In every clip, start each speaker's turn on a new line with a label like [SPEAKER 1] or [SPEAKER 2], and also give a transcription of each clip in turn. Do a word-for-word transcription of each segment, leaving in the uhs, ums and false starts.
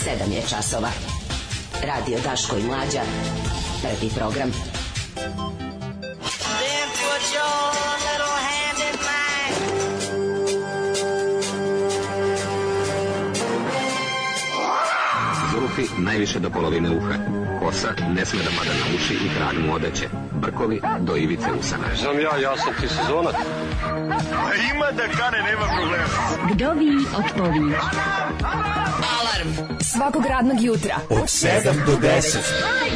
[SPEAKER 1] sedam je časova. Radio Daško i Mlađa. Prvi program.
[SPEAKER 2] Then put your little hand in mine.
[SPEAKER 3] Zulufi najviše do polovine uha. Kosa ne sme da pada na uši i krag mu odeće. Brkovi do ivice usana.
[SPEAKER 4] Znam ja, ja sam ti sezonac.
[SPEAKER 5] A ima da kane, nema problema.
[SPEAKER 6] Vdovi otpovi.
[SPEAKER 1] Alarm
[SPEAKER 6] svakog radnog jutra
[SPEAKER 7] od sedam do deset.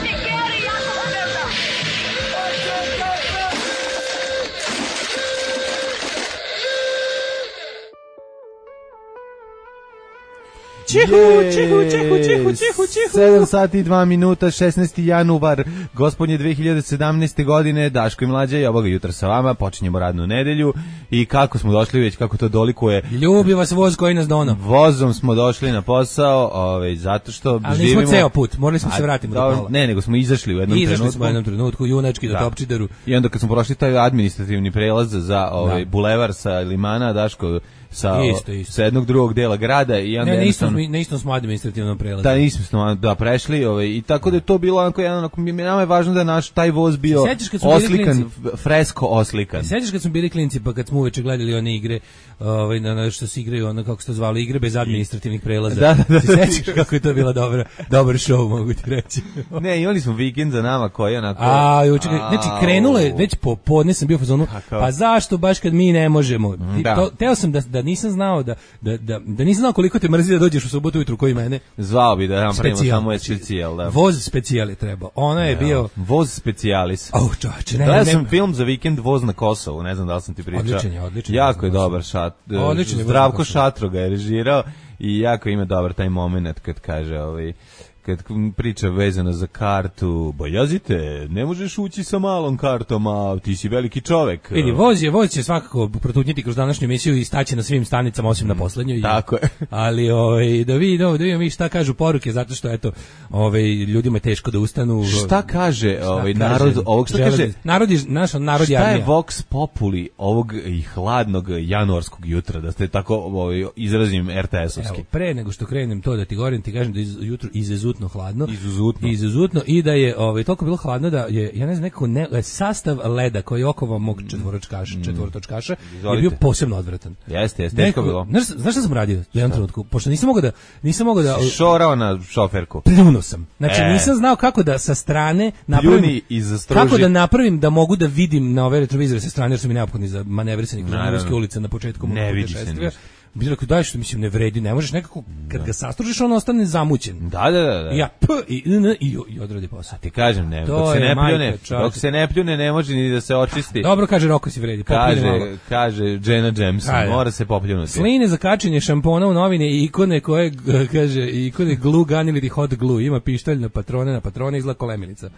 [SPEAKER 8] Čihu, čihu, čihu, čihu, čihu, čihu.
[SPEAKER 9] sedam sati i dva minuta, šesnaesti januar, gospodnje dve hiljade sedamnaeste. godine, Daško i Mlađa i ovoga jutra sa vama, počinjemo radnu nedelju i kako smo došli već, kako to dolikuje.
[SPEAKER 8] Ljubi vas voz koji nas dono.
[SPEAKER 9] Vozom smo došli na posao, ovaj, zato što
[SPEAKER 8] ali
[SPEAKER 9] živimo...
[SPEAKER 8] nismo ceo put, morali smo se vratiti do pola.
[SPEAKER 9] Ne, nego smo izašli u jednom
[SPEAKER 8] izašli
[SPEAKER 9] trenutku.
[SPEAKER 8] Izašli smo u jednom trenutku, junački do
[SPEAKER 9] da.
[SPEAKER 8] Topčideru.
[SPEAKER 9] I onda kad smo prošli taj administrativni prelaz za ovaj, bulevar sa Limana, Daško... Sa,
[SPEAKER 8] isto, isto.
[SPEAKER 9] sa jednog drugog dela grada i onda
[SPEAKER 8] ne, nismo, nismo smo administrativnom prelazu.
[SPEAKER 9] Da, nismo smo da prešli, ovaj, i tako da je to bilo onako jedan, onako, nama je važno da je naš taj voz bio oslikan, fresko oslikan.
[SPEAKER 8] Sećaš kad smo bili klinci, pa kad smo uveče gledali one igre, ovaj, na što se igraju, ono kako se to zvalo, igre bez administrativnih prelaza.
[SPEAKER 9] Da, da, da.
[SPEAKER 8] Se sećaš kako je to bila dobra, dobar show, mogu ti reći.
[SPEAKER 9] Ne, imali smo vikend za nama koji onako...
[SPEAKER 8] A, juče, znači krenulo je, već popodne sam bio u fazonu, pa zašto baš kad mi ne možemo?
[SPEAKER 9] Da.
[SPEAKER 8] To, teo sam da, da nisam znao da, da, da, da nisam znao koliko te mrzi da dođeš u subotu ujutru koji mene.
[SPEAKER 9] Zvao bi da nam pravimo samo je specijal, da.
[SPEAKER 8] Voz specijal je trebao. Ono je ja, bio...
[SPEAKER 9] Voz specijalis.
[SPEAKER 8] Oh, čoče, ne,
[SPEAKER 9] da, ja
[SPEAKER 8] ne,
[SPEAKER 9] sam
[SPEAKER 8] ne.
[SPEAKER 9] film za vikend Voz na Kosovu, ne znam da li sam ti pričao.
[SPEAKER 8] Odličan je, odličan je.
[SPEAKER 9] Jako je dobar šat.
[SPEAKER 8] Odličan je.
[SPEAKER 9] Zdravko Šatro ga je režirao i jako ima dobar taj moment kad kaže ovaj... kad priča vezano za kartu, bojazite, ne možeš ući sa malom kartom, a ti si veliki čovek.
[SPEAKER 8] Vidi, voz je, voz će svakako protutnjiti kroz današnju emisiju i staće na svim stanicama, osim na poslednjoj.
[SPEAKER 9] Tako je.
[SPEAKER 8] Ali ovaj, da vidimo, da vidimo šta kažu poruke, zato što eto, ovaj, ljudima je teško da ustanu.
[SPEAKER 9] Šta kaže ovaj, narod ovog, šta
[SPEAKER 8] žele,
[SPEAKER 9] kaže?
[SPEAKER 8] Narod je, naš narod je
[SPEAKER 9] šta
[SPEAKER 8] armija.
[SPEAKER 9] je vox populi ovog i hladnog januarskog jutra, da ste tako ovaj, izrazim er te esovski?
[SPEAKER 8] Evo, pre nego što krenem to da ti govorim, ti kažem da je jutro izezutno hladno.
[SPEAKER 9] Izuzutno.
[SPEAKER 8] Izuzutno i da je ovaj toliko bilo hladno da je ja ne znam nekako ne, sastav leda koji je okova mog četvoročkaša, mm. četvorotočkaša je bio posebno odvratan.
[SPEAKER 9] Jeste, jeste, teško bilo.
[SPEAKER 8] Znaš, znaš šta sam radio u jednom trenutku? Pošto nisam mogao da nisam mogao da
[SPEAKER 9] šorao na šoferku.
[SPEAKER 8] Pljunuo sam. Znači
[SPEAKER 9] e.
[SPEAKER 8] nisam znao kako da sa strane napravim kako da napravim da mogu da vidim na ove retrovizore sa strane jer su mi neophodni za manevrisanje kroz Murske ulice na početku mog putešestvija. Bilo rekao, daj što mislim ne vredi, ne možeš nekako, kad ga sastružiš, on ostane zamućen.
[SPEAKER 9] Da, da, da. da.
[SPEAKER 8] I ja, p, i, n, i, i odradi posao.
[SPEAKER 9] A ti kažem, ne, dok se ne pljune, dok se ne pljune, ne može ni da se očisti.
[SPEAKER 8] Dobro, kaže, Roko si vredi,
[SPEAKER 9] kaže, kaže Jenna Jameson, kaže, mora se popljunuti.
[SPEAKER 8] Sline za kačenje šampona u novine i ikone koje, kaže, ikone glue gun ili hot glue, ima pištolj na patrone, na patrone izla kolemilica.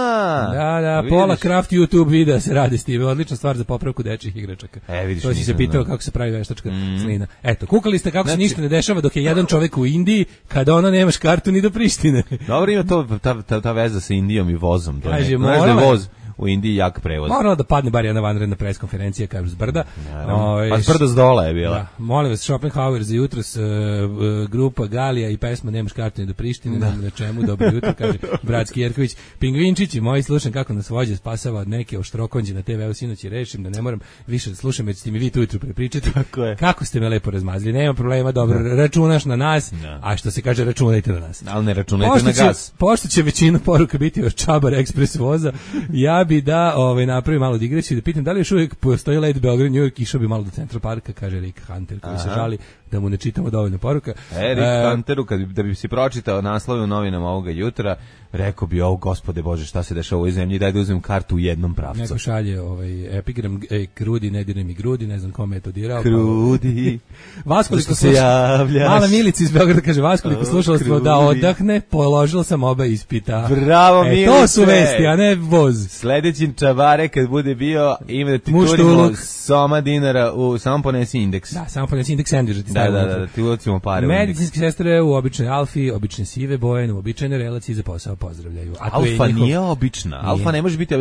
[SPEAKER 9] A,
[SPEAKER 8] da, da, pola craft YouTube videa se radi s time, odlična stvar za popravku dečjih igračaka.
[SPEAKER 9] E, vidiš,
[SPEAKER 8] to si se pitao kako se pravi veštačka mm. slina. Eto, kukali ste kako znači, se ništa ne dešava dok je jedan čovjek u Indiji, kada ona nemaš kartu ni do Prištine.
[SPEAKER 9] Dobro, ima to, ta, ta, ta veza sa Indijom i vozom. To
[SPEAKER 8] kaže,
[SPEAKER 9] znaš da je voz u Indiji jak prevoz.
[SPEAKER 8] Moralo da padne bar jedna vanredna preskonferencija, kažu, s brda.
[SPEAKER 9] No, pa s brda s dola je bila.
[SPEAKER 8] Da, molim vas, Schopenhauer za jutros, uh, uh, grupa Galija i pesma Nemaš kartu ni do Prištine, da. Na čemu, dobro jutro, kaže Bratski Jerković. Pingvinčići, moji, slušam kako nas vođe spasava od neke oštrokonđe na te ve u sinoć i rešim da ne moram više da slušam, jer ćete mi vi tu jutru prepričati. Kako ste me lepo razmazili, nema problema, dobro, da. Računaš na nas, da. A što se kaže, računajte na nas.
[SPEAKER 9] Ali ne računajte pošto
[SPEAKER 8] na
[SPEAKER 9] će, gas.
[SPEAKER 8] Pošto će većina poruka biti od Čabar Ekspres voza, ja bi da ovaj, napravi malo digresiju da pitam da li još uvijek postoji let Beograd, New York, išao bi malo do Central Parka, kaže Rick Hunter, koji Aha. se žali da mu ne čitamo dovoljno poruka.
[SPEAKER 9] E, Rick e, Hunteru, kad, da bi si pročitao naslove u novinama ovoga jutra, rekao bi, ovo, gospode Bože, šta se dešava u ovoj zemlji, daj da uzmem kartu u jednom pravcu.
[SPEAKER 8] Neko šalje ovaj, epigram, e, krudi, ne diraj mi grudi, ne znam kome je to dirao.
[SPEAKER 9] Krudi,
[SPEAKER 8] Vaskoliko
[SPEAKER 9] se javljaš.
[SPEAKER 8] Mala Milica iz Beograda kaže, Vaskoliko slušalstvo da odahne, položila sam oba ispita.
[SPEAKER 9] Bravo,
[SPEAKER 8] e,
[SPEAKER 9] Milice.
[SPEAKER 8] To su vesti, a ne voz.
[SPEAKER 9] Sledeći čavare kad bude bio, ima da ti turimo soma dinara, u, samo ponesi indeks.
[SPEAKER 8] Da, samo ponesi indeks sandviča.
[SPEAKER 9] Da, da, da, da, ti ucimo pare.
[SPEAKER 8] Medicinske sestre u običnoj alfi, obične sive boje, u običajne relacije za posao pozdravljaju.
[SPEAKER 9] A Alfa njihov... nije obična. Nije. Alfa ne može biti obična.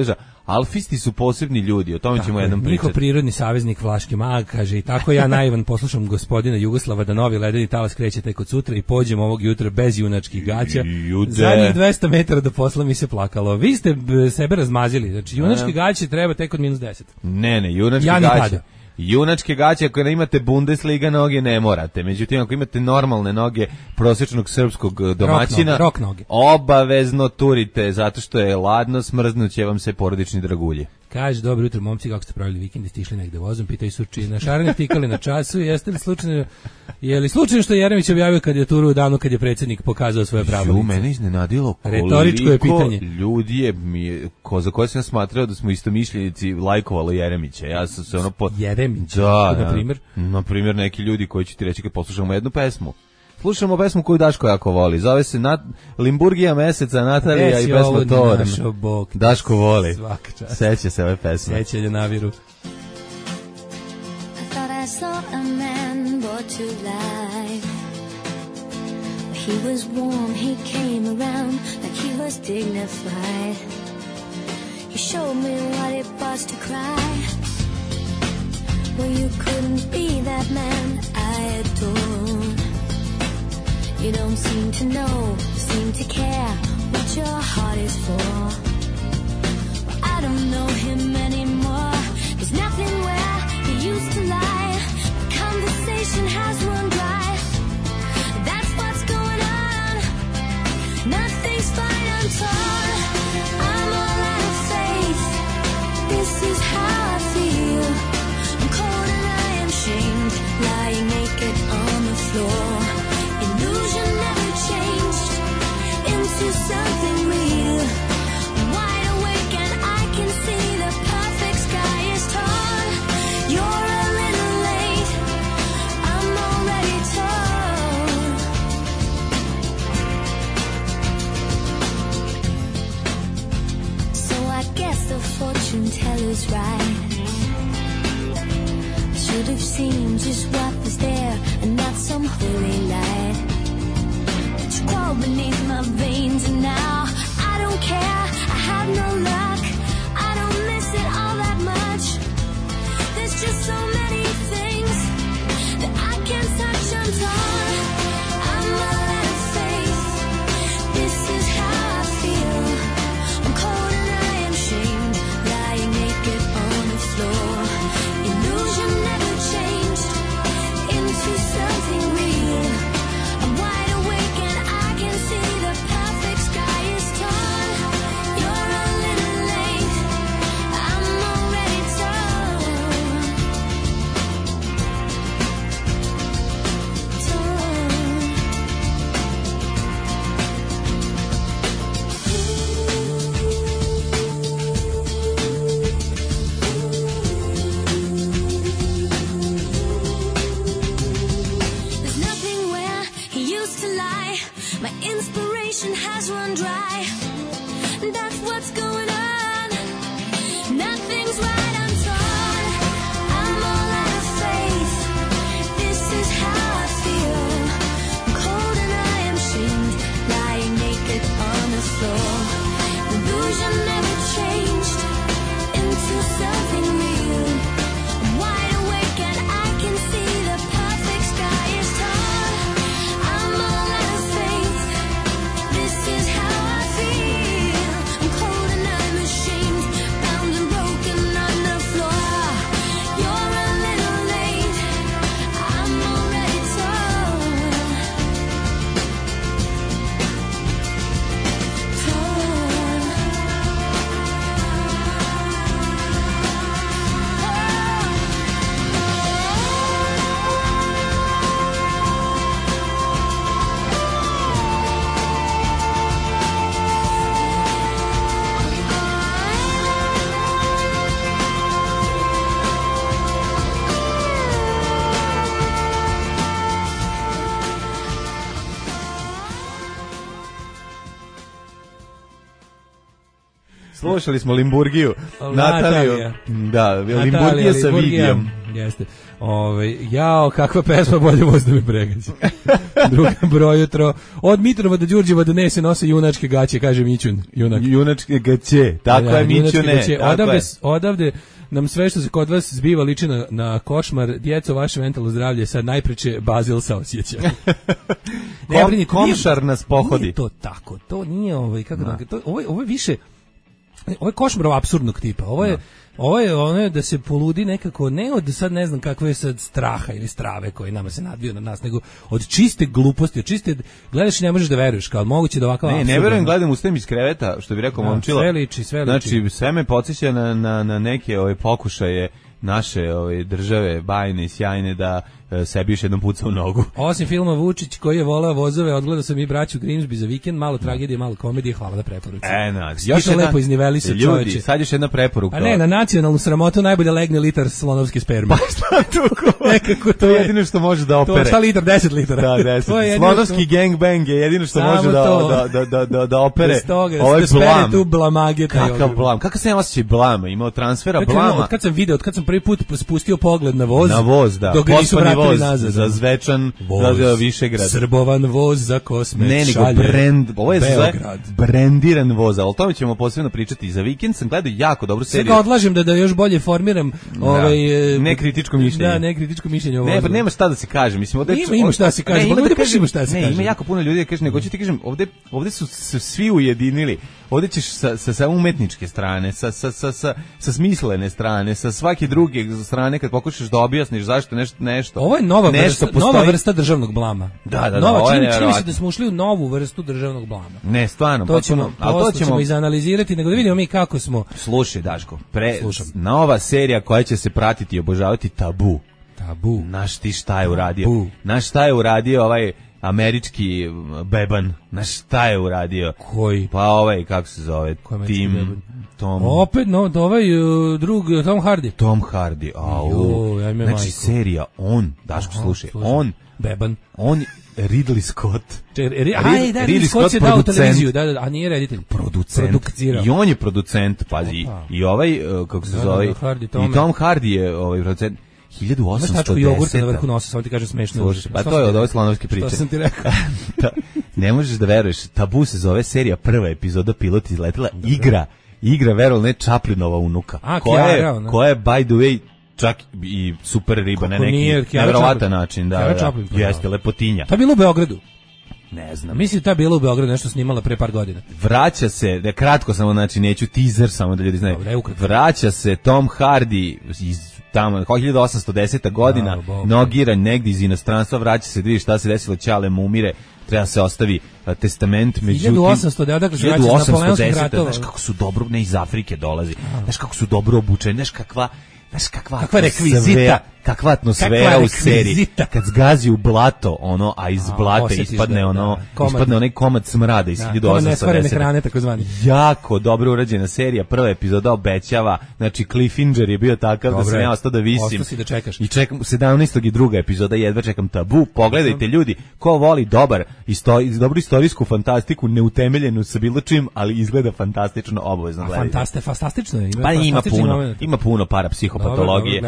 [SPEAKER 9] Alfisti su posebni ljudi, o tome ćemo jednom pričati.
[SPEAKER 8] Njihov prirodni saveznik Vlaški mag, kaže, i tako ja naivan poslušam gospodina Jugoslava da novi ledeni talas kreće tek od sutra i pođem ovog jutra bez junačkih gaća.
[SPEAKER 9] Jude.
[SPEAKER 8] Zadnjih dvesta metara do posla mi se plakalo. Vi ste b, sebe razmazili, znači junačke gaće treba tek od minus deset.
[SPEAKER 9] Ne, ne, junačke
[SPEAKER 8] ja
[SPEAKER 9] gaće. Junačke gaće, ako ne imate Bundesliga noge, ne morate. Međutim, ako imate normalne noge prosječnog srpskog domaćina,
[SPEAKER 8] rock noge,
[SPEAKER 9] obavezno turite, zato što je ladno, smrznuće vam se porodični dragulji.
[SPEAKER 8] Kaže, dobro jutro, momci, kako ste pravili vikend, ste išli negde vozom, pitaju Surčije, na šarene tikali na času, jeste li slučajno, je li slučajno što Jeremić objavio kandidaturu u danu kad je predsjednik pokazao svoje pravo lice?
[SPEAKER 9] Ju, mene iznenadilo
[SPEAKER 8] retoričko je pitanje.
[SPEAKER 9] Ljudi je, mi, ko, za koje sam smatrao da smo istomišljenici lajkovalo Jeremića. Ja sam se ono po...
[SPEAKER 8] Jeremić?
[SPEAKER 9] Da,
[SPEAKER 8] na primjer?
[SPEAKER 9] Na primjer, neki ljudi koji će ti reći kad poslušamo jednu pesmu. Slušamo pesmu koju Daško jako voli. Zove se Nat... Limburgija meseca, Natalija i pesma Torn. Daško voli.
[SPEAKER 8] Svaka čast.
[SPEAKER 9] Seća se ove pesme.
[SPEAKER 8] Seća je naviru.
[SPEAKER 10] I thought I saw a man brought to life. He was warm, he came around like he was dignified. He showed me what it was to cry. Well, you couldn't be that man I adored. You don't seem to know, seem to care what your heart is for. Well, I don't know him anymore. There's nothing where he used to lie. The conversation has run dry. That's what's going on. Nothing's fine, I'm torn. I'm all out of faith. This is how I feel. I'm cold and I am shamed, lying naked on the floor. Illusion never changed into something real. I'm wide awake and I can see the perfect sky is torn. You're a little late, I'm already torn. So I guess the fortune teller's right. I should have seen just what was there and not some holy light. But you crawl beneath my veins and now I don't care, I have no luck. I don't miss it all that much. There's just so many things that I can't touch, I'm torn. I'm all out of faith. This is how I feel. I'm cold and I am shamed, lying naked on the floor. Illusion never changed into something real. I'm wide awake and I can see the perfect sky is torn. You're a little late, I'm already torn. Torn. There's nothing where he used to lie. My inspiration has run dry. That's what's going on. Nothing's right, I'm torn. I'm all out of faith. This is how I feel. I'm cold and I am shamed, lying naked on the floor. Illusion never changed into something real. I'm wide awake and I can see the perfect sky is torn. I'm all out of faith. This is how I feel. I'm cold and I'm ashamed, bound and broken on the
[SPEAKER 9] Slušali smo Limburgiju. Nataliju.
[SPEAKER 8] Natalija.
[SPEAKER 9] Da, Limburgija sa Vigijom.
[SPEAKER 8] Jeste. Ove, jao, kakva pesma, bolje voz da me pregađa. Druga broj jutro. Od Mitrova do Đurđeva do ne se nose junačke gaće, kaže Mićun. Junak.
[SPEAKER 9] Junačke gaće, tako
[SPEAKER 8] da,
[SPEAKER 9] je Mićune.
[SPEAKER 8] Odavde, odavde nam sve što se kod vas zbiva liči na, na košmar. Djeco, vaše mentalno zdravlje sad najpreče Bazil sa osjeća.
[SPEAKER 9] Ne, Kom, komšar nas pohodi.
[SPEAKER 8] Nije to tako, to nije ovaj, kako da, to, ovo, je, ovo je više, ovo je košmar apsurdnog tipa, ovo je, ovo je ono da se poludi nekako, ne od sad ne znam kakve je sad straha ili strave koji nama se nadvio na nas, nego od čiste gluposti, od čiste, gledaš i ne možeš da veruješ, kao moguće da ovakav
[SPEAKER 9] Ne, ne verujem, gledam, ustajem iz kreveta, što bi rekao
[SPEAKER 8] da,
[SPEAKER 9] Momčilo.
[SPEAKER 8] Sve liči, sve liči.
[SPEAKER 9] Znači, sve me podsjeća na, na, na neke ove pokušaje naše ove države bajne i sjajne da e, sebi još jednom puca u nogu.
[SPEAKER 8] Osim filma Vučić koji je voleo vozove, odgledao sam i braću Grimsby za vikend, malo tragedije, malo komedije, hvala na preporuci.
[SPEAKER 9] E, na, još
[SPEAKER 8] jedna, lepo izniveli se
[SPEAKER 9] ljudi,
[SPEAKER 8] čoveče.
[SPEAKER 9] sad još jedna preporuka.
[SPEAKER 8] A ne, na nacionalnu sramotu najbolje legne litar slonovske sperme.
[SPEAKER 9] Pa šta tu?
[SPEAKER 8] Nekako to,
[SPEAKER 9] to je jedino što može da opere.
[SPEAKER 8] To je šta litar, deset litara.
[SPEAKER 9] Da, deset.
[SPEAKER 8] To je
[SPEAKER 9] Slonovski
[SPEAKER 8] što...
[SPEAKER 9] gangbang je jedino što
[SPEAKER 8] Samo
[SPEAKER 9] može da,
[SPEAKER 8] to.
[SPEAKER 9] da, da, da, da, da opere.
[SPEAKER 8] Bez toga,
[SPEAKER 9] ovaj
[SPEAKER 8] da spere
[SPEAKER 9] blam.
[SPEAKER 8] tu blamage.
[SPEAKER 9] Kakav blam? Kakav sam ja osjećaj blama? Imao transfera
[SPEAKER 8] kad
[SPEAKER 9] blama.
[SPEAKER 8] Sam, od kad sam video, od kad sam prvi put spustio pogled na voz,
[SPEAKER 9] na voz, da.
[SPEAKER 8] dok ga nisu vratili
[SPEAKER 9] voz
[SPEAKER 8] nazad.
[SPEAKER 9] Za Zvečan, voz, za Višegrad.
[SPEAKER 8] Srbovan voz za Kosmet.
[SPEAKER 9] Ne, nego brand, ovo je sve brandiran voz, ali o tome ćemo posebno pričati. Za vikend sam gledao jako dobru seriju.
[SPEAKER 8] Sve ga odlažem da, da još bolje formiram
[SPEAKER 9] da.
[SPEAKER 8] ovaj,
[SPEAKER 9] nekritičko mišljenje.
[SPEAKER 8] Da, nekritičko mišljenje.
[SPEAKER 9] Ne, pa nema šta da se kaže. Mislim, ovde,
[SPEAKER 8] ima, ima šta da se kaže.
[SPEAKER 9] Ne, ima,
[SPEAKER 8] da
[SPEAKER 9] da kažem,
[SPEAKER 8] ima šta da se
[SPEAKER 9] ne,
[SPEAKER 8] kaže.
[SPEAKER 9] ima jako puno ljudi da kaže, nego ću ti kažem, ovde, ovde su se svi ujedinili. Ovde ćeš sa, sa, sa umetničke strane, sa, sa, sa, sa, sa smislene strane, sa svake druge strane, kad pokušaš da objasniš zašto nešto, nešto.
[SPEAKER 8] Ovo je nova,
[SPEAKER 9] nešto
[SPEAKER 8] vrsta, nova vrsta državnog blama.
[SPEAKER 9] Da, da, da.
[SPEAKER 8] Nova, čini, čini mi se da smo ušli u novu vrstu državnog blama.
[SPEAKER 9] Ne, stvarno.
[SPEAKER 8] To ćemo,
[SPEAKER 9] ali to ćemo
[SPEAKER 8] izanalizirati, nego da vidimo mi kako smo.
[SPEAKER 9] Slušaj, Daško, pre, nova serija koja će se pratiti i obožavati, Tabu.
[SPEAKER 8] Tabu.
[SPEAKER 9] Naš ti šta je uradio?
[SPEAKER 8] Tabu.
[SPEAKER 9] Naš šta je uradio ovaj američki beban? Naš šta je uradio?
[SPEAKER 8] Koji?
[SPEAKER 9] Pa ovaj, kako se zove? Tim... Tom...
[SPEAKER 8] Opet, no, ovaj uh, drug, Tom Hardy.
[SPEAKER 9] Tom Hardy, au.
[SPEAKER 8] Jo, ja
[SPEAKER 9] znači,
[SPEAKER 8] majku.
[SPEAKER 9] serija, on, Daško,
[SPEAKER 8] Aha,
[SPEAKER 9] slušaj,
[SPEAKER 8] slušaj,
[SPEAKER 9] on...
[SPEAKER 8] Beban.
[SPEAKER 9] On, Ridley Scott.
[SPEAKER 8] Če, ri, aj, da, Ridley Scott je dao televiziju, da, da, a nije reditelj.
[SPEAKER 9] Producent. I on je producent, pazi. Opa. I ovaj, kako se
[SPEAKER 8] da,
[SPEAKER 9] zove,
[SPEAKER 8] da, Hardy,
[SPEAKER 9] i Tom Hardy je ovaj producent. hiljadu osamsto deset.
[SPEAKER 8] Znaš jogurta na vrhu nosa, samo ti kažem smešno.
[SPEAKER 9] Slušaj, pa to je od ove slanovske priče.
[SPEAKER 8] Što sam ti rekao?
[SPEAKER 9] da, ne možeš da veruješ, Tabu se zove serija, prva epizoda, pilot izletela, igra, igra, veroval ne, Chaplinova unuka.
[SPEAKER 8] A,
[SPEAKER 9] koja,
[SPEAKER 8] Kiara,
[SPEAKER 9] je, koja je, by the way, čak i super riba na neki nevjerovatan način. Da, da, da, jeste, lepotinja.
[SPEAKER 8] To je bilo u Beogradu.
[SPEAKER 9] Ne znam.
[SPEAKER 8] Mislim da je bilo u Beogradu nešto snimala pre par godina.
[SPEAKER 9] Vraća se, da kratko samo, znači neću teaser, samo da ljudi znaju.
[SPEAKER 8] Dobre,
[SPEAKER 9] vraća se Tom Hardy iz tamo, hiljadu osamsto deseta godina,
[SPEAKER 8] oh,
[SPEAKER 9] nogiran negdje iz inostranstva, vraća se da vidi šta se desilo, Ćale mu umire, treba se ostavi uh, testament, međutim...
[SPEAKER 8] hiljadu osamsto, da, dakle se vraća iz Napoleonskih ratova.
[SPEAKER 9] Znaš kako su dobro, ne iz Afrike dolazi, a. Znaš kako su dobro obučeni, znaš kakva... Znaš kakva,
[SPEAKER 8] kakva rekvizita,
[SPEAKER 9] kakva atmosfera u seriji. Kad zgazi u blato, ono, a iz a, blata ispadne da, ono, da, ispadne onaj komad smrada iz hiljadu osamsto desete.
[SPEAKER 8] Hrane, takozvani.
[SPEAKER 9] Jako dobro urađena serija, prva epizoda obećava, znači Cliffhanger je bio takav Dobre, da sam ja ostao da visim.
[SPEAKER 8] Da čekaš.
[SPEAKER 9] I čekam sedamnaestog i druga epizoda, jedva čekam Tabu. Pogledajte ljudi, ko voli dobar istori, dobru istorijsku fantastiku, neutemeljenu sa bilo čim, ali izgleda fantastično, obavezno gledajte.
[SPEAKER 8] Fantastično, fantastično je.
[SPEAKER 9] Pa ima puno, ima puno parapsihopatologije.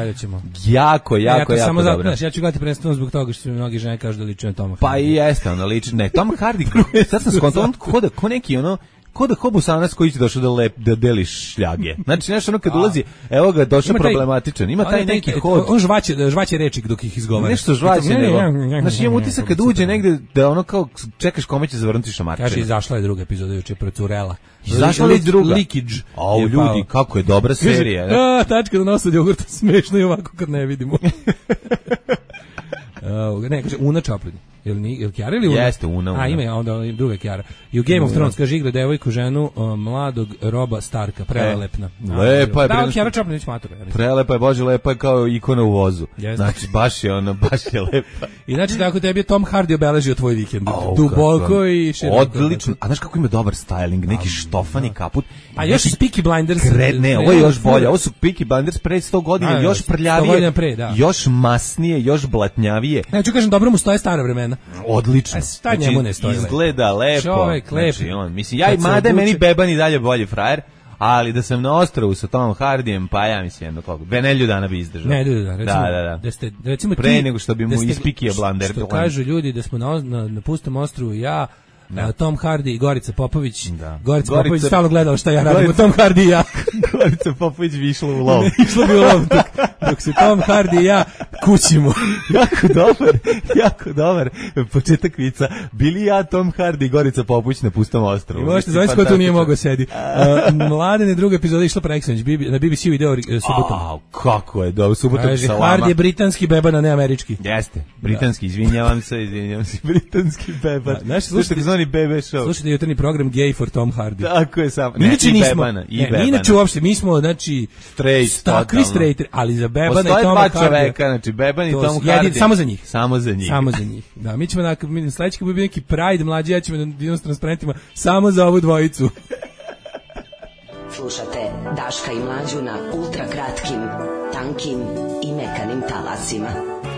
[SPEAKER 9] Jako, jako, ja
[SPEAKER 8] samo
[SPEAKER 9] dobro.
[SPEAKER 8] Znaš, ja ću gledati prvenstveno zbog toga što mi mnogi žene kažu da liči na Toma Hardy.
[SPEAKER 9] Pa i jeste, ono liči. Ne, Tom Hardy, sad sam skontao, on ko, ko neki, ono, ko da hobusanac koji će došao da, lep, da deli šljage. Znači, znaš, ono kad ulazi, evo ga, došao problematičan. Ima taj neki hod.
[SPEAKER 8] On žvaće, žvaće reči dok ih izgovara.
[SPEAKER 9] Nešto žvaće, nego. Znači, imam utisak kad uđe negde da ono kao čekaš kome će zavrnuti šamarčinu.
[SPEAKER 8] Kaže, izašla je druga epizoda, juče procurela.
[SPEAKER 9] Izašla je druga.
[SPEAKER 8] Leakage.
[SPEAKER 9] Au, ljudi, kako je dobra serija.
[SPEAKER 8] A, tačka do nosa od jogurta, smešno i ovako kad ne vidimo. Uh, ne, kaže Una Chaplin. Jel ni, jel Kiara ili Una?
[SPEAKER 9] Jeste, Una. Una.
[SPEAKER 8] A, ima, onda druga Kiara. I u Game of Thrones, kaže, igra devojku, ženu, uh, mladog Roba Starka, prelelepna.
[SPEAKER 9] Lepa je.
[SPEAKER 8] Da, Kiara Chaplin već matura.
[SPEAKER 9] Prelepa je, bože, lepa je kao ikona u vozu.
[SPEAKER 8] Jeste.
[SPEAKER 9] Znači, baš je ona, baš je lepa.
[SPEAKER 8] I znači, tako tebi je Tom Hardy obeležio tvoj vikend. Oh, duboko i široko.
[SPEAKER 9] Odlično. A znaš kako ima dobar styling, neki štofani kaput.
[SPEAKER 8] A još iz Peaky Blinders.
[SPEAKER 9] Kred, ne, ovo je još bolje. Ovo su Peaky Blinders pre sto godina, a, još prljavije,
[SPEAKER 8] pre, da.
[SPEAKER 9] još masnije, još blatnjavije.
[SPEAKER 8] Ne, ću kažem, dobro mu stoje stara vremena.
[SPEAKER 9] Odlično.
[SPEAKER 8] Šta njemu ne stoji?
[SPEAKER 9] Izgleda lepo.
[SPEAKER 8] Čovek, lepo.
[SPEAKER 9] Znači, on, mislim, ja i mada meni Beban i dalje bolji frajer, ali da sam na ostrvu sa Tom Hardijem, pa ja mislim jedno koliko, dve nedelju dana bi izdržao.
[SPEAKER 8] Nedelju dana, recimo,
[SPEAKER 9] da, da, da.
[SPEAKER 8] da ste, recimo
[SPEAKER 9] pre
[SPEAKER 8] ti,
[SPEAKER 9] nego što bi mu
[SPEAKER 8] da ste,
[SPEAKER 9] ispikio blander.
[SPEAKER 8] Što kažu ljudi da smo na, na, na pustom ostrvu, ja, da. Tom Hardy i Gorica Popović. Da. Gorica, Gorica Popović stalno gledala šta ja radim, Tom Hardy i ja.
[SPEAKER 9] Gorica Popović bi išla u lov.
[SPEAKER 8] Išla bi u lov, dok, dok se Tom Hardy i ja kućimo.
[SPEAKER 9] jako dobar, jako dobar početak vica. Bili ja, Tom Hardy i Gorica Popović na pustom ostrovu.
[SPEAKER 8] I možete zavisi ko tu nije mogao sedi. Uh, Mladene druga epizoda išla preksinoć, na B B C-u video uh, subotom.
[SPEAKER 9] A, kako je, dobro, subotom
[SPEAKER 8] Kaže,
[SPEAKER 9] salama.
[SPEAKER 8] Hardy je britanski beban, a ne američki.
[SPEAKER 9] Jeste, britanski, izvinjavam se, izvinjavam se, britanski beban. Da,
[SPEAKER 8] znaš, slušajte,
[SPEAKER 9] bebe show.
[SPEAKER 8] Slušajte jutarnji program Gay for Tom Hardy.
[SPEAKER 9] Tako je samo.
[SPEAKER 8] Ne, inače
[SPEAKER 9] i
[SPEAKER 8] nismo,
[SPEAKER 9] bebana, i
[SPEAKER 8] ne,
[SPEAKER 9] bebana.
[SPEAKER 8] Inače uopšte, mi smo, znači,
[SPEAKER 9] straight,
[SPEAKER 8] takvi straight, ali za bebana
[SPEAKER 9] postoje
[SPEAKER 8] i Toma Hardy.
[SPEAKER 9] Postoje dva čoveka, znači beban i
[SPEAKER 8] to
[SPEAKER 9] Tom
[SPEAKER 8] jedin,
[SPEAKER 9] Hardy.
[SPEAKER 8] Samo za njih.
[SPEAKER 9] Samo za njih.
[SPEAKER 8] Samo za njih. Da, mi ćemo na, mi, sledeći kad bude neki Pride mlađi, ja ćemo da idemo s transparentima samo za ovu dvojicu.
[SPEAKER 1] Slušate Daška i Mlađu na ultra kratkim, tankim i mekanim talasima.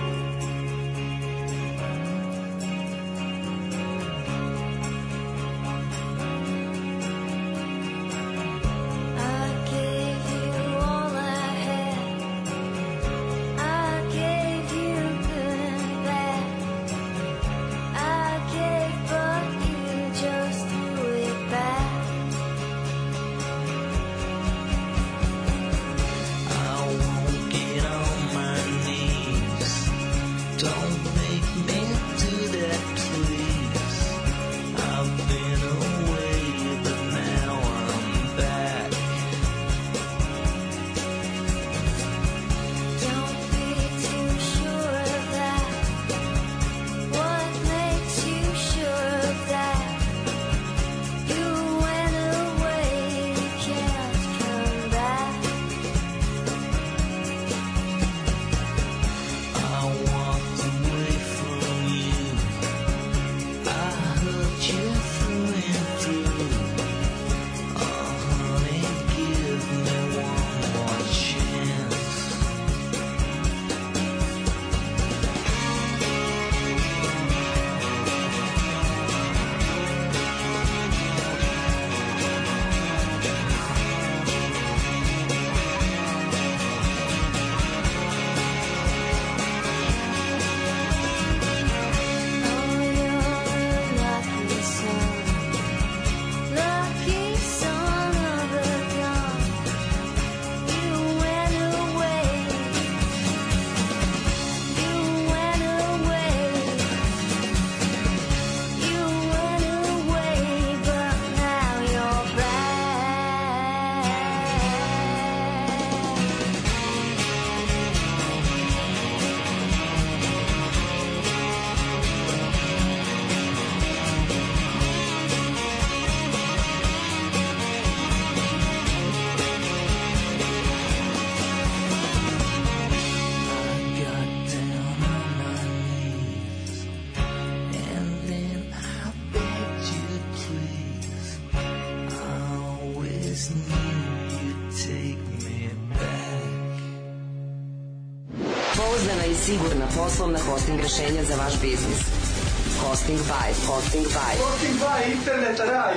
[SPEAKER 1] Sigurna poslovna hosting rešenja za vaš biznis. Hosting by, hosting by.
[SPEAKER 5] Hosting by, internet raj.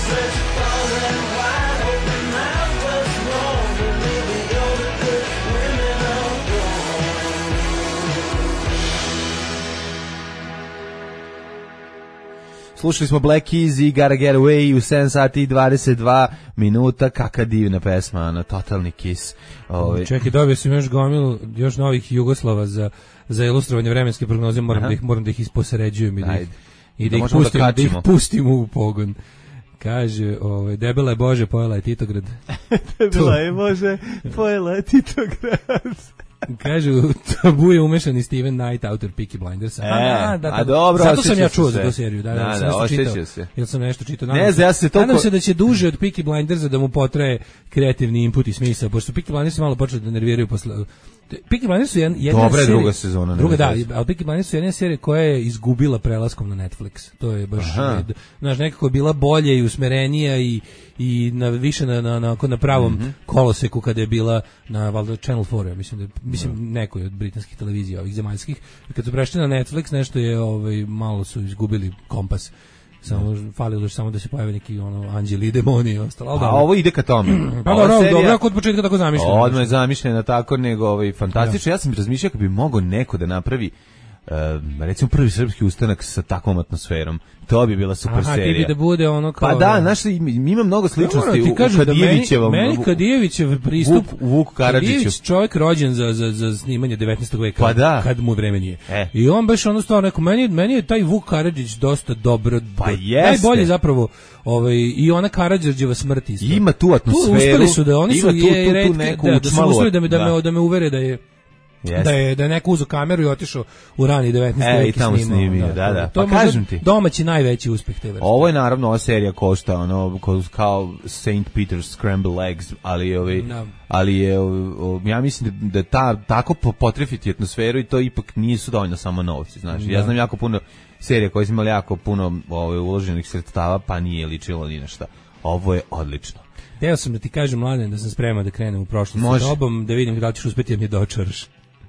[SPEAKER 9] Slušali smo Black Keys i Gotta Get Away u sedam sati i dvadeset dva minuta, kakva divna pesma, ono, totalni Kiss. Ove.
[SPEAKER 8] Čekaj, dobio sam još gomilu, još novih Jugoslava za, za ilustrovanje vremenske prognoze, moram da ih, moram da ih isposeređujem i da ih, i da, da, ih pustim, da, da ih pustim u pogon. Kaže, ovaj, debela je Bože, pojela je Titograd.
[SPEAKER 9] Debela je Bože, pojela je Titograd.
[SPEAKER 8] Kaže, u Tabu je umešan i Steven Knight, autor Peaky Blinders.
[SPEAKER 9] E, a, da, da, a dobro,
[SPEAKER 8] zato sam ja čuo za tu seriju. Da, da,
[SPEAKER 9] da,
[SPEAKER 8] da,
[SPEAKER 9] osjećao se.
[SPEAKER 8] Jel sam nešto čitao?
[SPEAKER 9] Ne znam, ja se to...
[SPEAKER 8] Nadam se da će duže od Peaky Blindersa da mu potraje kreativni input i smisao, pošto Peaky Blinders malo počeli da nerviraju posle... Peaky Blinders su jedna, jedna
[SPEAKER 9] Dobre,
[SPEAKER 8] serija...
[SPEAKER 9] druga sezona.
[SPEAKER 8] Druga, da, ali Peaky Blinders su jedna serija koja je izgubila prelaskom na Netflix. To je baš... Znaš, nekako je bila bolje i usmerenija i, i na, više na, na, na, na pravom mm-hmm. koloseku kada je bila na valjda Channel četiri, ja mislim, da, mislim mm. nekoj od britanskih televizija, ovih zemaljskih. I kad su prešli na Netflix, nešto je, ovaj, malo su izgubili kompas. Samo mm. falilo još samo da se pojave neki ono anđeli i demoni i ostalo.
[SPEAKER 9] A ovo ide ka tome.
[SPEAKER 8] Pa dobro, serija... dobro, kod početka tako zamišljeno.
[SPEAKER 9] Odmah je zamišljena tako, nego ovaj, fantastično. Ja. ja sam razmišljao kako bi mogao neko da napravi Uh, recimo prvi srpski ustanak sa takvom atmosferom. To bi bila super
[SPEAKER 8] Aha,
[SPEAKER 9] serija.
[SPEAKER 8] Aha, ti bi da bude ono kao...
[SPEAKER 9] Pa da, znaš, ima mnogo sličnosti u, u Kadijevićevom...
[SPEAKER 8] Meni, meni Kadijevićev pristup...
[SPEAKER 9] Vuk, Vuk Karadžiću.
[SPEAKER 8] Kadijević čovjek rođen za, za, za snimanje devetnaestog veka.
[SPEAKER 9] Pa da.
[SPEAKER 8] Kad mu vreme nije.
[SPEAKER 9] E.
[SPEAKER 8] I on baš ono stvarno rekao, meni, meni je taj Vuk Karadžić dosta dobro...
[SPEAKER 9] Pa jeste.
[SPEAKER 8] Najbolje zapravo, ovaj, i ona Karadžićeva smrt isto.
[SPEAKER 9] Ima tu atmosferu.
[SPEAKER 8] Tu uspeli su da oni su...
[SPEAKER 9] Ima tu,
[SPEAKER 8] je,
[SPEAKER 9] tu, tu neku
[SPEAKER 8] da, da su uspeli da me, da,
[SPEAKER 9] da.
[SPEAKER 8] me, da me uvere da je... Yes. Da je da je neko uzeo kameru i otišao u rani devetnaesti
[SPEAKER 9] e,
[SPEAKER 8] vek i
[SPEAKER 9] tamo
[SPEAKER 8] snimao.
[SPEAKER 9] snimio, da, da.
[SPEAKER 8] To
[SPEAKER 9] pa
[SPEAKER 8] je
[SPEAKER 9] kažem ti.
[SPEAKER 8] Domaći najveći uspeh te vrste.
[SPEAKER 9] Ovo je naravno ova serija košta ono kao Saint Peter's Scrambled Eggs, ali ovi no. ali je o, ja mislim da, da ta tako potrefiti atmosferu i to ipak nisu dovoljno samo novci, znaš. No. Ja znam jako puno serija koje su imali jako puno ove uloženih sredstava, pa nije ličilo ni na šta. Ovo je odlično.
[SPEAKER 8] Teo sam da ti kažem, Mladen, da sam spreman da krenem u prošlost sa tobom, da vidim da li ćeš uspeti da mi dočaraš.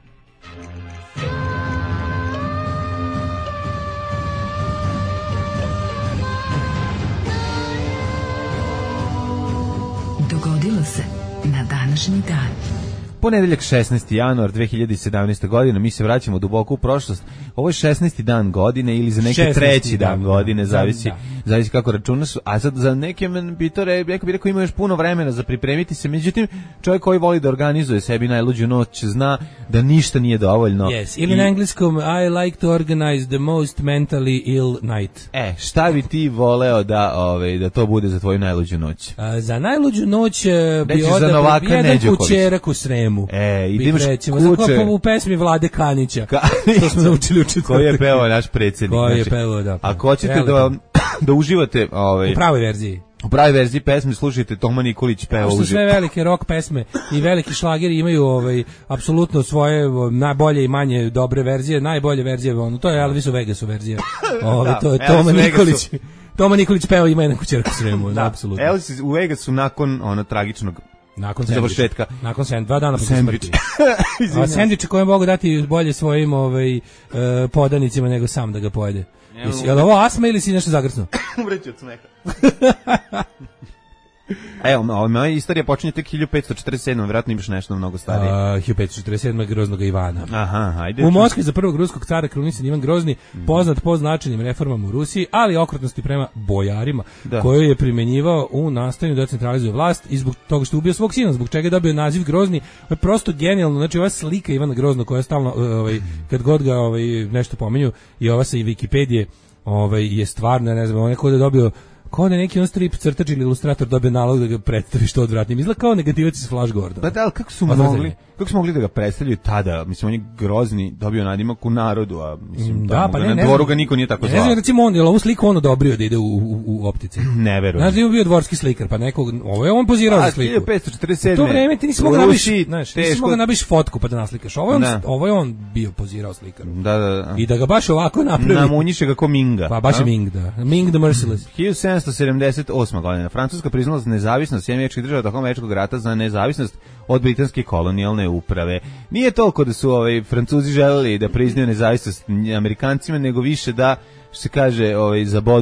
[SPEAKER 6] Dogodilo se na današnji dan.
[SPEAKER 9] Ponedeljak šesnaesti januar dve hiljade sedamnaeste. godine, mi se vraćamo duboko u prošlost. Ovo je šesnaesti dan godine ili za neke treći dan, dan godine, da, zavisi, da. zavisi kako računaš. A sad za neke bi to rekao bi rekao ima još puno vremena za pripremiti se. Međutim, čovjek koji voli da organizuje sebi najluđu noć zna da ništa nije dovoljno.
[SPEAKER 8] Yes. Ili I, na engleskom I like to organize the most mentally ill night.
[SPEAKER 9] E, šta bi ti voleo da, ovaj, da to bude za tvoju najluđu noć?
[SPEAKER 8] A, za najluđu noć bi odabro jedan kućerak u Sremu.
[SPEAKER 9] E, idemo
[SPEAKER 8] kuće. U pesmi Vlade Kanića.
[SPEAKER 9] Kanića.
[SPEAKER 8] To smo naučili učiti.
[SPEAKER 9] Koji je pevao naš predsjednik.
[SPEAKER 8] Koji je pevao, da.
[SPEAKER 9] Ako hoćete da, da uživate... Ovaj,
[SPEAKER 8] u pravoj verziji.
[SPEAKER 9] U pravoj verziji pesme slušajte Toma Nikolić peva uživo.
[SPEAKER 8] Sve velike rock pesme i veliki šlageri imaju ovaj apsolutno svoje najbolje i manje dobre verzije. Najbolje verzije, ono, to je Elvis u Vegasu verzija. Ovaj to je Toma Nikolić. Toma Nikolić peva ima jednu kućerku Sremu, da, apsolutno.
[SPEAKER 9] Elvis u Vegasu nakon ono tragičnog
[SPEAKER 8] nakon završetka, nakon sen dva dana posle smrti. A sendviče koje mogu dati bolje svojim ovaj uh, podanicima nego sam da ga pojede. Jesi li ovo astma ili si nešto zagrcnuo?
[SPEAKER 9] Umreću od smeha. Evo, moja istorija počinje tek hiljadu petsto četrdeset sedme. Vjerojatno imaš nešto mnogo starije.
[SPEAKER 8] Uh, hiljadu petsto četrdeset sedme. Groznog Ivana.
[SPEAKER 9] Aha, ajde.
[SPEAKER 8] U Moskvi za prvog ruskog cara krunisan Ivan Grozni, mm. poznat po značajnim reformama u Rusiji, ali okrutnosti prema bojarima, da. koju je primenjivao u nastojanju da centralizuje vlast i zbog toga što je ubio svog sina, zbog čega je dobio naziv Grozni. To je prosto genijalno. Znači, ova slika Ivana Groznog koja je stalno, ovaj, kad god ga ovaj, nešto pominju, i ova sa i Wikipedije, ovaj, je stvarno, ne znam, on je kod je dobio kao da neki on strip crtač ili ilustrator dobio nalog da ga predstavi što odvratnim. Izgleda kao negativac iz Flash Gordona.
[SPEAKER 9] Pa da, ali kako su mogli, kako su mogli da ga predstavljaju tada? Mislim, on je Grozni dobio nadimak u narodu, a mislim,
[SPEAKER 8] da, pa ne,
[SPEAKER 9] na
[SPEAKER 8] ne,
[SPEAKER 9] dvoru ga niko nije tako zvao.
[SPEAKER 8] Ne znam, recimo on, je ovu sliku on odobrio da ide u, u, u optici?
[SPEAKER 9] Ne verujem.
[SPEAKER 8] Znaš da je bio dvorski slikar, pa nekog, ovo je on pozirao za sliku.
[SPEAKER 9] hiljadu petsto četrdeset sedme.
[SPEAKER 8] U to vreme ti nisi mogao nabiš, znaš, nisi mogao nabiš fotku pa da naslikaš. Ovo je on, ovo je on bio pozirao slikar.
[SPEAKER 9] Da, da, da.
[SPEAKER 8] I da ga baš ovako napravi.
[SPEAKER 9] Namunjiše ga ko Minga.
[SPEAKER 8] Pa baš je Ming, da. Ming the Merciless.
[SPEAKER 9] hiljadu sedamsto sedamdeset osme. godina. Francuska priznala nezavisnost Sjedinjenih Američkih Država tokom Američkog rata za nezavisnost od britanske kolonijalne uprave. Nije toliko da su ovaj Francuzi želeli da priznaju nezavisnost Amerikancima, nego više da, što se kaže, ovaj zabodu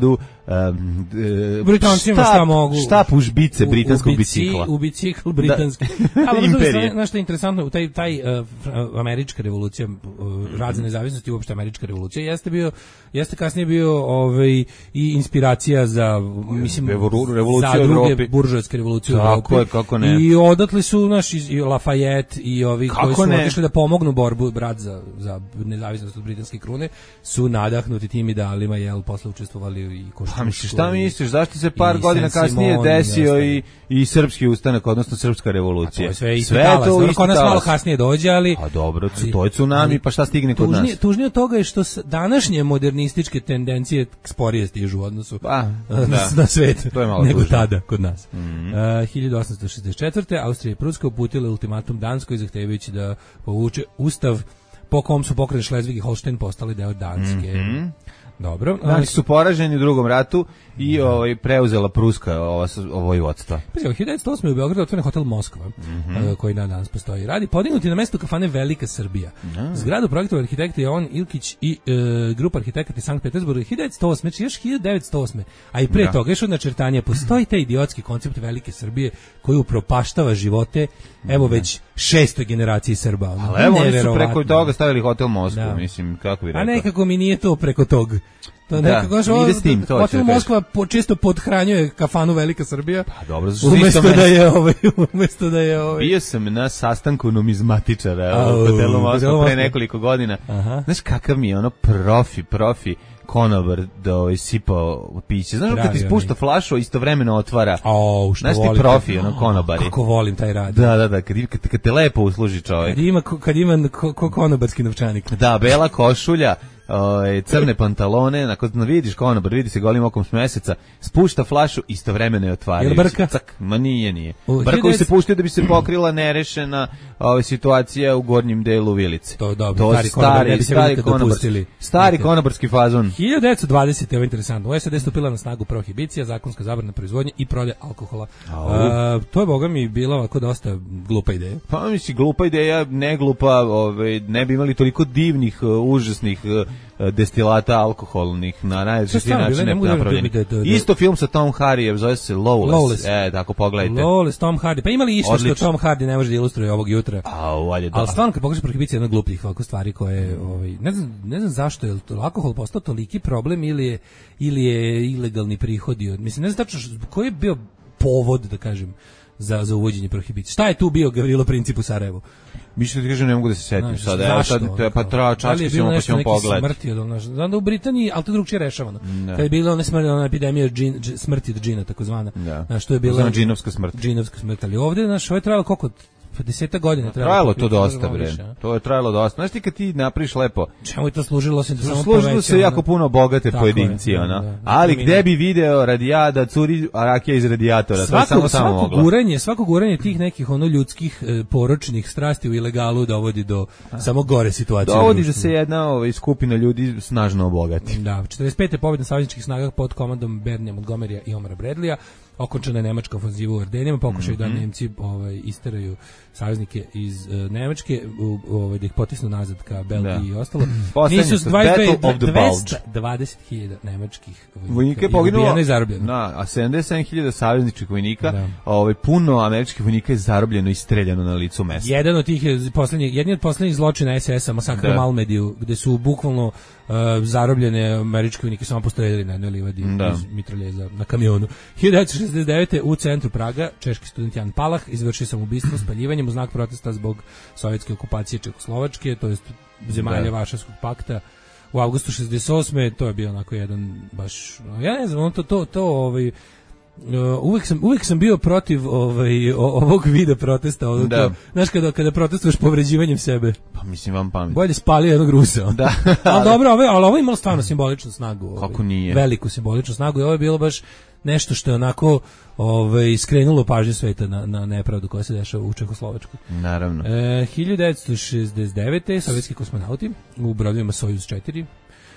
[SPEAKER 9] Um, d-
[SPEAKER 8] Britancima
[SPEAKER 9] štap,
[SPEAKER 8] šta mogu?
[SPEAKER 9] Štap u žbice britanskog
[SPEAKER 8] u, u bici,
[SPEAKER 9] bicikla.
[SPEAKER 8] U bicikl britanski. Ali
[SPEAKER 9] Imperije.
[SPEAKER 8] znaš što je interesantno, taj, taj uh, američka revolucija, uh, rad za nezavisnost i uopšte američka revolucija, jeste bio, jeste kasnije bio ovaj, i inspiracija za, mislim,
[SPEAKER 9] Revolucija
[SPEAKER 8] za
[SPEAKER 9] u
[SPEAKER 8] druge
[SPEAKER 9] Evropi.
[SPEAKER 8] buržoaske revolucije u
[SPEAKER 9] Tako
[SPEAKER 8] Evropi.
[SPEAKER 9] je, kako ne.
[SPEAKER 8] I odatle su naš i Lafayette i ovi
[SPEAKER 9] Kako
[SPEAKER 8] koji su
[SPEAKER 9] ne?
[SPEAKER 8] otišli da pomognu borbu brat za, za nezavisnost od britanske krune, su nadahnuti tim idealima, jel, posle učestvovali i Koštuško.
[SPEAKER 9] Pa misliš, šta misliš, zašto se par
[SPEAKER 8] i
[SPEAKER 9] godina
[SPEAKER 8] Saint
[SPEAKER 9] kasnije
[SPEAKER 8] Simon
[SPEAKER 9] desio
[SPEAKER 8] i
[SPEAKER 9] i, i srpski ustanak, odnosno srpska revolucija?
[SPEAKER 8] To je sve isti
[SPEAKER 9] Sve je
[SPEAKER 8] talas.
[SPEAKER 9] to
[SPEAKER 8] Dobro,
[SPEAKER 9] isti
[SPEAKER 8] kod nas malo
[SPEAKER 9] talas.
[SPEAKER 8] kasnije dođe, ali...
[SPEAKER 9] A dobro,
[SPEAKER 8] ali-
[SPEAKER 9] to je tsunami,
[SPEAKER 8] ali
[SPEAKER 9] pa šta stigne kod
[SPEAKER 8] tužnije,
[SPEAKER 9] nas?
[SPEAKER 8] Tužnije od toga je što s- današnje modernističke tendencije sporije stižu u odnosu
[SPEAKER 9] Pa,
[SPEAKER 8] na,
[SPEAKER 9] da.
[SPEAKER 8] na svet
[SPEAKER 9] To je malo
[SPEAKER 8] nego
[SPEAKER 9] tužno.
[SPEAKER 8] tada kod nas. Mm-hmm. Uh, hiljadu osamsto šezdeset četvrte. Austrija i Prudska uputile ultimatum Danskoj zahtevajući da povuče ustav po kom su pokrajine Šlezvig i Holštajn postali deo Danske.
[SPEAKER 9] Mhm.
[SPEAKER 8] Dobro.
[SPEAKER 9] Danci su poraženi u drugom ratu i ovaj preuzela Pruska ova vojvodstva.
[SPEAKER 8] Pa hiljadu devetsto osme. u Beogradu otvoren hotel Moskva,
[SPEAKER 9] Mhm.
[SPEAKER 8] uh, koji na danas postoji i radi. Podignuti na mestu kafane Velika Srbija. Zgradu projektovao arhitekta Jovan Ilkić i uh, grupa arhitekata iz Sankt Petersburga hiljadu devetsto osme. Znači još hiljadu devetsto osme. A i pre
[SPEAKER 9] Da.
[SPEAKER 8] toga još od načrtanja postoji taj idiotski koncept Velike Srbije koji upropaštava živote evo već šestoj generaciji Srba. Ono,
[SPEAKER 9] Ali evo, oni su
[SPEAKER 8] neverovatno.
[SPEAKER 9] preko toga stavili hotel Moskvu,
[SPEAKER 8] Da.
[SPEAKER 9] mislim, kako bi rekao.
[SPEAKER 8] A nekako mi nije to preko tog. To
[SPEAKER 9] Da,
[SPEAKER 8] nekako znaš,
[SPEAKER 9] ide
[SPEAKER 8] ovo-
[SPEAKER 9] s tim, to
[SPEAKER 8] Hotel
[SPEAKER 9] ću da kažem.
[SPEAKER 8] Moskva po, često podhranjuje kafanu Velika Srbija.
[SPEAKER 9] Pa dobro, zašto su
[SPEAKER 8] Umesto
[SPEAKER 9] isto
[SPEAKER 8] da
[SPEAKER 9] mesto.
[SPEAKER 8] je ovaj, umesto da je ovaj.
[SPEAKER 9] Bio sam na sastanku numizmatičara
[SPEAKER 8] Au,
[SPEAKER 9] u hotelu
[SPEAKER 8] hotelu
[SPEAKER 9] Moskva pre
[SPEAKER 8] Moskva.
[SPEAKER 9] nekoliko godina.
[SPEAKER 8] Aha.
[SPEAKER 9] Znaš kakav mi je ono profi, profi konobar da ovaj sipao piće. Znaš kad
[SPEAKER 8] Pravi
[SPEAKER 9] ti spušta
[SPEAKER 8] onaj.
[SPEAKER 9] flašu, istovremeno otvara.
[SPEAKER 8] Au, što
[SPEAKER 9] Znaš ti
[SPEAKER 8] volite.
[SPEAKER 9] profi, ono konobari.
[SPEAKER 8] Kako volim taj rad.
[SPEAKER 9] Da, da, da, kad, kad, kad te lepo usluži čovjek.
[SPEAKER 8] Kad ima, kad ima ko, ko konobarski novčanik.
[SPEAKER 9] Da, bela košulja, ovaj, crne pantalone, nakon vidiš konobar, vidi se golim okom s meseca, spušta flašu, istovremeno je otvarajući.
[SPEAKER 8] Jel brka?
[SPEAKER 9] Cak, ma nije, nije.
[SPEAKER 8] U
[SPEAKER 9] Brkovi
[SPEAKER 8] hiljadu
[SPEAKER 9] se puštaju da bi se pokrila nerešena ovaj, situacija u gornjem delu vilice.
[SPEAKER 8] To je dobro,
[SPEAKER 9] To
[SPEAKER 8] stari konobari, ne bi se
[SPEAKER 9] stari,
[SPEAKER 8] nikad
[SPEAKER 9] konobar,
[SPEAKER 8] dopustili.
[SPEAKER 9] stari
[SPEAKER 8] Nikad.
[SPEAKER 9] konobarski fazon.
[SPEAKER 8] hiljadu devetsto dvadesete. Ovo je interesantno. U S A D stupila na snagu prohibicija, zakonska zabrana proizvodnje i prodaje alkohola. A, to je, boga mi, bila ovako dosta glupa ideja.
[SPEAKER 9] Pa misli, glupa ideja, ne glupa, ovaj, ne bi imali toliko divnih, uh, užasnih uh, destilata alkoholnih na najrazličitiji
[SPEAKER 8] stvarno bilo,
[SPEAKER 9] način
[SPEAKER 8] ne mogu da-
[SPEAKER 9] napravljeni.
[SPEAKER 8] da- da- da-
[SPEAKER 9] Isto film sa Tom Hardyjem, zove se Lawless.
[SPEAKER 8] Lawless.
[SPEAKER 9] E, tako pogledajte.
[SPEAKER 8] Lawless, Tom Hardy. Pa imali išta
[SPEAKER 9] Odlično.
[SPEAKER 8] što Tom Hardy ne može da ilustruje ovog jutra.
[SPEAKER 9] Au, ajde, da.
[SPEAKER 8] Ali stvarno kad pogledaš prohibicija, jedna glupih ovako stvari koje ovaj ne znam ne znam zašto je to alkohol postao toliki problem ili je ili je ilegalni prihodi. od- Mislim ne znam tačno š- koji je bio povod da kažem za za uvođenje prohibicije. Šta je tu bio Gavrilo Princip u Sarajevu?
[SPEAKER 9] Mišljam ti kažem, ne mogu da se setim
[SPEAKER 8] Znaš,
[SPEAKER 9] sada. Evo
[SPEAKER 8] zašto,
[SPEAKER 9] sad,
[SPEAKER 8] ono,
[SPEAKER 9] pa
[SPEAKER 8] kao?
[SPEAKER 9] tra,
[SPEAKER 8] Da li je
[SPEAKER 9] čačke
[SPEAKER 8] bilo
[SPEAKER 9] ćemo pa
[SPEAKER 8] nešto,
[SPEAKER 9] ćemo
[SPEAKER 8] neki
[SPEAKER 9] pogledati.
[SPEAKER 8] smrti od ono, znam da u Britaniji, ali to drugčije rešavano.
[SPEAKER 9] Da.
[SPEAKER 8] Kad je bila ona smrt, ona epidemija džin, dž- smrti od džina, takozvana.
[SPEAKER 9] Da.
[SPEAKER 8] Znaš, to je bila
[SPEAKER 9] Takozvana džinovska smrt.
[SPEAKER 8] Džinovska smrt, ali ovde, znaš, ovo je trajalo koliko? deseta godina trajalo.
[SPEAKER 9] Trajalo to
[SPEAKER 8] Možda
[SPEAKER 9] dosta,
[SPEAKER 8] malo
[SPEAKER 9] bre.
[SPEAKER 8] više, a?
[SPEAKER 9] To je trajalo dosta. Znaš ti kad ti napriš lepo,
[SPEAKER 8] Čemu je to služilo se da samo
[SPEAKER 9] služilo
[SPEAKER 8] poveća,
[SPEAKER 9] se jako
[SPEAKER 8] ono?
[SPEAKER 9] puno bogate
[SPEAKER 8] Tako
[SPEAKER 9] pojedinci,
[SPEAKER 8] je, da,
[SPEAKER 9] ona.
[SPEAKER 8] da.
[SPEAKER 9] Ali
[SPEAKER 8] Vitamina.
[SPEAKER 9] gde bi video radijada, curi a rakija iz radijatora, to je
[SPEAKER 8] Svako,
[SPEAKER 9] samo tamo
[SPEAKER 8] svako
[SPEAKER 9] moglo.
[SPEAKER 8] guranje, svako guranje tih nekih ono ljudskih e, poročnih strasti u ilegalu dovodi do samo gore situacije. u
[SPEAKER 9] Dovodi da
[SPEAKER 8] društvu.
[SPEAKER 9] se jedna ovaj, skupina ljudi snažno obogati.
[SPEAKER 8] Da, četrdeset pete pobjeda savezničkih snaga pod komandom Bernija Montgomerya i Omara Bradleya. Okončana je nemačka ofanziva u Ardenima, pokušaju da Nemci ovaj isteraju saveznike iz uh, Nemačke, u, ovaj da ih potisnu nazad ka Belgiji
[SPEAKER 9] Da.
[SPEAKER 8] i ostalo.
[SPEAKER 9] Poslednji
[SPEAKER 8] Nisu
[SPEAKER 9] su
[SPEAKER 8] dvadeset
[SPEAKER 9] Battle of the
[SPEAKER 8] dvesta dvadeset hiljada nemačkih
[SPEAKER 9] Vojnika je
[SPEAKER 8] i
[SPEAKER 9] poginulo.
[SPEAKER 8] ubijeno i zarobljeno.
[SPEAKER 9] Da, a sedamdeset sedam hiljada savezničkih vojnika,
[SPEAKER 8] Da.
[SPEAKER 9] ovaj puno američkih vojnika je zarobljeno i streljano na licu mesta.
[SPEAKER 8] Jedan od tih je poslednjih, jedni od poslednjih zločina S S-a, masakr u
[SPEAKER 9] Da.
[SPEAKER 8] Malmediju, gde su bukvalno uh, zarobljene američke vojnike samo postreljali na jednoj livadi
[SPEAKER 9] Da.
[SPEAKER 8] iz mitraljeza na kamionu. hiljadu devetsto šezdeset devete. u centru Praga češki student Jan Palah izvršio samoubistvo spaljivanjem u znak protesta zbog sovjetske okupacije Čehoslovačke, to jest zemalja
[SPEAKER 9] Da.
[SPEAKER 8] Varšavskog pakta. U avgustu šezdeset osme. to je bio onako jedan baš, ja ne znam, on to to to ovaj Uh, uvek sam uvek sam bio protiv ovaj o- ovog vida protesta, ovog,
[SPEAKER 9] Da.
[SPEAKER 8] znaš kada kada protestuješ povređivanjem sebe.
[SPEAKER 9] Pa mislim vam pamet.
[SPEAKER 8] Bolje spali jednog Rusa.
[SPEAKER 9] Da.
[SPEAKER 8] ali dobro, ovo, je- ali ovo je imalo stvarno simboličnu snagu. Ovaj,
[SPEAKER 9] Kako nije?
[SPEAKER 8] Veliku simboličnu snagu i ovo je bilo baš nešto što je onako ovaj, skrenulo pažnju sveta na, na nepravdu koja se dešava u Čehoslovačkoj.
[SPEAKER 9] Naravno.
[SPEAKER 8] E, hiljadu devetsto šezdeset devete. sovjetski kosmonauti u brodovima Sojuz četiri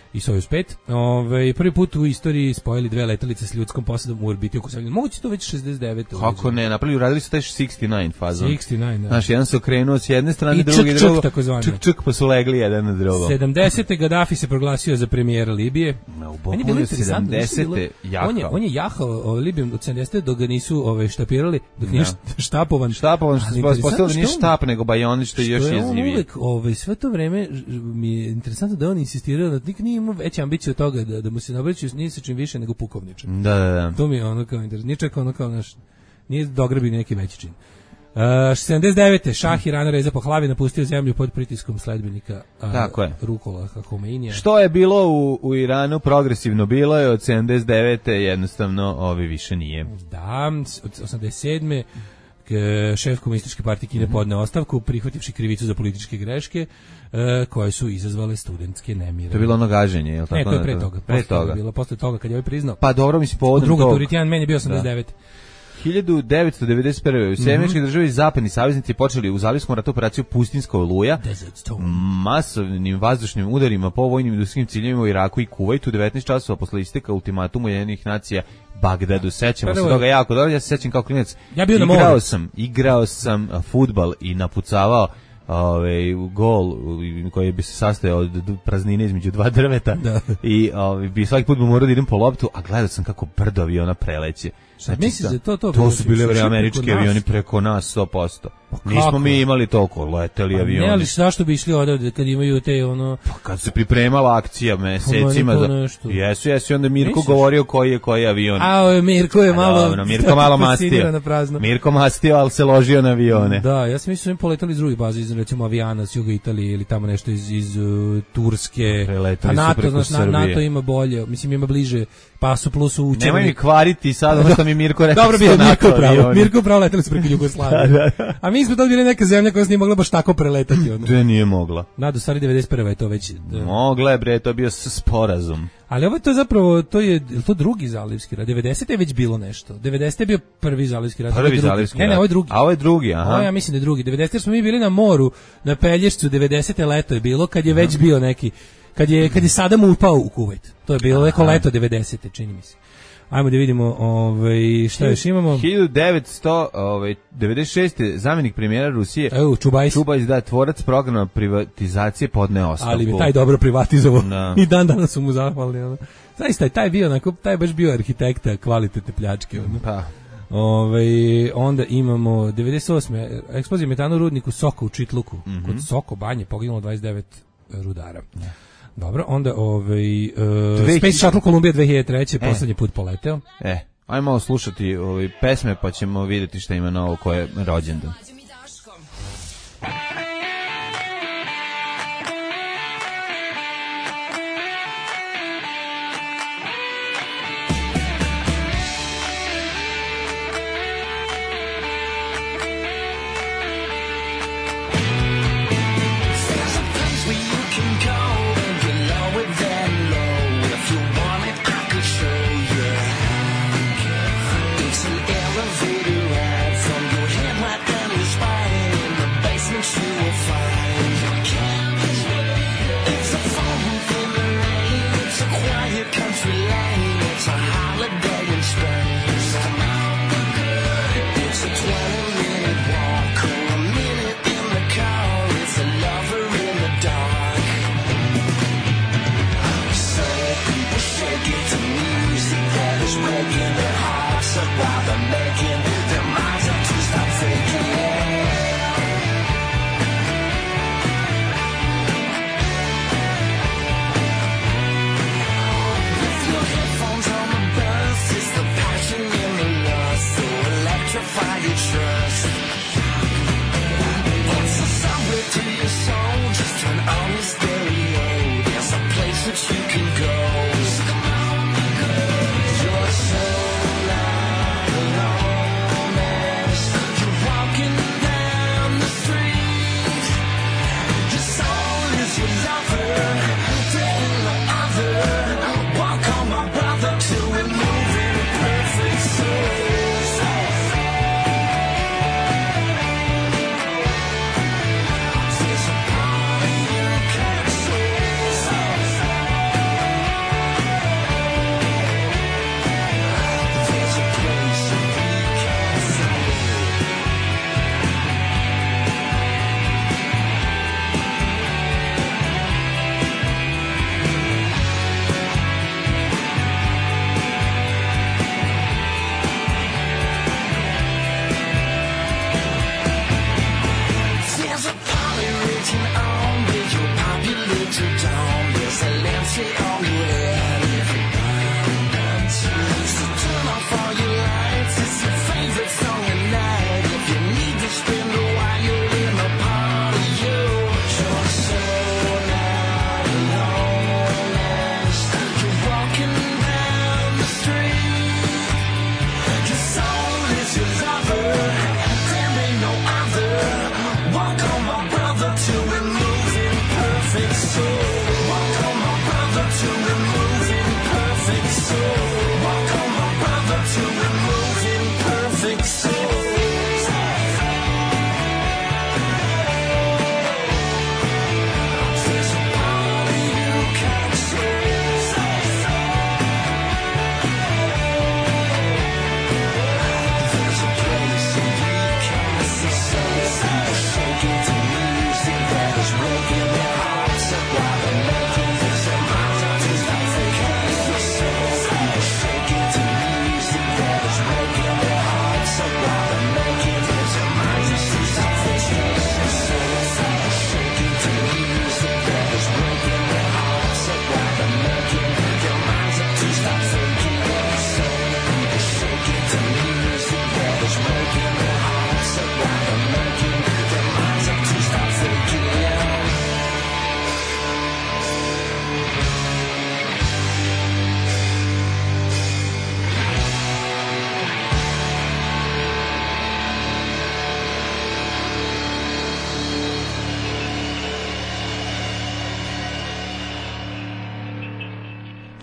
[SPEAKER 8] i Sojuz pet. Ove, prvi put u istoriji spojili dve letelice s ljudskom posadom u orbiti oko Zemlje. Moguće to već šezdeset devete.
[SPEAKER 9] Kako ne, napravili, uradili su taj šezdeset devet fazon.
[SPEAKER 8] šezdeset devet, da.
[SPEAKER 9] Znaš, jedan se okrenuo s jedne strane,
[SPEAKER 8] I
[SPEAKER 9] drugi
[SPEAKER 8] čuk,
[SPEAKER 9] drugo.
[SPEAKER 8] čuk, takozvani.
[SPEAKER 9] Čuk, čuk, pa su legli jedan na drugo.
[SPEAKER 8] sedamdesete Gaddafi se proglasio za premijera Libije.
[SPEAKER 9] No, u
[SPEAKER 8] Meni je bilo
[SPEAKER 9] Boku
[SPEAKER 8] interesantno,
[SPEAKER 9] sedamdesete jahao.
[SPEAKER 8] On je, on je jahao ovaj, Libijom od sedamdesete dok ga nisu ovaj, štapirali, dok nije štapovan.
[SPEAKER 9] Štapovan, što se postavilo da nije štap, nego bajon, što je još
[SPEAKER 8] jezivije.
[SPEAKER 9] jezivije.
[SPEAKER 8] Što je on uvek, ovaj, sve to vreme, mi je interesantno da on insistirao da nikad nije imao veće ambicije od toga, da, da mu se nabraćaju nije se čim više nego pukovničan.
[SPEAKER 9] Da, da, da.
[SPEAKER 8] To mi je ono kao interesantno. Nije čak ono kao naš, nije dograbio neki veći čin. Uh, sedamdeset devete Šah Irana Reza Pahlavi napustio zemlju pod pritiskom sledbenika uh,
[SPEAKER 9] Tako je.
[SPEAKER 8] Rukola Homeinija.
[SPEAKER 9] Što je bilo u, u Iranu progresivno bilo je od sedamdeset devete jednostavno ovi više nije.
[SPEAKER 8] Da, od osamdeset sedme K, šef komunističke partije Kine podneo ostavku prihvativši krivicu za političke greške uh, koje su izazvale studentske nemire.
[SPEAKER 9] To je bilo ono gaženje, je li tako?
[SPEAKER 8] Ne, to je pre toga.
[SPEAKER 9] Pre
[SPEAKER 8] posle
[SPEAKER 9] toga.
[SPEAKER 8] Bilo, posle toga kad je ovaj priznao.
[SPEAKER 9] Pa dobro, mislim povodom
[SPEAKER 8] drugi
[SPEAKER 9] tog.
[SPEAKER 8] Drugi Turitijan meni je bio osamdeset devete
[SPEAKER 9] hiljadu devetsto devedeset prve u Sjemeničke države i zapadni saveznici počeli u Zalivskom ratu operaciju Pustinska oluja masovnim vazdušnim udarima po vojnim industrijskim ciljevima u Iraku i Kuvajtu. Devetnaest časova posle isteka ultimatuma Ujedinjenih nacija Bagdadu. Sećamo se toga jako dobro. Ja se sećam kao klinac.
[SPEAKER 8] Ja bio na
[SPEAKER 9] igrao
[SPEAKER 8] moru.
[SPEAKER 9] sam, igrao sam fudbal i napucavao ovaj gol koji bi se sastojao od praznine između dva drveta.
[SPEAKER 8] Da.
[SPEAKER 9] I ovaj bi svaki put morao da idem po loptu, a gledao sam kako brdo aviona preleće.
[SPEAKER 8] Znači, misliš da to to
[SPEAKER 9] to su bili
[SPEAKER 8] preko
[SPEAKER 9] američki
[SPEAKER 8] nas?
[SPEAKER 9] avioni preko nas sto posto.
[SPEAKER 8] Pa
[SPEAKER 9] Nismo
[SPEAKER 8] kako?
[SPEAKER 9] mi imali toliko leteli avioni.
[SPEAKER 8] Ne, ali zašto bi išli odavde kad imaju te ono...
[SPEAKER 9] Pa kad se pripremala akcija mesecima
[SPEAKER 8] Pa,
[SPEAKER 9] za...
[SPEAKER 8] nešto.
[SPEAKER 9] Jesu, jesu, i onda Mirko
[SPEAKER 8] Misliš?
[SPEAKER 9] govorio koji je koji avion.
[SPEAKER 8] A, Mirko je
[SPEAKER 9] A,
[SPEAKER 8] malo...
[SPEAKER 9] dobro, Mirko malo mastio.
[SPEAKER 8] Na prazno.
[SPEAKER 9] Mirko mastio, ali se ložio na avione.
[SPEAKER 8] Da, ja sam mislio da su poletali iz drugih baza, iz recimo Avijana, s juga Italije ili tamo nešto iz, iz uh, Turske.
[SPEAKER 9] Preletali
[SPEAKER 8] a
[SPEAKER 9] su
[SPEAKER 8] NATO,
[SPEAKER 9] preko
[SPEAKER 8] znaš, na,
[SPEAKER 9] Srbije.
[SPEAKER 8] NATO ima bolje, mislim ima bliže Pasu Plusu učeni.
[SPEAKER 9] Nemoj mi kvariti sad, ono što mi Mirko rekao.
[SPEAKER 8] Dobro bio Mirko pravo. Mirko pravo leteli su preko Jugoslavije.
[SPEAKER 9] Da, da.
[SPEAKER 8] A mi smo tad bili neka zemlja koja se nije mogla baš tako preletati. Ono.
[SPEAKER 9] Da nije mogla.
[SPEAKER 8] Da, do stvari devedeset prve je to već. Da.
[SPEAKER 9] Mogla je, bre, to je bio s- sporazum.
[SPEAKER 8] Ali ovo je to zapravo, to je, je li to drugi zalivski rat? devedesete je već bilo nešto. devedesete je bio prvi zalivski rat. ovo je
[SPEAKER 9] Prvi
[SPEAKER 8] drugi.
[SPEAKER 9] zalivski
[SPEAKER 8] Ne, ne,
[SPEAKER 9] rat.
[SPEAKER 8] ovo je drugi.
[SPEAKER 9] A ovo je drugi, aha.
[SPEAKER 8] Ovo ja mislim da je drugi. devedesete smo mi bili na moru, na Pelješcu, devedesete leto je bilo, kad je već bio neki, kad je, kad je Sadam upao u Kuvajt. To je bilo neko leto devedesete, čini mi se. Ajmo da vidimo ovaj, šta još imamo.
[SPEAKER 9] hiljadu devetsto devedeset šeste zamjenik premijera Rusije
[SPEAKER 8] Evo, Čubajs.
[SPEAKER 9] Čubajs, da, tvorac programa privatizacije podneo ostavku.
[SPEAKER 8] Ali bi taj dobro privatizovao.
[SPEAKER 9] Da.
[SPEAKER 8] I dan danas su mu zahvalni. Ono. Zaista je taj bio, onako, taj je baš bio arhitekta kvalitetne pljačke. Ono.
[SPEAKER 9] Pa.
[SPEAKER 8] Ove, onda imamo devedeset osme eksplozija metana u rudniku Soko u Čitluku.
[SPEAKER 9] Mhm.
[SPEAKER 8] Kod Soko banje poginulo dvadeset devet rudara. Dobro, onda ovaj uh, Space Shuttle Columbia dve hiljade treće
[SPEAKER 9] E.
[SPEAKER 8] poslednji put poleteo.
[SPEAKER 9] E, ajmo malo slušati ove pesme pa ćemo vidjeti šta ima novo ko je rođendan.
[SPEAKER 2] It's an elevator ride from your headlight down this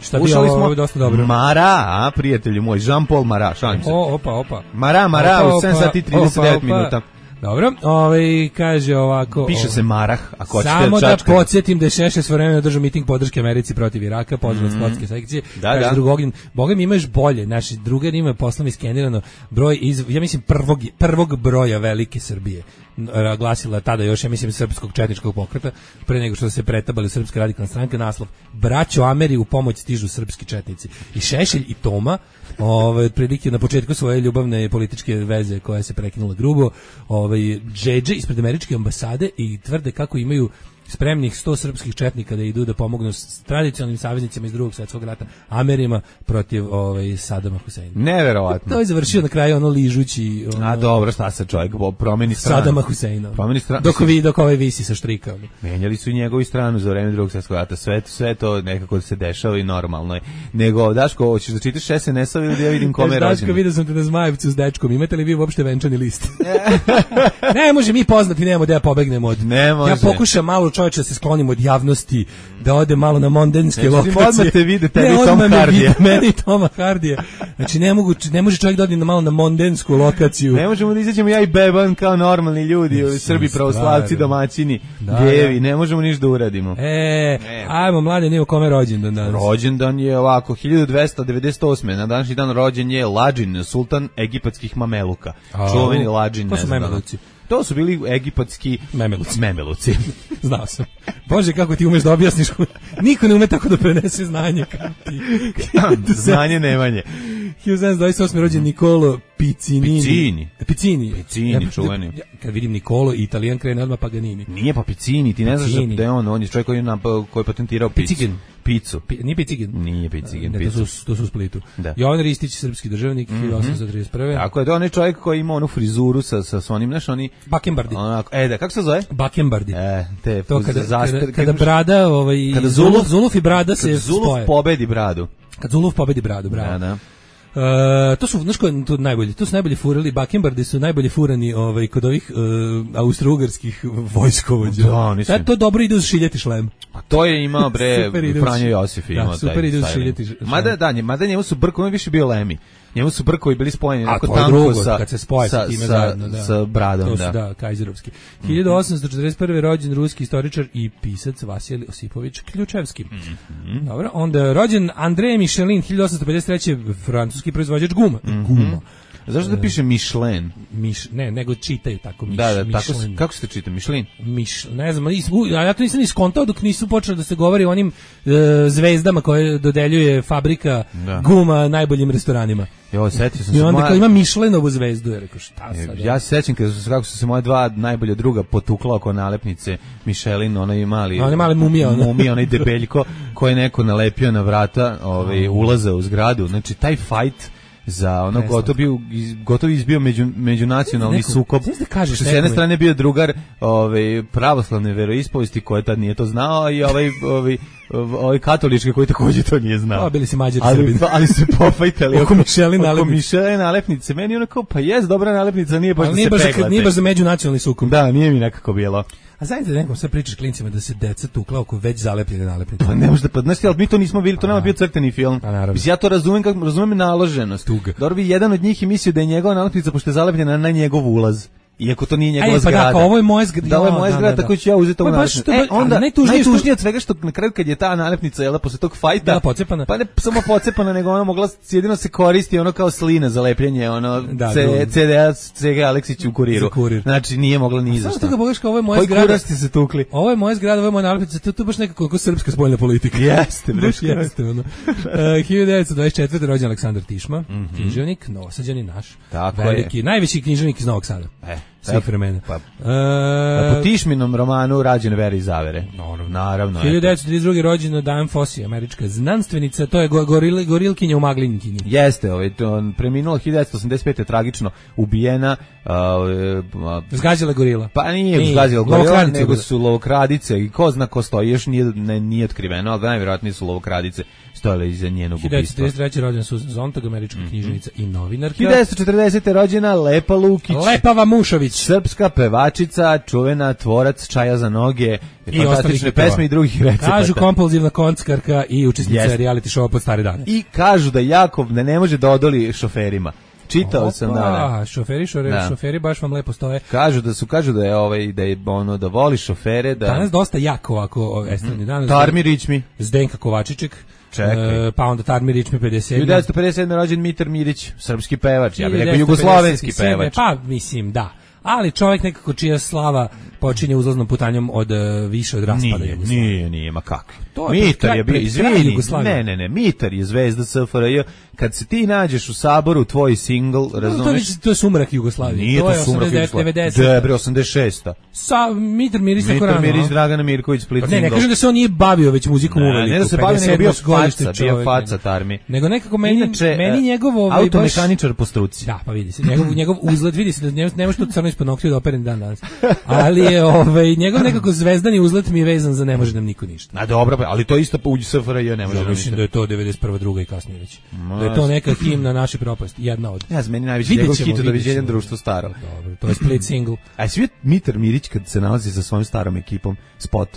[SPEAKER 8] Šta bi
[SPEAKER 9] Slušali
[SPEAKER 8] ovo,
[SPEAKER 9] smo
[SPEAKER 8] ovo je dosta dobro.
[SPEAKER 9] Mara, a prijatelju moj, Jean-Paul Mara, šalim se.
[SPEAKER 8] O, opa, opa.
[SPEAKER 9] Mara, Mara,
[SPEAKER 8] Opa,
[SPEAKER 9] u sedam
[SPEAKER 8] opa,
[SPEAKER 9] sati i trideset devet
[SPEAKER 8] opa, opa.
[SPEAKER 9] minuta.
[SPEAKER 8] Dobro, ovaj kaže ovako.
[SPEAKER 9] Piše se Marah, ako hoćete
[SPEAKER 8] samo da
[SPEAKER 9] čačka.
[SPEAKER 8] podsjetim da je Šešelj svojevremeno držao miting podrške Americi protiv Iraka, pozdrav mm. sportske sekcije.
[SPEAKER 9] Da,
[SPEAKER 8] kaže
[SPEAKER 9] da.
[SPEAKER 8] Drugogin, Boga mi imaš bolje, naši drugar ima poslom iskenirano broj iz, ja mislim prvog, prvog broja Velike Srbije. Glasila tada još, ja mislim, srpskog četničkog pokreta, pre nego što se pretabali Srpska radikalna stranka, naslov Braćo Ameri u pomoć stižu srpski četnici. I Šešelj i Toma, ovaj otprilike na početku svoje ljubavne političke veze koja se prekinula grubo, ovaj džedže ispred američke ambasade i tvrde kako imaju spremnih sto srpskih četnika da idu da pomognu s tradicionalnim saveznicima iz Drugog svjetskog rata, Amerima protiv ovaj Sadama Huseina.
[SPEAKER 9] Neverovatno.
[SPEAKER 8] To je završio na kraju ono ližući ono,
[SPEAKER 9] A dobro, šta se čovjek promeni stranu.
[SPEAKER 8] Sadama Huseina.
[SPEAKER 9] Promeni stranu.
[SPEAKER 8] Dok vi dok ovaj visi sa štrika. Ono.
[SPEAKER 9] Menjali su i njegovu stranu za vreme Drugog svjetskog rata. Sve sve to nekako se dešava i normalno je. Nego Daško, hoćeš da čitaš es en es-ove ili da ja vidim kome je rođendan?
[SPEAKER 8] Daško, vidio sam te na Zmajevcu s dečkom. Imate li vi uopšte venčani list? Ne može mi poznati, nemamo da ja pobegnemo od.
[SPEAKER 9] Ne može.
[SPEAKER 8] Ja pokušam malo čovječe da se sklonim od javnosti, da ode malo na mondenske
[SPEAKER 9] znači,
[SPEAKER 8] lokacije.
[SPEAKER 9] Odmah te vide tebi
[SPEAKER 8] ne,
[SPEAKER 9] i Tom Hardija.
[SPEAKER 8] Mene i Toma Hardija. Znači ne, mogu, ne može čovjek da ode na malo na mondensku lokaciju.
[SPEAKER 9] Ne možemo da izađemo ja i Beban kao normalni ljudi,
[SPEAKER 8] Mislim,
[SPEAKER 9] Srbi, pravoslavci,
[SPEAKER 8] stvarno.
[SPEAKER 9] domaćini,
[SPEAKER 8] Da,
[SPEAKER 9] gevi,
[SPEAKER 8] da.
[SPEAKER 9] ne možemo ništa da uradimo.
[SPEAKER 8] E, ajmo mlade, nimo kome rođendan danas.
[SPEAKER 9] Rođendan je ovako, hiljadu dvesta devedeset osme na današnji dan rođen je Ladžin, sultan egipatskih Mameluka.
[SPEAKER 8] A,
[SPEAKER 9] Čuveni Ladžin.
[SPEAKER 8] to
[SPEAKER 9] ne
[SPEAKER 8] su
[SPEAKER 9] znam.
[SPEAKER 8] Memeluci.
[SPEAKER 9] To su bili egipatski
[SPEAKER 8] Memeluci.
[SPEAKER 9] Memeluci.
[SPEAKER 8] Znao sam. Bože, kako ti umeš da objasniš. Niko ne ume tako da prenese znanje kao ti.
[SPEAKER 9] Znanje nemanje.
[SPEAKER 8] hiljadu sedamsto dvadeset osme rođen Nikolo Piccinini.
[SPEAKER 9] Piccini.
[SPEAKER 8] Piccini.
[SPEAKER 9] Piccini,
[SPEAKER 8] Ja,
[SPEAKER 9] čuveni.
[SPEAKER 8] Ja, kad vidim Nikolo i Italijan krene odmah Paganini.
[SPEAKER 9] Nije pa Piccini, ti ne znaš
[SPEAKER 8] Piccini.
[SPEAKER 9] da je on, on je čovjek koji je, nap- koji je patentirao picu.
[SPEAKER 8] Picigen.
[SPEAKER 9] Picu.
[SPEAKER 8] Pi, nije Picigen.
[SPEAKER 9] Nije Picigen,
[SPEAKER 8] Ne, to
[SPEAKER 9] picu.
[SPEAKER 8] su, to su u Splitu.
[SPEAKER 9] Da.
[SPEAKER 8] Jovan Ristić, srpski državnik, hiljadu osamsto trideset prve.
[SPEAKER 9] Tako je, to je onaj čovjek koji ima onu frizuru sa, sa, sa onim, znaš, oni...
[SPEAKER 8] Bakembardi.
[SPEAKER 9] Onako, e, da, kako se zove?
[SPEAKER 8] Bakembardi.
[SPEAKER 9] E, te,
[SPEAKER 8] To kada,
[SPEAKER 9] zastar-
[SPEAKER 8] kada, kada
[SPEAKER 9] kako-
[SPEAKER 8] brada, ovaj,
[SPEAKER 9] Kada
[SPEAKER 8] Zuluf,
[SPEAKER 9] Zuluf-
[SPEAKER 8] Zuluf i brada
[SPEAKER 9] kad
[SPEAKER 8] se
[SPEAKER 9] Zuluf
[SPEAKER 8] spoje.
[SPEAKER 9] pobedi bradu.
[SPEAKER 8] Kad Zuluf pobedi bradu, bravo.
[SPEAKER 9] Da, da.
[SPEAKER 8] Uh, to su, znaš ko je tu najbolji? To su najbolji furali, Bakembardi su najbolji furani ovaj, kod ovih uh, austro-ugarskih vojskovođa.
[SPEAKER 9] Da, oni su-
[SPEAKER 8] Da, to dobro ide uz šiljeti šlem.
[SPEAKER 9] A to je imao bre
[SPEAKER 8] Super ide uz-
[SPEAKER 9] Franjo Josif
[SPEAKER 8] Da,
[SPEAKER 9] imao
[SPEAKER 8] super
[SPEAKER 9] taj
[SPEAKER 8] ide uz
[SPEAKER 9] styling.
[SPEAKER 8] šiljeti šlem.
[SPEAKER 9] Mada da, nje- mada njemu su brkovi više bio Lemi. Njemu su brkovi bili spojeni
[SPEAKER 8] A
[SPEAKER 9] onako
[SPEAKER 8] to je
[SPEAKER 9] tanko
[SPEAKER 8] drugo,
[SPEAKER 9] sa
[SPEAKER 8] kad se spoje sa,
[SPEAKER 9] sa,
[SPEAKER 8] time
[SPEAKER 9] sa,
[SPEAKER 8] zajedno, da.
[SPEAKER 9] sa bradom,
[SPEAKER 8] To su,
[SPEAKER 9] da.
[SPEAKER 8] da, kajzerovski. hiljadu osamsto četrdeset prve rođen ruski istoričar i pisac Vasilij Osipović Ključevski.
[SPEAKER 9] Mhm.
[SPEAKER 8] Dobro, onda rođen André Michelin, hiljadu osamsto pedeset treće francuski proizvođač guma. Guma.
[SPEAKER 9] Zašto da piše Michelin?
[SPEAKER 8] Miš, ne, nego čitaju tako Miš,
[SPEAKER 9] Da, da, tako se,
[SPEAKER 8] Michelin.
[SPEAKER 9] kako se to čita? Michelin?
[SPEAKER 8] Miš, ne znam, nis- u, a ja to nisam ni skontao dok nisu počeli da se govori o onim e, zvezdama koje dodeljuje fabrika
[SPEAKER 9] Da.
[SPEAKER 8] guma najboljim restoranima.
[SPEAKER 9] Jo, setio sam
[SPEAKER 8] I
[SPEAKER 9] se
[SPEAKER 8] onda
[SPEAKER 9] moja-
[SPEAKER 8] kao ima Michelinovu zvezdu, ja rekao šta sad?
[SPEAKER 9] Ja se sećam kada su, kako su se moje dva najbolja druga potukla oko nalepnice Michelin, onaj mali...
[SPEAKER 8] A, onaj mali mumija, ono.
[SPEAKER 9] Mumija, onaj debeljko koji je neko nalepio na vrata ovaj, ulaza u zgradu. Znači, taj fight za ono
[SPEAKER 8] Preslatko.
[SPEAKER 9] gotovo bio iz, gotovo izbio među međunacionalni
[SPEAKER 8] Neko-
[SPEAKER 9] sukob.
[SPEAKER 8] znaš da kažeš
[SPEAKER 9] Što s jedne
[SPEAKER 8] nekome-
[SPEAKER 9] strane bio drugar ovaj pravoslavne veroispovesti koji tad nije to znao i ovaj ovaj ovaj katolički koji takođe to nije znao.
[SPEAKER 8] A, bili si Mađari,
[SPEAKER 9] ali,
[SPEAKER 8] Srbin.
[SPEAKER 9] ali se pofajtali
[SPEAKER 8] Oko Michelin
[SPEAKER 9] oko
[SPEAKER 8] nalepnice.
[SPEAKER 9] Michelin nalepnice. Meni ono kao pa jes dobra nalepnica, nije baš
[SPEAKER 8] Ali
[SPEAKER 9] da
[SPEAKER 8] nije
[SPEAKER 9] se
[SPEAKER 8] baš, za,
[SPEAKER 9] peglate.
[SPEAKER 8] nije baš za međunacionalni sukob.
[SPEAKER 9] Da, nije mi nekako bilo.
[SPEAKER 8] A znate da nekom sve pričaš klincima da se deca tukla oko već zalepljene nalepnice.
[SPEAKER 9] Pa ne može da pa znaš ti, ali mi to nismo bili, to nama bio crteni film.
[SPEAKER 8] Pa naravno.
[SPEAKER 9] Mislim, ja to razumem kako razumem naloženost.
[SPEAKER 8] Tuga.
[SPEAKER 9] Dobro bi jedan od njih i mislio da je njegova nalepnica pošto je zalepljena na njegov ulaz. Iako to nije njegova
[SPEAKER 8] Aj, pa
[SPEAKER 9] zgrada.
[SPEAKER 8] da, kao ovo je moja zgrada.
[SPEAKER 9] Da, ovo je
[SPEAKER 8] Jo,
[SPEAKER 9] moja
[SPEAKER 8] da,
[SPEAKER 9] zgrada,
[SPEAKER 8] da,
[SPEAKER 9] tako
[SPEAKER 8] da.
[SPEAKER 9] ću ja uzeti
[SPEAKER 8] Pa
[SPEAKER 9] ovu
[SPEAKER 8] baš
[SPEAKER 9] nalepnicu.
[SPEAKER 8] to
[SPEAKER 9] E,
[SPEAKER 8] ba- ali
[SPEAKER 9] onda,
[SPEAKER 8] najtužnije što-
[SPEAKER 9] najtužnije od svega što na kraju kad je ta nalepnica, jel da, posle tog fajta...
[SPEAKER 8] Bila pocepana.
[SPEAKER 9] Pa ne samo pocepana, nego ona mogla, jedino se koristi ono kao slina za lepljenje, ono
[SPEAKER 8] Da,
[SPEAKER 9] C-
[SPEAKER 8] drugo.
[SPEAKER 9] C D A, C G Aleksić u kuriru.
[SPEAKER 8] Za kurir.
[SPEAKER 9] Znači, nije mogla ni za
[SPEAKER 8] Samo
[SPEAKER 9] šta.
[SPEAKER 8] što ga pogledaš kao ovo je moja
[SPEAKER 9] Koji
[SPEAKER 8] zgrada.
[SPEAKER 9] kurac ti se tukli?
[SPEAKER 8] Ovo je moja zgrada, ovo je moja nalepnica, to, to je baš nekako kao srpska spoljna politika.
[SPEAKER 9] Jeste, bre.
[SPEAKER 8] Baš jeste, ono. Uh, hiljadu devetsto dvadeset četvrte rođen Aleksandar Tišma, književnik, novosađani naš,
[SPEAKER 9] Tako je.
[SPEAKER 8] veliki, najveći književnik iz Novog Sada.
[SPEAKER 9] E,
[SPEAKER 8] Svih vremena.
[SPEAKER 9] Pa,
[SPEAKER 8] Uh,
[SPEAKER 9] po Tišminom romanu rađen Vere i Zavere. Naravno. Naravno.
[SPEAKER 8] hiljadu
[SPEAKER 9] eto.
[SPEAKER 8] devetsto trideset druge rođena Diane Fossey, američka znanstvenica, to je go- goril, gorilkinja u Maglinkinji.
[SPEAKER 9] Jeste, ovaj, to, on preminula hiljadu devetsto osamdeset pete tragično ubijena. Uh,
[SPEAKER 8] Zgađala gorila.
[SPEAKER 9] pa nije,
[SPEAKER 8] Nije,
[SPEAKER 9] zgazila gorila,
[SPEAKER 8] lovokradice
[SPEAKER 9] nego
[SPEAKER 8] bila.
[SPEAKER 9] su lovokradice i ko zna ko stoji, još nije, ne, nije otkriveno, ali najvjerojatnije su lovokradice stojale iza njenog
[SPEAKER 8] hiljadu devetsto
[SPEAKER 9] ubistva.
[SPEAKER 8] trideset treće rođena Susan Sontag, američka književnica i novinarka.
[SPEAKER 9] hiljadu devetsto četrdesete rođena Lepa Lukić.
[SPEAKER 8] Lepava mušo Milošević.
[SPEAKER 9] Srpska pevačica, čuvena, tvorac čaja za noge,
[SPEAKER 8] I
[SPEAKER 9] fantastične pesme i drugih recepata.
[SPEAKER 8] Kažu kompulzivna kockarka i učesnica
[SPEAKER 9] Jeste.
[SPEAKER 8] reality showa pod stare dane.
[SPEAKER 9] I kažu da Jakov da ne može da odoli šoferima. Čitao sam da.
[SPEAKER 8] A, šoferi, šoferi,
[SPEAKER 9] Da.
[SPEAKER 8] šoferi baš vam lepo stoje.
[SPEAKER 9] Kažu da su kažu da je ovaj da je ono da voli šofere, da
[SPEAKER 8] Danas dosta jako ovako estradni dan.
[SPEAKER 9] Tarmi Ričmi.
[SPEAKER 8] Zdenka Kovačiček.
[SPEAKER 9] Čekaj.
[SPEAKER 8] E, pa onda Tarmi Ričmi pedeset sedam.
[SPEAKER 9] hiljadu devetsto pedeset sedam rođen Mitar Mirić, srpski pevač, ja bih rekao
[SPEAKER 8] hiljadu devetsto
[SPEAKER 9] jugoslovenski
[SPEAKER 8] pedeset sedam.
[SPEAKER 9] pevač.
[SPEAKER 8] Pa mislim da. Ali čovjek nekako čija slava počinje uzlaznom putanjom od uh, više od raspada
[SPEAKER 9] Nije,
[SPEAKER 8] Jugoslavije.
[SPEAKER 9] nije, nije, ma kako.
[SPEAKER 8] To je
[SPEAKER 9] Mitar
[SPEAKER 8] pred
[SPEAKER 9] je
[SPEAKER 8] kraj-
[SPEAKER 9] bio,
[SPEAKER 8] pred kraj
[SPEAKER 9] izvini,
[SPEAKER 8] Jugoslavije.
[SPEAKER 9] ne, ne, ne, Mitar je zvezda S F R J. Kad se ti nađeš u Saboru, tvoj singl,
[SPEAKER 8] No, to,
[SPEAKER 9] razumeš?
[SPEAKER 8] je, to je sumrak Jugoslavije.
[SPEAKER 9] Nije to
[SPEAKER 8] je
[SPEAKER 9] sumrak
[SPEAKER 8] osamdeset
[SPEAKER 9] Jugoslavije.
[SPEAKER 8] devedeset.
[SPEAKER 9] Debre, osamdeset šesta.
[SPEAKER 8] Sa Mitar Mirić tako
[SPEAKER 9] Mitar
[SPEAKER 8] rano.
[SPEAKER 9] Mirić,
[SPEAKER 8] a?
[SPEAKER 9] Dragana Mirković, Split
[SPEAKER 8] Pa ne, ne
[SPEAKER 9] single.
[SPEAKER 8] kažem da se on nije bavio već muzikom
[SPEAKER 9] Ne,
[SPEAKER 8] uveliko.
[SPEAKER 9] ne da se bavio, nego bio
[SPEAKER 8] pedeset sedmo godište
[SPEAKER 9] faca, bio
[SPEAKER 8] čovjek,
[SPEAKER 9] faca
[SPEAKER 8] nego-
[SPEAKER 9] Tarmi.
[SPEAKER 8] Nego nekako meni,
[SPEAKER 9] Inače,
[SPEAKER 8] meni
[SPEAKER 9] e,
[SPEAKER 8] njegov ovaj baš...
[SPEAKER 9] automehaničar po struci.
[SPEAKER 8] Da, pa vidi se. Njegov, njegov uzlet, vidi se da ne, ne može tu crno ispod noktiju da operen dan danas. Ali je ovaj, njegov nekako zvezdani uzlet mi je vezan za ne može nam niko ništa.
[SPEAKER 9] A dobro, pa, ali to isto u S F R J ne može.
[SPEAKER 8] Ja
[SPEAKER 9] da
[SPEAKER 8] mislim
[SPEAKER 9] ništa.
[SPEAKER 8] da je to devedeset prva druga i kasnije već. Da je to neka himna naše propasti, jedna od.
[SPEAKER 9] Ja, za meni najveći
[SPEAKER 8] Vidjet
[SPEAKER 9] njegov
[SPEAKER 8] ćemo,
[SPEAKER 9] hit
[SPEAKER 8] vidjet
[SPEAKER 9] doviđenja
[SPEAKER 8] ćemo.
[SPEAKER 9] društvo staro.
[SPEAKER 8] Dobro, to je Split single.
[SPEAKER 9] A svi Mitar Mirić kad se nalazi sa svojom starom ekipom, spot,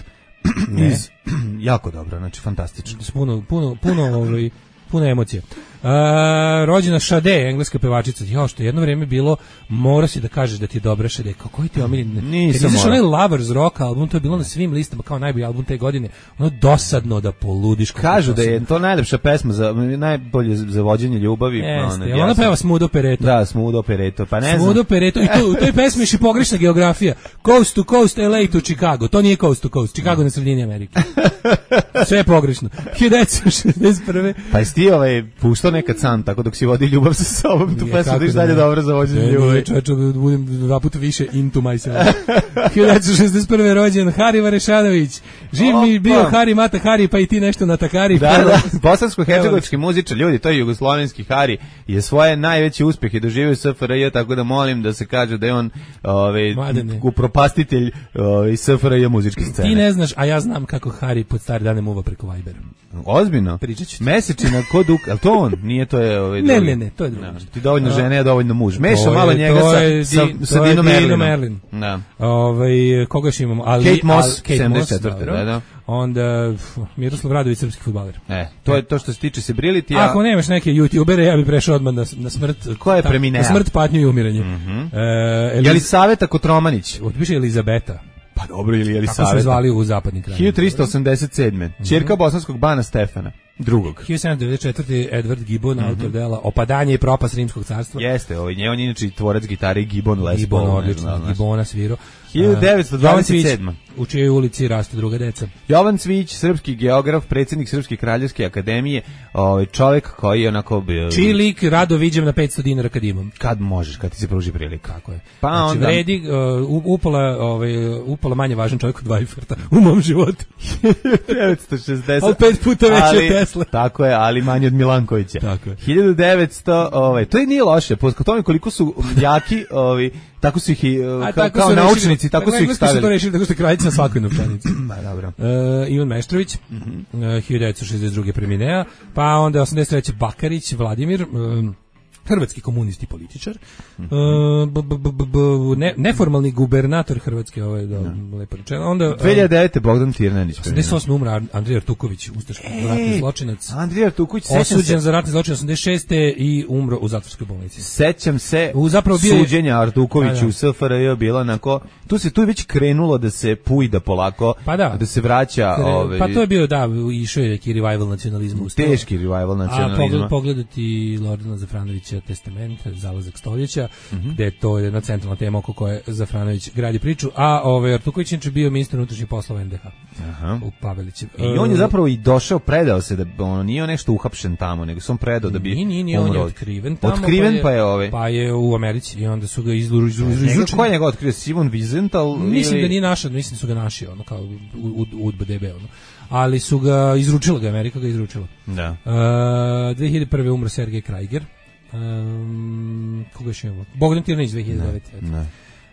[SPEAKER 9] iz, jako dobro, znači fantastično.
[SPEAKER 8] S puno, puno, puno, ovaj, puno emocije. Uh, rođena Sade, engleska pevačica. Jo, što je jedno vrijeme bilo, mora si da kažeš da ti je dobra Sade. Kao koji ti je omiljeni?
[SPEAKER 9] Nisam
[SPEAKER 8] Kad izašao
[SPEAKER 9] morao.
[SPEAKER 8] onaj Lovers Rock album, to je bilo na svim listama kao najbolji album te godine. Ono dosadno da poludiš. kako
[SPEAKER 9] Kažu da je
[SPEAKER 8] dosadno.
[SPEAKER 9] to najlepša pesma za najbolje za vođenje ljubavi.
[SPEAKER 8] Jeste,
[SPEAKER 9] ono,
[SPEAKER 8] jel ona
[SPEAKER 9] ja sam-
[SPEAKER 8] peva Smooth Operator?
[SPEAKER 9] Da, Smooth Operator, pa ne
[SPEAKER 8] Smooth
[SPEAKER 9] znam.
[SPEAKER 8] Operator. I to, u toj pesmi je i pogrešna geografija. Coast to coast, L A to Chicago. To nije coast to coast. Chicago na sredini Amerike. Sve je pogrešno. hiljadu devetsto šezdeset prve.
[SPEAKER 9] Pa jesi ti ovaj, puštao nekad sam, tako dok si vodi ljubav sa sobom, tu
[SPEAKER 8] Nije,
[SPEAKER 9] pesmu
[SPEAKER 8] kako
[SPEAKER 9] da iš
[SPEAKER 8] da
[SPEAKER 9] dalje
[SPEAKER 8] ne.
[SPEAKER 9] dobro za vođenje
[SPEAKER 8] Ne,
[SPEAKER 9] ljubavi.
[SPEAKER 8] nije, čovječe, da budem dva puta više into myself. hiljadu devetsto šezdeset prve rođen Hari Varešanović. Živ mi
[SPEAKER 9] Opa.
[SPEAKER 8] bio Hari Mata Hari, pa i ti nešto na takari.
[SPEAKER 9] Da, da, bosansko-hercegovački muzičar, ljudi, to je jugoslovenski Hari, je svoje najveći uspjehe doživio u S F R J, tako da molim da se kaže da je on ovaj,
[SPEAKER 8] Mladene.
[SPEAKER 9] upropastitelj ovaj, S F R J muzičke scene.
[SPEAKER 8] Ti ne znaš, a ja znam kako Hari pod stare dane muva preko Vibera.
[SPEAKER 9] Ozbiljno?
[SPEAKER 8] Pričat ću ti.
[SPEAKER 9] Mesečina kod uk, ali to on? Nije to je ovaj
[SPEAKER 8] Ne,
[SPEAKER 9] drugi?
[SPEAKER 8] ne, ne, to je drugi.
[SPEAKER 9] Da, ti dovoljno žene, ja dovoljno muž. Meša
[SPEAKER 8] To je-
[SPEAKER 9] malo njega
[SPEAKER 8] to
[SPEAKER 9] sa,
[SPEAKER 8] je
[SPEAKER 9] sa,
[SPEAKER 8] Di-
[SPEAKER 9] sa
[SPEAKER 8] to je
[SPEAKER 9] Dino
[SPEAKER 8] Dino
[SPEAKER 9] Merlinom.
[SPEAKER 8] Merlin.
[SPEAKER 9] Da.
[SPEAKER 8] Ovaj, koga još imamo? Ali,
[SPEAKER 9] Kate Moss,
[SPEAKER 8] ali- Kate
[SPEAKER 9] sedamdeset četvrte,
[SPEAKER 8] Moss, dobro.
[SPEAKER 9] da, da.
[SPEAKER 8] Onda pf, Miroslav Radović, srpski fudbaler.
[SPEAKER 9] E, to je to što se tiče Sebrillity. a-
[SPEAKER 8] Ako nemaš neke YouTubere, ja bih prešao odmah na, na smrt.
[SPEAKER 9] Ko je
[SPEAKER 8] ta-
[SPEAKER 9] preminea?
[SPEAKER 8] Na smrt, patnju i umiranje. Mm
[SPEAKER 9] Je li Saveta Kotromanić?
[SPEAKER 8] Piše Elizabeta.
[SPEAKER 9] Pa dobro, ili je li
[SPEAKER 8] Kako se
[SPEAKER 9] Saveta?
[SPEAKER 8] zvali u zapadnim krajima.
[SPEAKER 9] hiljadu trista osamdeset sedme Ćerka bosanskog bana Stefana. Drugog.
[SPEAKER 8] hiljadu sedamsto devedeset četvrte Edward Gibbon, autor dela Opadanje i propast rimskog carstva.
[SPEAKER 9] Jeste, ovaj, nje on je inače i tvorac gitare Gibbon Les
[SPEAKER 8] Gibbon,
[SPEAKER 9] Paul. ne
[SPEAKER 8] odlično,
[SPEAKER 9] znam, znaš.
[SPEAKER 8] Gibbona svirao.
[SPEAKER 9] hiljadu devetsto dvadeset sedme
[SPEAKER 8] Jovan Cvić, u čijoj ulici raste druga deca.
[SPEAKER 9] Jovan Cvić, srpski geograf, predsjednik Srpske kraljevske akademije, ovaj, čovjek koji je onako... bio-
[SPEAKER 8] Čiji lik rado viđem na petsto dinara kad imam.
[SPEAKER 9] Kad možeš, kad ti se pruži prilika.
[SPEAKER 8] Tako je.
[SPEAKER 9] Pa
[SPEAKER 8] Znači,
[SPEAKER 9] onda...
[SPEAKER 8] vredi uh, upola, ovaj, upola manje važan čovjek od Weiferta u mom životu.
[SPEAKER 9] devetsto šezdeset
[SPEAKER 8] Ali pet puta veći od
[SPEAKER 9] Ali-
[SPEAKER 8] Tesle.
[SPEAKER 9] Tako je, ali manje od Milankovića.
[SPEAKER 8] Tako je.
[SPEAKER 9] hiljadu devetsto, ovaj, to i nije loše, po tome koliko su jaki, ovaj, tako su ih i,
[SPEAKER 8] A
[SPEAKER 9] kao,
[SPEAKER 8] tako
[SPEAKER 9] kao
[SPEAKER 8] su rešili-
[SPEAKER 9] naučnici, tako su ih
[SPEAKER 8] Engleski su to
[SPEAKER 9] stavili.
[SPEAKER 8] rešili tako što je kraljica na svakoj novčanici.
[SPEAKER 9] Ba, dobro.
[SPEAKER 8] Uh, Ivan Meštrović, uh, hiljadu devetsto šezdeset druge preminea, pa onda osamdeset treće Bakarić, Vladimir, um, hrvatski komunisti političar, uh, b, b, b, b, ne, neformalni gubernator Hrvatske, ovo je da, lepo rečeno. Onda,
[SPEAKER 9] dve hiljade devete Bogdan Tirnanić.
[SPEAKER 8] osamdeset osme umra Andrija Artuković, ustaški ratni zločinac,
[SPEAKER 9] Andrija Artuković, sećam
[SPEAKER 8] osuđen
[SPEAKER 9] se,
[SPEAKER 8] za ratni zločin osamdeset šeste i umro u zatvorskoj bolnici.
[SPEAKER 9] sećam se
[SPEAKER 8] U, zapravo bio je-
[SPEAKER 9] suđenja Artukoviću
[SPEAKER 8] Da, da.
[SPEAKER 9] u S F R J bilo onako, tu se tu je već krenulo da se pujda polako,
[SPEAKER 8] Pa da.
[SPEAKER 9] da se vraća ovaj,
[SPEAKER 8] Pa to je bio, da, išao je neki revival nacionalizma. uz to.
[SPEAKER 9] teški revival
[SPEAKER 8] A
[SPEAKER 9] nacionalizma.
[SPEAKER 8] pogled, pogledati Lordana Zafranovića Testament, Zalazak stoljeća,
[SPEAKER 9] Mhm.
[SPEAKER 8] gde je to jedna centralna tema oko koje Zafranović gradi priču, a ovaj Artuković je bio ministar unutrašnjih poslova N D H
[SPEAKER 9] Aha.
[SPEAKER 8] u Pavelićev.
[SPEAKER 9] I on je zapravo i došao, predao se da ono nije on nešto uhapšen tamo, nego se on predao da bi
[SPEAKER 8] Nije, nije, nije, on je
[SPEAKER 9] umro.
[SPEAKER 8] otkriven tamo.
[SPEAKER 9] Otkriven pa je ovaj.
[SPEAKER 8] Pa je u Americi i onda su ga izlu, izlu, izlu,
[SPEAKER 9] Njega,
[SPEAKER 8] izručili.
[SPEAKER 9] ko je njega otkrio? Simon Wiesenthal?
[SPEAKER 8] Mislim
[SPEAKER 9] ili...
[SPEAKER 8] da nije naša, mislim da su ga naši, ono kao U D B D, ono. Ali su ga, izručila ga, Amerika ga izručila.
[SPEAKER 9] Da.
[SPEAKER 8] Uh, dve hiljade prve umro Sergej Krajger. Um, koga još imamo? Bogdan Tirnanić dve hiljade devete.
[SPEAKER 9] Ne.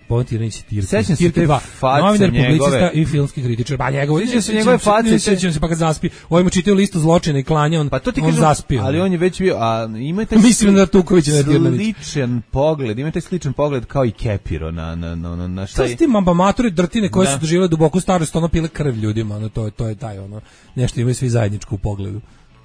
[SPEAKER 8] Bojan Tiranić Tirka.
[SPEAKER 9] Sećam se
[SPEAKER 8] Tirka
[SPEAKER 9] te
[SPEAKER 8] dva.
[SPEAKER 9] face
[SPEAKER 8] Novinar, publicista
[SPEAKER 9] njegove.
[SPEAKER 8] i filmski kritičar. Ba njegov.
[SPEAKER 9] Sećam se njegove face.
[SPEAKER 8] Sećam se pa kad zaspi. Ovaj mu čitao listu zločina i klanja, on,
[SPEAKER 9] Pa to ti
[SPEAKER 8] on
[SPEAKER 9] kažem,
[SPEAKER 8] zaspio.
[SPEAKER 9] ali on je već bio, a ima taj
[SPEAKER 8] Mislim da Tuković je Tiranić.
[SPEAKER 9] sličan pogled, ima taj sličan pogled kao i Kepiro na, na, na, na, na šta
[SPEAKER 8] Šta
[SPEAKER 9] je.
[SPEAKER 8] su ti mambamaturi drtine koje
[SPEAKER 9] Da.
[SPEAKER 8] su doživjele duboku starost, ono pile krv ljudima, ono, to, to je taj, ono, nešto imaju svi zajedničko u pogledu.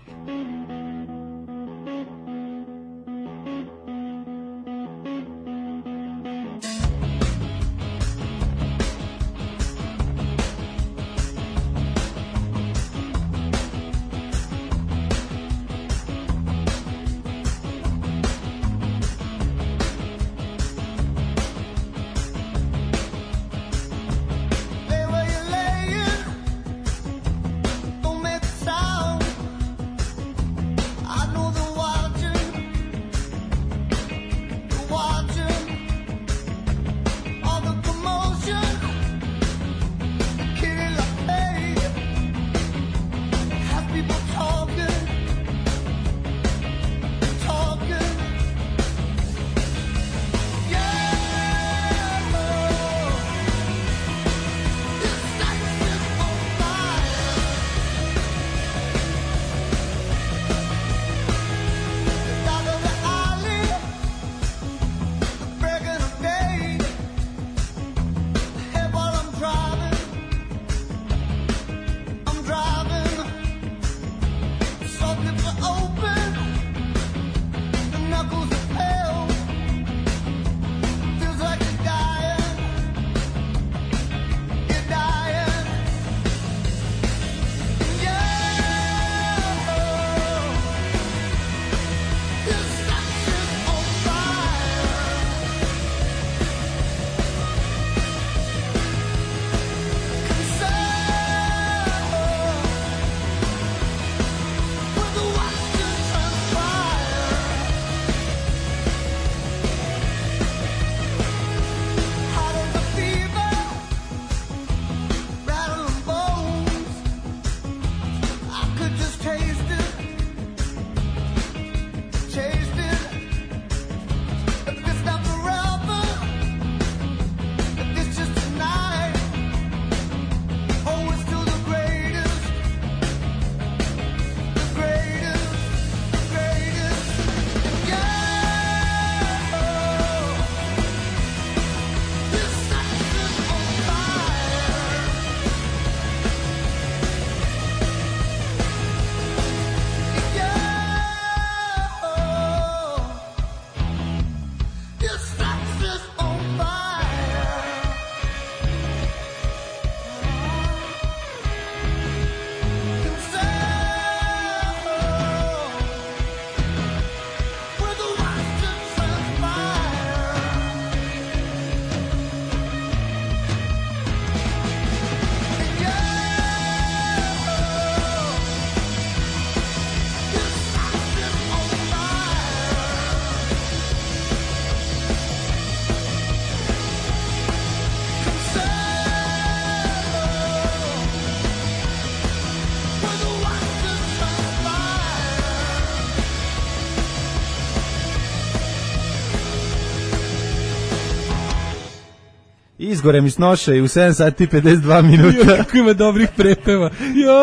[SPEAKER 9] Izgore mi snoša i u sedam sati i pedeset dva minuta.
[SPEAKER 8] Jo, kako ima dobrih prepeva.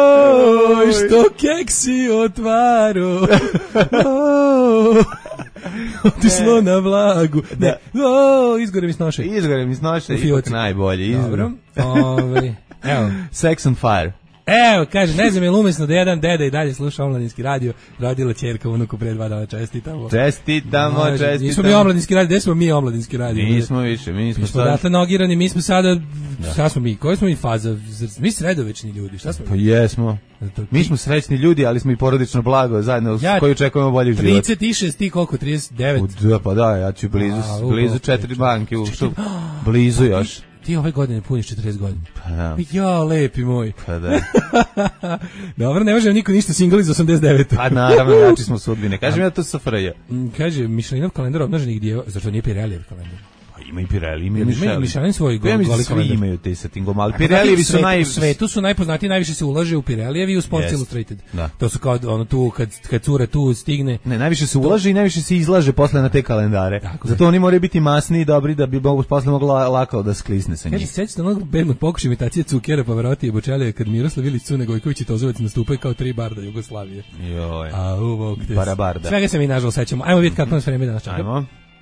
[SPEAKER 8] Joj, što keksi otvaru. Oh, otišlo na vlagu. Ne, oh, izgore mi snoša.
[SPEAKER 9] Izgore mi snoša i ipak najbolje.
[SPEAKER 8] Dobro. Ove, evo.
[SPEAKER 9] Sex on Fire.
[SPEAKER 8] Evo, kaže, ne znam je li umesno da jedan deda i dalje sluša omladinski radio, rodila ćerka unuku pre dva dana, čestitamo.
[SPEAKER 9] Čestitamo,
[SPEAKER 8] Može,
[SPEAKER 9] čestitamo.
[SPEAKER 8] Nismo mi omladinski radio, gde smo mi omladinski radio?
[SPEAKER 9] Nismo više, mi smo...
[SPEAKER 8] Mi smo odatle nogirani, mi smo sada, da. Šta smo mi, koji smo mi faza? Mi sredovečni ljudi, šta smo mi?
[SPEAKER 9] Pa jesmo. Mi smo srećni ljudi, ali smo i porodično blago, zajedno ja, koji očekujemo bolji život.
[SPEAKER 8] trideset šest, ti koliko, trideset devet?
[SPEAKER 9] Da, pa da, ja ću blizu, A, u, blizu četiri banke, u, što, blizu još.
[SPEAKER 8] Ti ove godine puniš četrdeset godina.
[SPEAKER 9] Pa da.
[SPEAKER 8] Ja, lepi moj.
[SPEAKER 9] Pa da.
[SPEAKER 8] Dobro, ne može niko ništa single iz osamdeset devete.
[SPEAKER 9] Pa naravno, jači smo sudbine. Kažem ja to sa F R J.
[SPEAKER 8] Kaže, Mišelinov kalendar obnaženih djeva, zašto nije Pirellijev kalendar?
[SPEAKER 9] Ima i Pirelli, ima i
[SPEAKER 8] Ima i
[SPEAKER 9] Michelin.
[SPEAKER 8] Michelin svoj
[SPEAKER 9] Ja mislim
[SPEAKER 8] goli
[SPEAKER 9] da svi
[SPEAKER 8] kalendar.
[SPEAKER 9] imaju te sa tim gom, ali Pirellijevi su naj...
[SPEAKER 8] U svetu su najpoznatiji, najviše se ulaže u Pirellijevi i u Sports
[SPEAKER 9] Jest.
[SPEAKER 8] Illustrated.
[SPEAKER 9] Da.
[SPEAKER 8] To su kao ono tu, kad, kad cura tu stigne.
[SPEAKER 9] Ne, najviše se ulaže i najviše se izlaže posle na te kalendare.
[SPEAKER 8] Tako
[SPEAKER 9] Zato oni moraju biti masni i dobri da bi mogu posle moglo la- lako da sklisne sa
[SPEAKER 8] Kaže,
[SPEAKER 9] njih.
[SPEAKER 8] sećate onog bednog pokušaja imitacije Cukera, Pavarotti i Bočelija kad Miroslav Ilić, Cune Gojković i Tozovac nastupaju kao tri barda Jugoslavije.
[SPEAKER 9] Joj.
[SPEAKER 8] A uvog te...
[SPEAKER 9] Barabarda.
[SPEAKER 8] Svega se mi nažalost sećamo. Ajmo vidjeti kako nas vreme danas čeka.
[SPEAKER 9] Ajmo.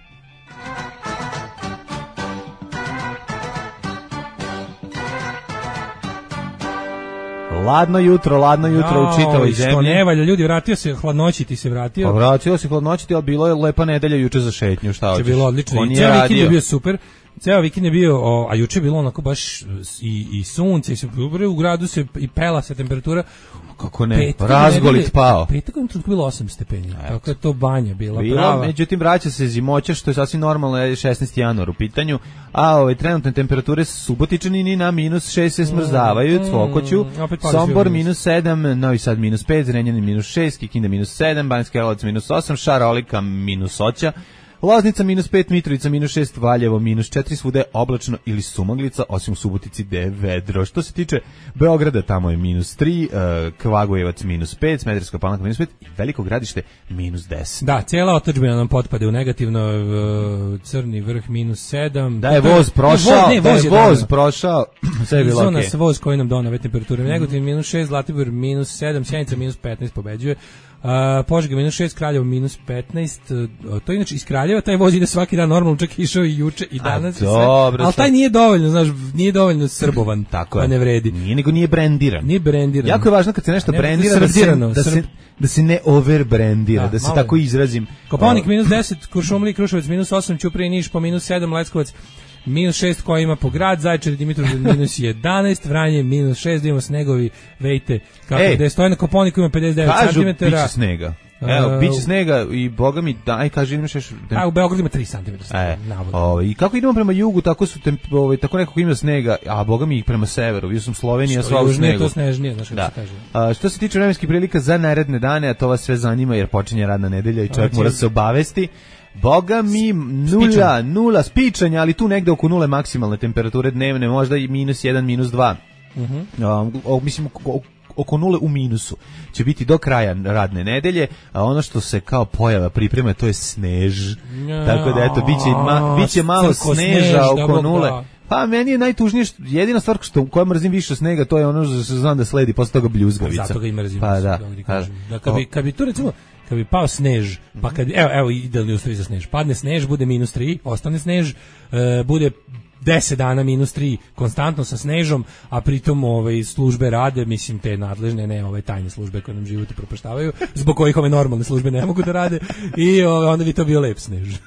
[SPEAKER 9] Ladno jutro, ladno jutro u čitavoj
[SPEAKER 8] Jao, Što
[SPEAKER 9] zemlji.
[SPEAKER 8] ne valja, ljudi, vratio se, hladnoći ti se vratio.
[SPEAKER 9] Pa vratio se hladnoći, ali bilo je lepa nedelja juče za šetnju, šta
[SPEAKER 8] To je
[SPEAKER 9] hoćeš?
[SPEAKER 8] bilo odlično.
[SPEAKER 9] Ko
[SPEAKER 8] I
[SPEAKER 9] nije
[SPEAKER 8] ceo vikend je
[SPEAKER 9] radio?
[SPEAKER 8] bio super. Ceo vikend je bio, o, a juče je bilo onako baš i, i sunce, i super, u gradu se i pela se temperatura.
[SPEAKER 9] Kako ne,
[SPEAKER 8] Petak
[SPEAKER 9] razgolit
[SPEAKER 8] nedelje-
[SPEAKER 9] pao.
[SPEAKER 8] Petak je bilo osam stepeni, tako je to banja bila
[SPEAKER 9] Bilo,
[SPEAKER 8] prava.
[SPEAKER 9] međutim vraća se zimoća što je sasvim normalno, je šesnaesti januar u pitanju, a ove trenutne temperature su Subotičani na minus šest se smrzavaju,
[SPEAKER 8] Mm,
[SPEAKER 9] Cvokoću,
[SPEAKER 8] opet pali
[SPEAKER 9] Sombor
[SPEAKER 8] svi u minus.
[SPEAKER 9] minus sedam, Novi Sad minus pet, Zrenjanin minus šest, Kikinda minus sedam, Banjski Karlovac minus osam, Šarolika minus oća, Loznica minus pet, Mitrovica minus šest, Valjevo minus četiri, svuda je oblačno ili sumaglica, osim u Subotici gde je vedro. Što se tiče Beograda, tamo je minus tri, uh, Kvagojevac minus pet, Smederevska Palanka minus pet i Veliko Gradište minus deset.
[SPEAKER 8] Da, cijela otadžbina nam potpade u negativno, uh, Crni vrh minus sedam.
[SPEAKER 9] Da je voz prošao,
[SPEAKER 8] ne,
[SPEAKER 9] da je
[SPEAKER 8] je
[SPEAKER 9] voz
[SPEAKER 8] dano.
[SPEAKER 9] prošao, sve je bilo
[SPEAKER 8] Izona
[SPEAKER 9] okej.
[SPEAKER 8] sa voz koji nam donove temperature. Negativno minus šest, Zlatibor minus sedam, Sjenica minus petnaest pobeđuje. Uh, Požega minus šest, Kraljevo minus petnaest. Uh, to je inače iz Kraljeva, taj voz ide svaki dan normalno, čak išao i juče i danas. i sve.
[SPEAKER 9] dobro,
[SPEAKER 8] Ali
[SPEAKER 9] sad-
[SPEAKER 8] taj nije dovoljno, znaš, nije dovoljno srbovan,
[SPEAKER 9] Tako
[SPEAKER 8] pa
[SPEAKER 9] je.
[SPEAKER 8] ne vredi.
[SPEAKER 9] Nije, nego nije brendiran.
[SPEAKER 8] Nije brendiran.
[SPEAKER 9] Jako je važno kad se nešto
[SPEAKER 8] Ne,
[SPEAKER 9] brendira da se,
[SPEAKER 8] srbdirano,
[SPEAKER 9] da, se,
[SPEAKER 8] srb-
[SPEAKER 9] da se ne overbrandira, da,
[SPEAKER 8] Da,
[SPEAKER 9] se
[SPEAKER 8] malo je.
[SPEAKER 9] tako izrazim.
[SPEAKER 8] Kopaonik minus deset, Kuršumlija i Kruševac minus osam, Ćuprija i Niš po minus sedam, Leskovac minus šest koji ima po grad, Zaječar i Dimitrovgrad minus jedanaest, Vranje minus šest, da imamo snegovi, vejte kako
[SPEAKER 9] Ej,
[SPEAKER 8] gde stoje na Koponiku ima pedeset devet
[SPEAKER 9] Kažu,
[SPEAKER 8] centimetara.
[SPEAKER 9] biće snega. Evo,
[SPEAKER 8] Uh,
[SPEAKER 9] biće snega i boga mi, daj, kaže, imaš još...
[SPEAKER 8] A u Beogradu ima tri centimetra.
[SPEAKER 9] E,
[SPEAKER 8] navodno.
[SPEAKER 9] ovaj, i kako idemo prema jugu, tako su temp, ovaj, tako nekako ima snega, a boga mi ih prema severu, vidio sam Slovenija
[SPEAKER 8] Što
[SPEAKER 9] sva u
[SPEAKER 8] južnije,
[SPEAKER 9] snegu.
[SPEAKER 8] to snežnije, znaš kako
[SPEAKER 9] Da.
[SPEAKER 8] se kaže.
[SPEAKER 9] A, što se tiče vremenskih prilika za naredne dane, a to vas sve zanima jer počinje radna nedelja i čovjek
[SPEAKER 8] Znači-
[SPEAKER 9] mora se obavesti. Boga mi nula, nula spičanja, ali tu negde oko nule maksimalne temperature dnevne, možda i minus jedan, minus dva.
[SPEAKER 8] Mhm.
[SPEAKER 9] A, o, mislim, oko- oko nule u minusu će biti do kraja radne nedelje, a ono što se kao pojava priprema to je snež.
[SPEAKER 8] Ja,
[SPEAKER 9] Tako da eto biće ma, biće malo
[SPEAKER 8] crko
[SPEAKER 9] sneža
[SPEAKER 8] snež, da
[SPEAKER 9] oko
[SPEAKER 8] Bog
[SPEAKER 9] nule.
[SPEAKER 8] da.
[SPEAKER 9] Pa meni je najtužnije što jedina stvar što koja mrzim više snega to je ono što se znam da sledi posle toga bljuzgavica.
[SPEAKER 8] Zato ga i mrzim.
[SPEAKER 9] Pa da.
[SPEAKER 8] kako ti
[SPEAKER 9] Pa,
[SPEAKER 8] kažem. Da, kad bi, kad bi tu recimo, kad bi pao snež, pa kad, evo, evo idealni uslovi za snež, padne snež, bude minus tri, ostane snež, e, bude deset dana minus tri konstantno sa snežom, a pritom ove službe rade, mislim te nadležne, ne ove tajne službe koje nam život upropaštavaju, zbog kojih ove normalne službe ne mogu da rade i ove, onda bi to bio lep snež.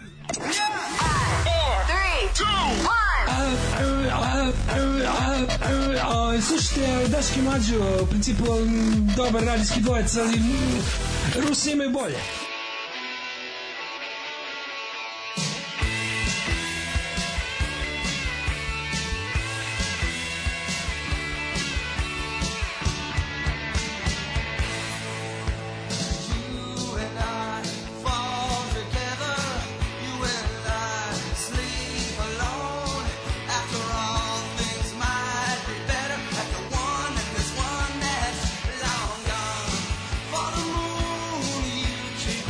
[SPEAKER 8] Slušajte, Daški Mađo, u principu m, dobar radijski dvojec, ali m, Rusi imaju bolje.
[SPEAKER 11] For the moon, you treat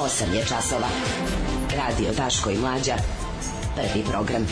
[SPEAKER 1] osam je časova. Radio Daško i Mlađa. Prvi program.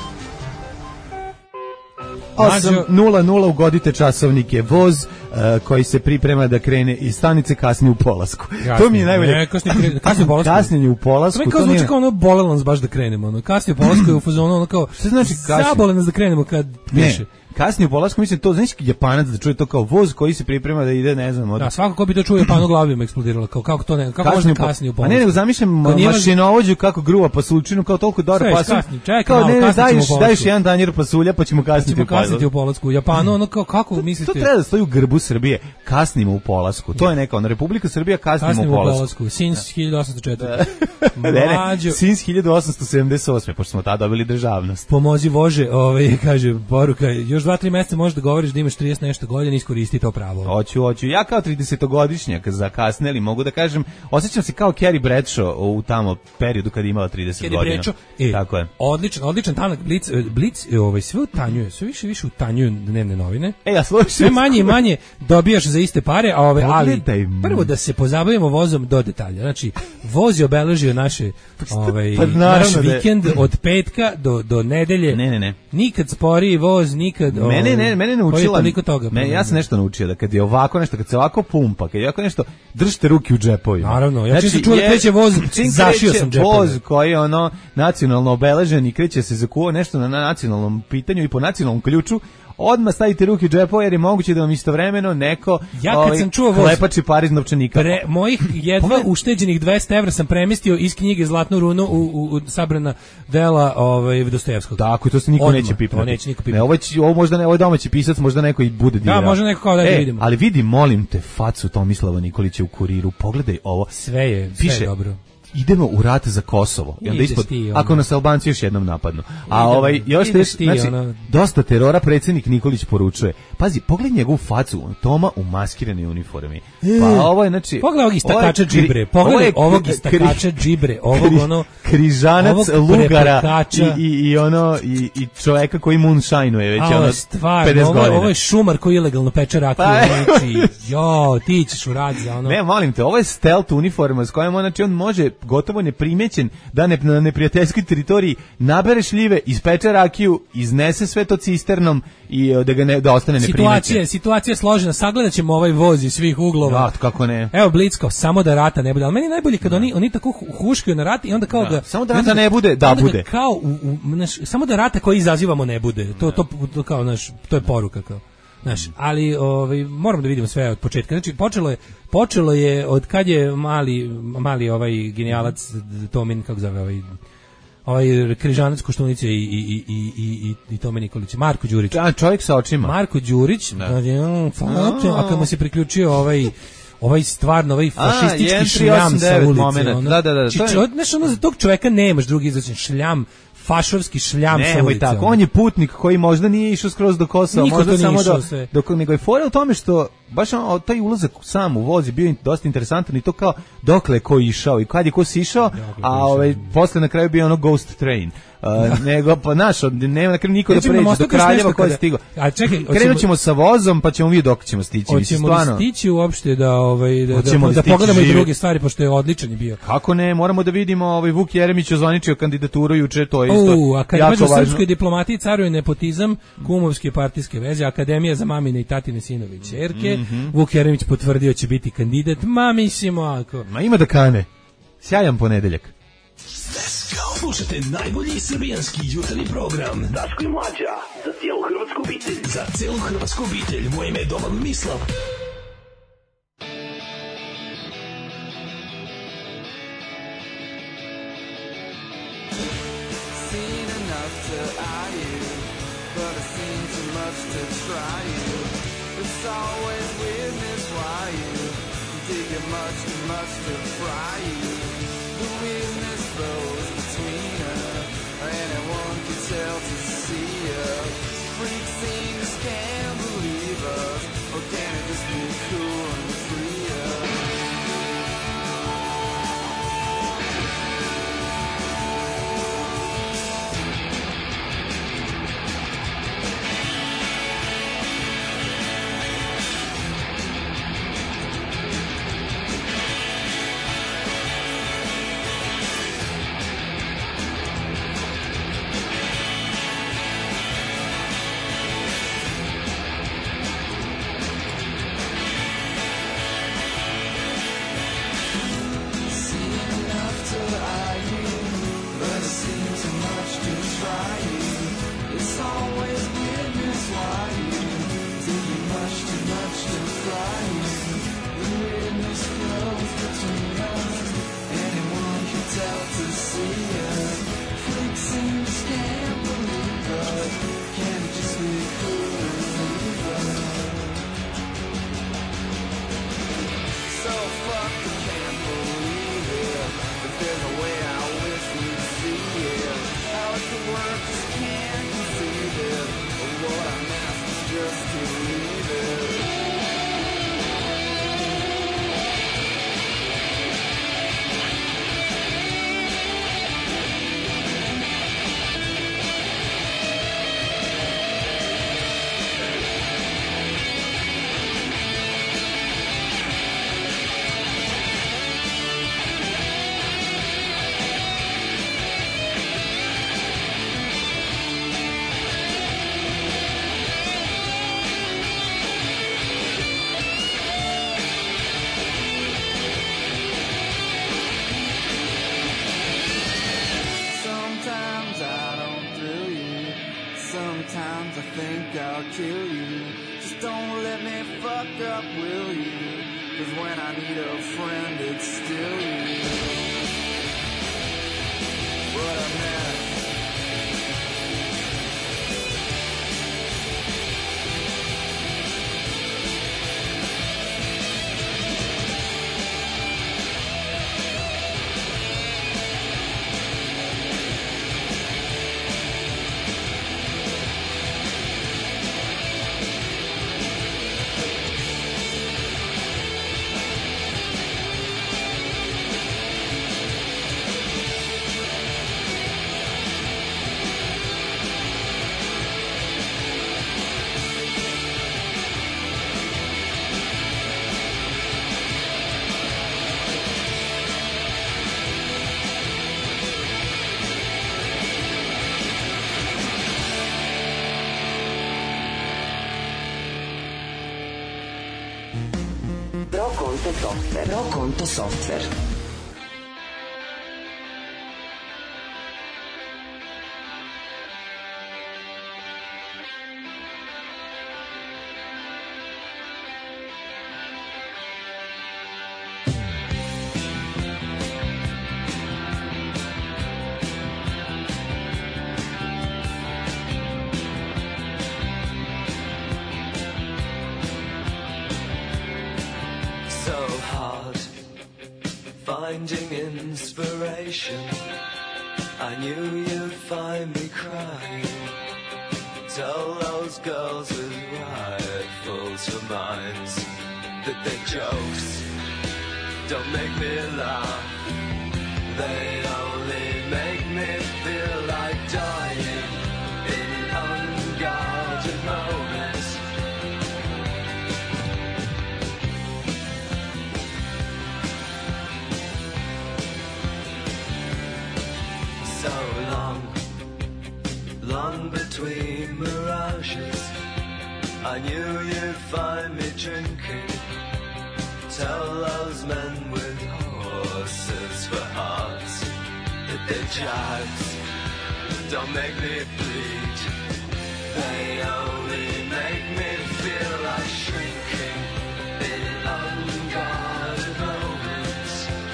[SPEAKER 9] osam nula nula ugodite časovnike. Voz uh, koji se priprema da krene iz stanice kasni u polasku.
[SPEAKER 8] Kasnije,
[SPEAKER 9] to mi je najbolje.
[SPEAKER 8] Ne, kasnije, kasnije u polasku.
[SPEAKER 9] Kasnije u polasku.
[SPEAKER 8] To mi kao zvuči kao ono bolelo nas baš da krenemo. Ono. Kasnije u polasku je u fazonu ono kao
[SPEAKER 9] što znači kasnije?
[SPEAKER 8] Zabole nas da krenemo kad piše.
[SPEAKER 9] Kasnije u polasku, mislim, to, znaš, Japanac da čuje to kao voz koji se priprema da ide, ne znam, od...
[SPEAKER 8] Da, svako ko bi to čuo Japanu glavi im eksplodiralo, kao kako to ne, kako može kasnije u polasku.
[SPEAKER 9] A ne, nego zamišljam mašinovođu kako gruva pasuljčinu, kao toliko dobra pasulj.
[SPEAKER 8] Čekaj,
[SPEAKER 9] kao,
[SPEAKER 8] malo,
[SPEAKER 9] ne, ne, daješ,
[SPEAKER 8] u
[SPEAKER 9] daješ jedan tanjir pasulja, pa ćemo kasniti,
[SPEAKER 8] ćemo kasniti u polasku. U Japanu, ono kao, kako mislite?
[SPEAKER 9] To treba da stoji u grbu Srbije, kasnimo u polasku. To je neka, ono, Republika Srbija, kasnimo, kasnimo u polasku.
[SPEAKER 8] Kasnimo u polasku, since hiljadu osamsto četvrte.
[SPEAKER 9] ne, ne, since hiljadu osamsto sedamdeset osme, pošto smo tada dobili državnost.
[SPEAKER 8] Pomozi Bože, ovaj, kaže, poruka, još dva, tri meseca možeš da govoriš da imaš trideset nešto godina, iskoristi to pravo.
[SPEAKER 9] Hoću, hoću. Ja kao tridesetogodišnjak zakasneli, mogu da kažem, osjećam se kao Carrie Bradshaw u tamo periodu kad je imala trideset
[SPEAKER 8] Carrie
[SPEAKER 9] godina.
[SPEAKER 8] Bradshaw, e,
[SPEAKER 9] tako je.
[SPEAKER 8] Odličan, odličan tanak Blic, Blic ovaj, sve utanjuje, sve više više utanjuju dnevne novine.
[SPEAKER 9] E, ja slušam.
[SPEAKER 8] Sve manje i manje dobijaš za iste pare, a ove, ali
[SPEAKER 9] mi.
[SPEAKER 8] prvo da se pozabavimo vozom do detalja. Znači, voz je obeležio naše, ovaj,
[SPEAKER 9] pa,
[SPEAKER 8] naš vikend od petka do, do nedelje.
[SPEAKER 9] Ne, ne, ne.
[SPEAKER 8] Nikad sporiji voz, nikad...
[SPEAKER 9] Mene, ne, mene naučila...
[SPEAKER 8] Toga,
[SPEAKER 9] me, ja sam nešto naučio, da kad je ovako nešto, kad se ovako pumpa, kad je ovako nešto, držite ruke u džepovima.
[SPEAKER 8] Naravno, ja čim sam čuo da kreće voz, zašio sam džepove.
[SPEAKER 9] Voz koji je ono nacionalno obeležen i kreće se za kuo nešto na nacionalnom pitanju i po nacionalnom ključu, odmah stavite ruke u džepove jer je moguće da vam istovremeno neko
[SPEAKER 8] ja kad ovaj, sam čuo voz,
[SPEAKER 9] klepači par iz novčanika.
[SPEAKER 8] Pre, mojih jedva ušteđenih dvesta evra sam premestio iz knjige Zlatnu runu u, u, u sabrana dela ovaj, Dostojevskog.
[SPEAKER 9] Tako, i to se niko odmah, neće pipnuti.
[SPEAKER 8] To neće niko pipnuti.
[SPEAKER 9] Ne, ovo, će, ovo, možda ne, ovo je domaći pisac, možda neko i bude dirao.
[SPEAKER 8] Da, možda neko kao da
[SPEAKER 9] e,
[SPEAKER 8] vidimo.
[SPEAKER 9] Ali vidi, molim te, facu Tomislava Nikolića u Kuriru, pogledaj ovo.
[SPEAKER 8] Sve je, sve
[SPEAKER 9] piše,
[SPEAKER 8] je dobro.
[SPEAKER 9] Idemo u rat za Kosovo. I onda ispod,
[SPEAKER 8] ti,
[SPEAKER 9] ako nas Albanci još jednom napadnu. A idemo, ovaj još te,
[SPEAKER 8] ti,
[SPEAKER 9] znači,
[SPEAKER 8] ono...
[SPEAKER 9] dosta terora predsjednik Nikolić poručuje. Pazi, pogledaj njegovu facu, Toma u maskiranoj uniformi. Pa ovo je, znači,
[SPEAKER 8] pogledaj ovog istakača džibre, pogledaj ovog istakača džibre, ovog ono
[SPEAKER 9] križanac Lugara i, i, i ono i, i čoveka koji moonshineuje već ono pedeset godina.
[SPEAKER 8] Ovo je šumar koji ilegalno peče rakiju.
[SPEAKER 9] Pa,
[SPEAKER 8] znači, jo, ti ćeš u rad za ono.
[SPEAKER 9] Ne, molim te, ovo je stealth uniforma s kojom on, znači, on može gotovo neprimećen da ne, na neprijateljskoj teritoriji nabere šljive, ispeče rakiju, iznese sve to cisternom i da ga ne, da ostane neprimećen.
[SPEAKER 8] Situacija, situacija je složena, sagledat ćemo ovaj voz iz svih uglova.
[SPEAKER 9] Da, kako ne.
[SPEAKER 8] Evo Blitzko, samo da rata ne bude, ali meni je najbolje kad oni, oni tako huškaju na rat i onda kao da, ga...
[SPEAKER 9] Samo da rata ne bude, da bude.
[SPEAKER 8] Kao, u, u, naš, samo da rata koji izazivamo ne bude, to, to, to, kao, naš, to je poruka kao. Znaš, ali ovaj moramo da vidimo sve od početka. Znači počelo je počelo je od kad je mali mali ovaj genijalac Tomin, kako zove ovaj ovaj križanac Koštunice i i i i i i Tome Nikolić, Marko Đurić.
[SPEAKER 9] A čovjek sa očima.
[SPEAKER 8] Marko Đurić, da je on, a kad mu se priključio ovaj ovaj stvarno ovaj fašistički šljam sa ulice. Ono,
[SPEAKER 9] da, da, da.
[SPEAKER 8] Či, čo, znaš, ono, za tog čoveka nemaš drugi izračun, šljam, fašovski šljam sa ulice.
[SPEAKER 9] Tako, on je putnik koji možda nije išao skroz do Kosova,
[SPEAKER 8] Niko
[SPEAKER 9] možda samo do,
[SPEAKER 8] sve.
[SPEAKER 9] dok nego je fora u tome što baš on, taj ulazak sam u voz je bio dosta interesantan i to kao dokle ko išao i kad je ko sišao, a ovaj posle na kraju bio ono ghost train. Uh, nego pa naš, nema na kraju niko da pređe do Kraljeva koji je stigao.
[SPEAKER 8] A čekaj,
[SPEAKER 9] krenućemo sa vozom pa ćemo vidjeti dok ćemo stići.
[SPEAKER 8] Hoćemo
[SPEAKER 9] stvarno.
[SPEAKER 8] stići uopšte da ovaj da, da,
[SPEAKER 9] da,
[SPEAKER 8] da pogledamo i druge stvari pošto je odličan je bio.
[SPEAKER 9] Kako ne, moramo da vidimo ovaj Vuk Jeremić ozvaničio kandidaturu juče, to je isto.
[SPEAKER 8] U, a kad među srpskoj diplomatiji caruje nepotizam, kumovske partijske veze, Akademija za mamine i tatine sinove i ćerke, mm -hmm. Vuk Jeremić potvrdio će biti kandidat, ma mislimo ako.
[SPEAKER 9] Ma ima da kane. Sjajan ponedeljak.
[SPEAKER 11] Slušajte najbolji srbijanski jutarnji program Daško i Mlađa, za cijelu hrvatsku obitelj. Za cijelu hrvatsku obitelj, moje ime je Domagoj Mislav.
[SPEAKER 12] Seen enough to eye you, but I've seen too much to try you. It's always weirdness why you dig it much too much to fry you. The weirdness flows between us, anyone can tell to see us. Freaks things can't believe us, or can it just be cool and free us? crying. The witness closed between us. Anyone can tell to see us. Freaks and just can't believe us. Can't it just be cool and leave us? So fucked, I can't believe it. But there's a way I wish we'd see it. How it could work, just can't conceive it. But what I'm asked is just to leave it. Sometimes I think I'll kill you. Just don't let me fuck up, will you? 'Cause when I need a friend, it's still you. What a mess.
[SPEAKER 1] Conto software. Pro Conto software.
[SPEAKER 12] Finding inspiration, I knew you'd find me crying. Tell those girls with rifles for minds that their jokes don't make me laugh. They only make me feel like dying in unguarded moments. So long, long between mirages, I knew you'd find me drinking. Tell those men with horses for hearts that their jibes don't make me bleed. They only make me feel like shrinking in unguarded moments.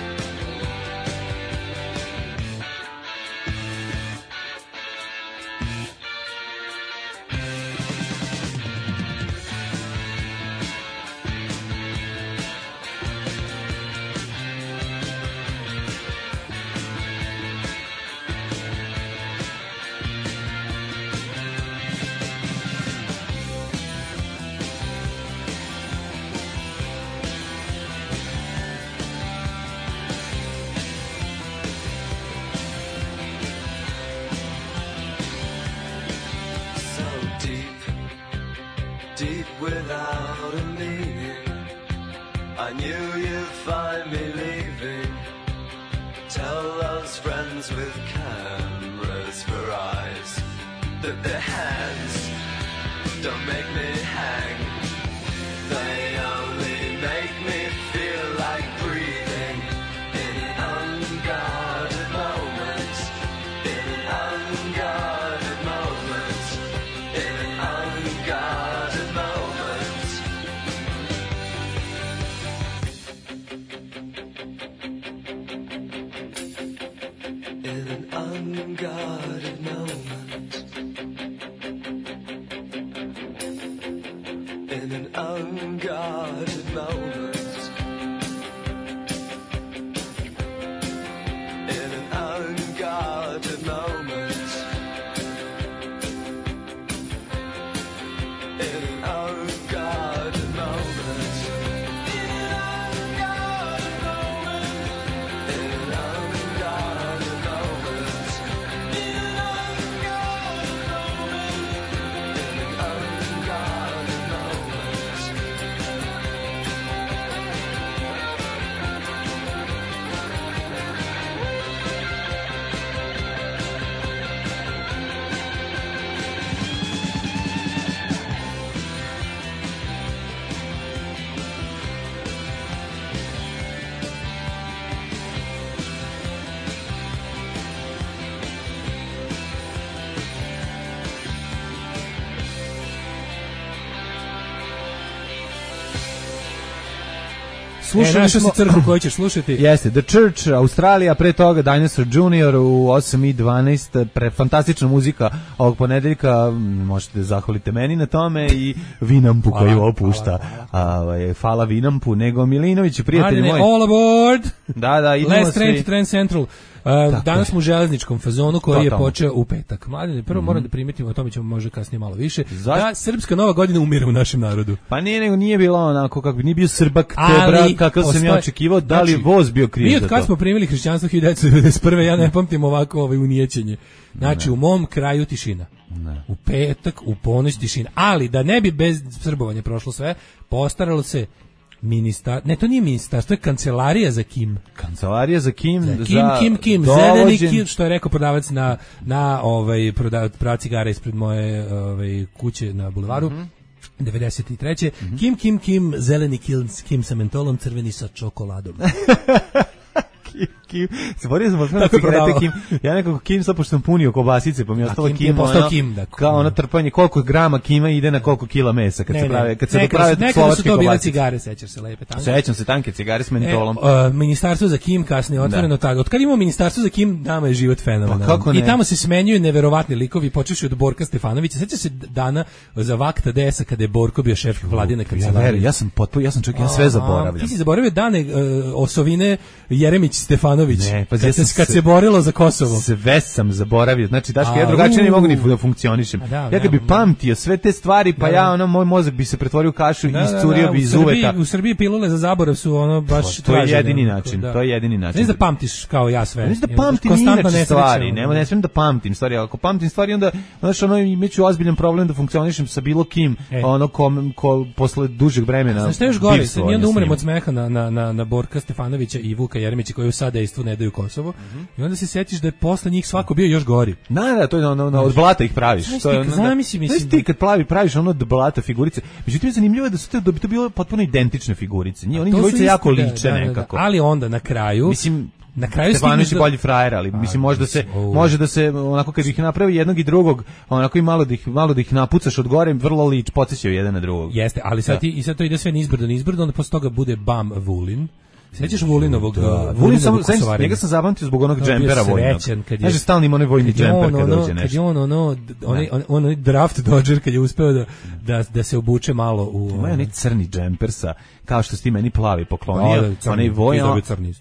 [SPEAKER 12] Without a meaning, I knew you'd find me leaving. Tell those friends with cameras for eyes that their hands don't make me hang. They only make me feel like breathing in unguarded moments. In unguarded moments. In unguarded moments. unguarded moment. In an unguarded moment. In an unguarded moment. In an unguarded moment. In an unguarded moment. In an unguarded moment. In an unguarded moment.
[SPEAKER 8] E, našao si crkvu koju ćeš slušati.
[SPEAKER 9] Jeste, The Church, Australija, pre toga Dinosaur junior u osam i dvanaest, pre fantastična muzika ovog ponedeljka, možete da zahvalite meni na tome i Vinampu koju opušta. Hvala, hvala. Hvala Vinampu, nego Milinović, prijatelji moji.
[SPEAKER 8] All aboard!
[SPEAKER 9] Da, da, idemo
[SPEAKER 8] Last train
[SPEAKER 9] svi.
[SPEAKER 8] to Trend Central. Uh, danas smo u železničkom fazonu koji je počeo u petak. Mladine, prvo mm-hmm. moram da primetimo, o tome ćemo možda kasnije malo više,
[SPEAKER 9] Zašto?
[SPEAKER 8] da srpska nova godina umire u našem narodu.
[SPEAKER 9] Pa nije, nego nije bila onako, kako bi nije bio Srbak tebra, kakav sam ja očekivao, da li
[SPEAKER 8] znači,
[SPEAKER 9] voz bio kriv
[SPEAKER 8] mi
[SPEAKER 9] za
[SPEAKER 8] od
[SPEAKER 9] to?
[SPEAKER 8] kad smo primili hrišćanstvo hiljadu devetsto devedeset prve ja ne pamtim ovako ovaj unijećenje. Znači, ne. U mom kraju tišina. Ne. U petak, u ponoć tišina. Ali, da ne bi bez srbovanja prošlo sve, postaralo se ministar, ne, to nije ministarstvo, to je kancelarija za Kim.
[SPEAKER 9] Kancelarija za Kim,
[SPEAKER 8] za Kim,
[SPEAKER 9] za
[SPEAKER 8] Kim, Kim,
[SPEAKER 9] dovođen...
[SPEAKER 8] zeleni Kim, što je rekao prodavac na, na ovaj, prodavac prava cigara ispred moje ovaj, kuće na bulevaru. Mm-hmm. devedeset treće Mm-hmm. Kim, Kim, Kim, zeleni Kim, Kim sa mentolom, crveni sa čokoladom.
[SPEAKER 9] Kim, Kim. Zaborio sam možda na cigarete Kim. Ja nekako Kim, sad pošto sam punio kobasice, pa mi je ostalo Kim, Kim ono,
[SPEAKER 8] Kim, da,
[SPEAKER 9] kao ono trpanje, koliko grama Kima ide na koliko kila mesa, kad
[SPEAKER 8] ne,
[SPEAKER 9] se prave, kad se
[SPEAKER 8] nekada,
[SPEAKER 9] doprave
[SPEAKER 8] nekada
[SPEAKER 9] slovačke
[SPEAKER 8] su to bile
[SPEAKER 9] kobasice.
[SPEAKER 8] Cigare, sećaš se lepe tanke.
[SPEAKER 9] Sećam se tanke cigare s mentolom.
[SPEAKER 8] E, uh, ministarstvo za Kim kasnije otvoreno tako. Od kad imamo ministarstvo za Kim, nama je život fenomenalan.
[SPEAKER 9] Pa
[SPEAKER 8] i tamo se smenjuju neverovatni likovi, počevši od Borka Stefanovića. Sećaš se dana za Vakta D S-a kada je Borko bio šef vladine kancelarije.
[SPEAKER 9] Ja, ja sam potpuno, ja sam čovjek, ja sve zaboravljam.
[SPEAKER 8] Ti si zaboravio dane uh, osovine Jeremić Stefanović.
[SPEAKER 9] Ne, pa
[SPEAKER 8] kad, se, kad se borilo za Kosovo.
[SPEAKER 9] Sve sam zaboravio. Znači, Daško, ja drugačije ne mogu ni da funkcionišem. Da, ja kad bi pamtio sve te stvari, pa da, ja, ono, moj mozak bi se pretvorio u kašu i da, iscurio da, da, bi iz uveta.
[SPEAKER 8] U Srbiji pilule za zaborav su ono baš
[SPEAKER 9] to, to je jedini način, da. to je jedini način.
[SPEAKER 8] Ne da pamtiš kao ja sve.
[SPEAKER 9] Ne da pamtim inače stvari, ne, ne smijem da pamtim stvari, ako pamtim stvari, onda, znaš, ono, imaću ozbiljan problem da funkcionišem sa bilo kim, e. ono, ko, ko posle dužeg vremena.
[SPEAKER 8] Znaš šta još gore, i onda umrem od smeha na, na, na, na Borka Stefanovića i Vuka Jeremića koji u sadejstvu ne daju Kosovo, mm-hmm. i onda se sjetiš da je posle njih svako bio još gori.
[SPEAKER 9] Da, da, to je ono, ono, od blata ih praviš.
[SPEAKER 8] Znaš
[SPEAKER 9] to je
[SPEAKER 8] ti, ono, zamisli, mislim.
[SPEAKER 9] Znaš ti kad plavi praviš ono od blata figurice, međutim zanimljivo je da su te, da bi to bilo potpuno identične figurice. Njih, oni dvojice jako liče da, nekako.
[SPEAKER 8] Da, ali onda na kraju,
[SPEAKER 9] mislim,
[SPEAKER 8] na kraju
[SPEAKER 9] Stefanović je bolji frajer, ali mislim može da se može da se onako kad ih napravi jednog i drugog, onako i malo da ih malo da ih napucaš od gore, vrlo lič podsećaju jedan na drugog.
[SPEAKER 8] Jeste, ali sad ti i sad to ide sve nizbrdo, nizbrdo, onda posle toga bude Bam Vulin. Sećaš Vulinovog?
[SPEAKER 9] Da. Vulin sam, njega sam zapamtio zbog onog džempera vojnog. Kaže, stalno ima onaj vojni džemper kada dođe nešto.
[SPEAKER 8] Kad je on, ono, onaj on, on, on draft dodger, kad je uspeo da, da, da se obuče malo u...
[SPEAKER 9] Ima onaj crni džemper sa, kao što si ti meni plavi poklonio, onaj vojno...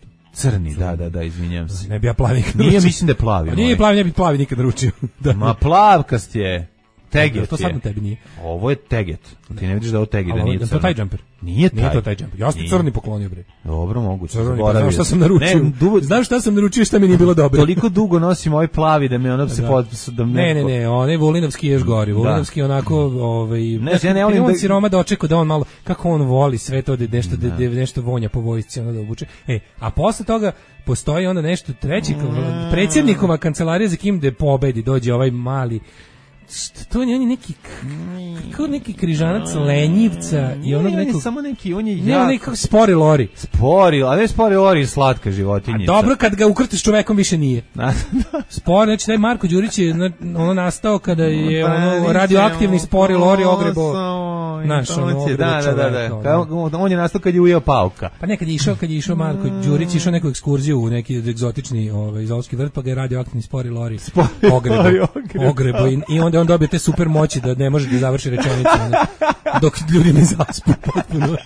[SPEAKER 9] Crni, da, da, da, izvinjam se.
[SPEAKER 8] Ne bi ja plavi nikad
[SPEAKER 9] Nije, mislim da je plavi.
[SPEAKER 8] Pa nije plavi, ne bi plavi nikad naručio.
[SPEAKER 9] Da. Ma plavkast je. Teget
[SPEAKER 8] to
[SPEAKER 9] je.
[SPEAKER 8] sad na tebi nije.
[SPEAKER 9] Ovo je teget. Ti ne vidiš da je ovo teget, da nije crno.
[SPEAKER 8] To je taj džemper.
[SPEAKER 9] Nije taj.
[SPEAKER 8] Nije to taj džemper. Ja sam crni poklonio, bre.
[SPEAKER 9] Dobro, moguće.
[SPEAKER 8] Znam šta sam naručio. Ne, dugo, Znam šta sam naručio, šta mi nije bilo dobro.
[SPEAKER 9] Toliko dugo nosim ovaj plavi da me ono se pod... Da
[SPEAKER 8] ne, ne, ne, onaj Vulinovski je još gori. Vulinovski onako, ovaj...
[SPEAKER 9] Ne, ja ne volim
[SPEAKER 8] da... On si Roma da očekuje da on malo... Kako on voli sve to da nešto, da, da, nešto vonja po vojsci, ono da obuče. E, a posle toga postoji onda nešto treći, predsjednikova kancelarija za Kim da pobedi, dođe ovaj mali... To je on neki kao neki križanac lenjivca i onog nekog
[SPEAKER 9] samo neki on je
[SPEAKER 8] ne on neki spori lori
[SPEAKER 9] spori a ne spori lori slatka životinjica.
[SPEAKER 8] A dobro kad ga ukrtiš čovekom više nije. Spori, znači taj Marko Đurić je ono nastao kada je ono radioaktivni spori lori ogrebo naš ono
[SPEAKER 9] da da da da on je nastao kad je ujeo pauka.
[SPEAKER 8] Pa nekad je išao kad je išao Marko Đurić išao neku ekskurziju u neki egzotični ovaj zoološki vrt pa ga je radioaktivni spori lori ogrebo ogrebo i onda da on dobije te super moći da ne može da završi rečenicu ono, dok ljudi ne zaspu potpuno.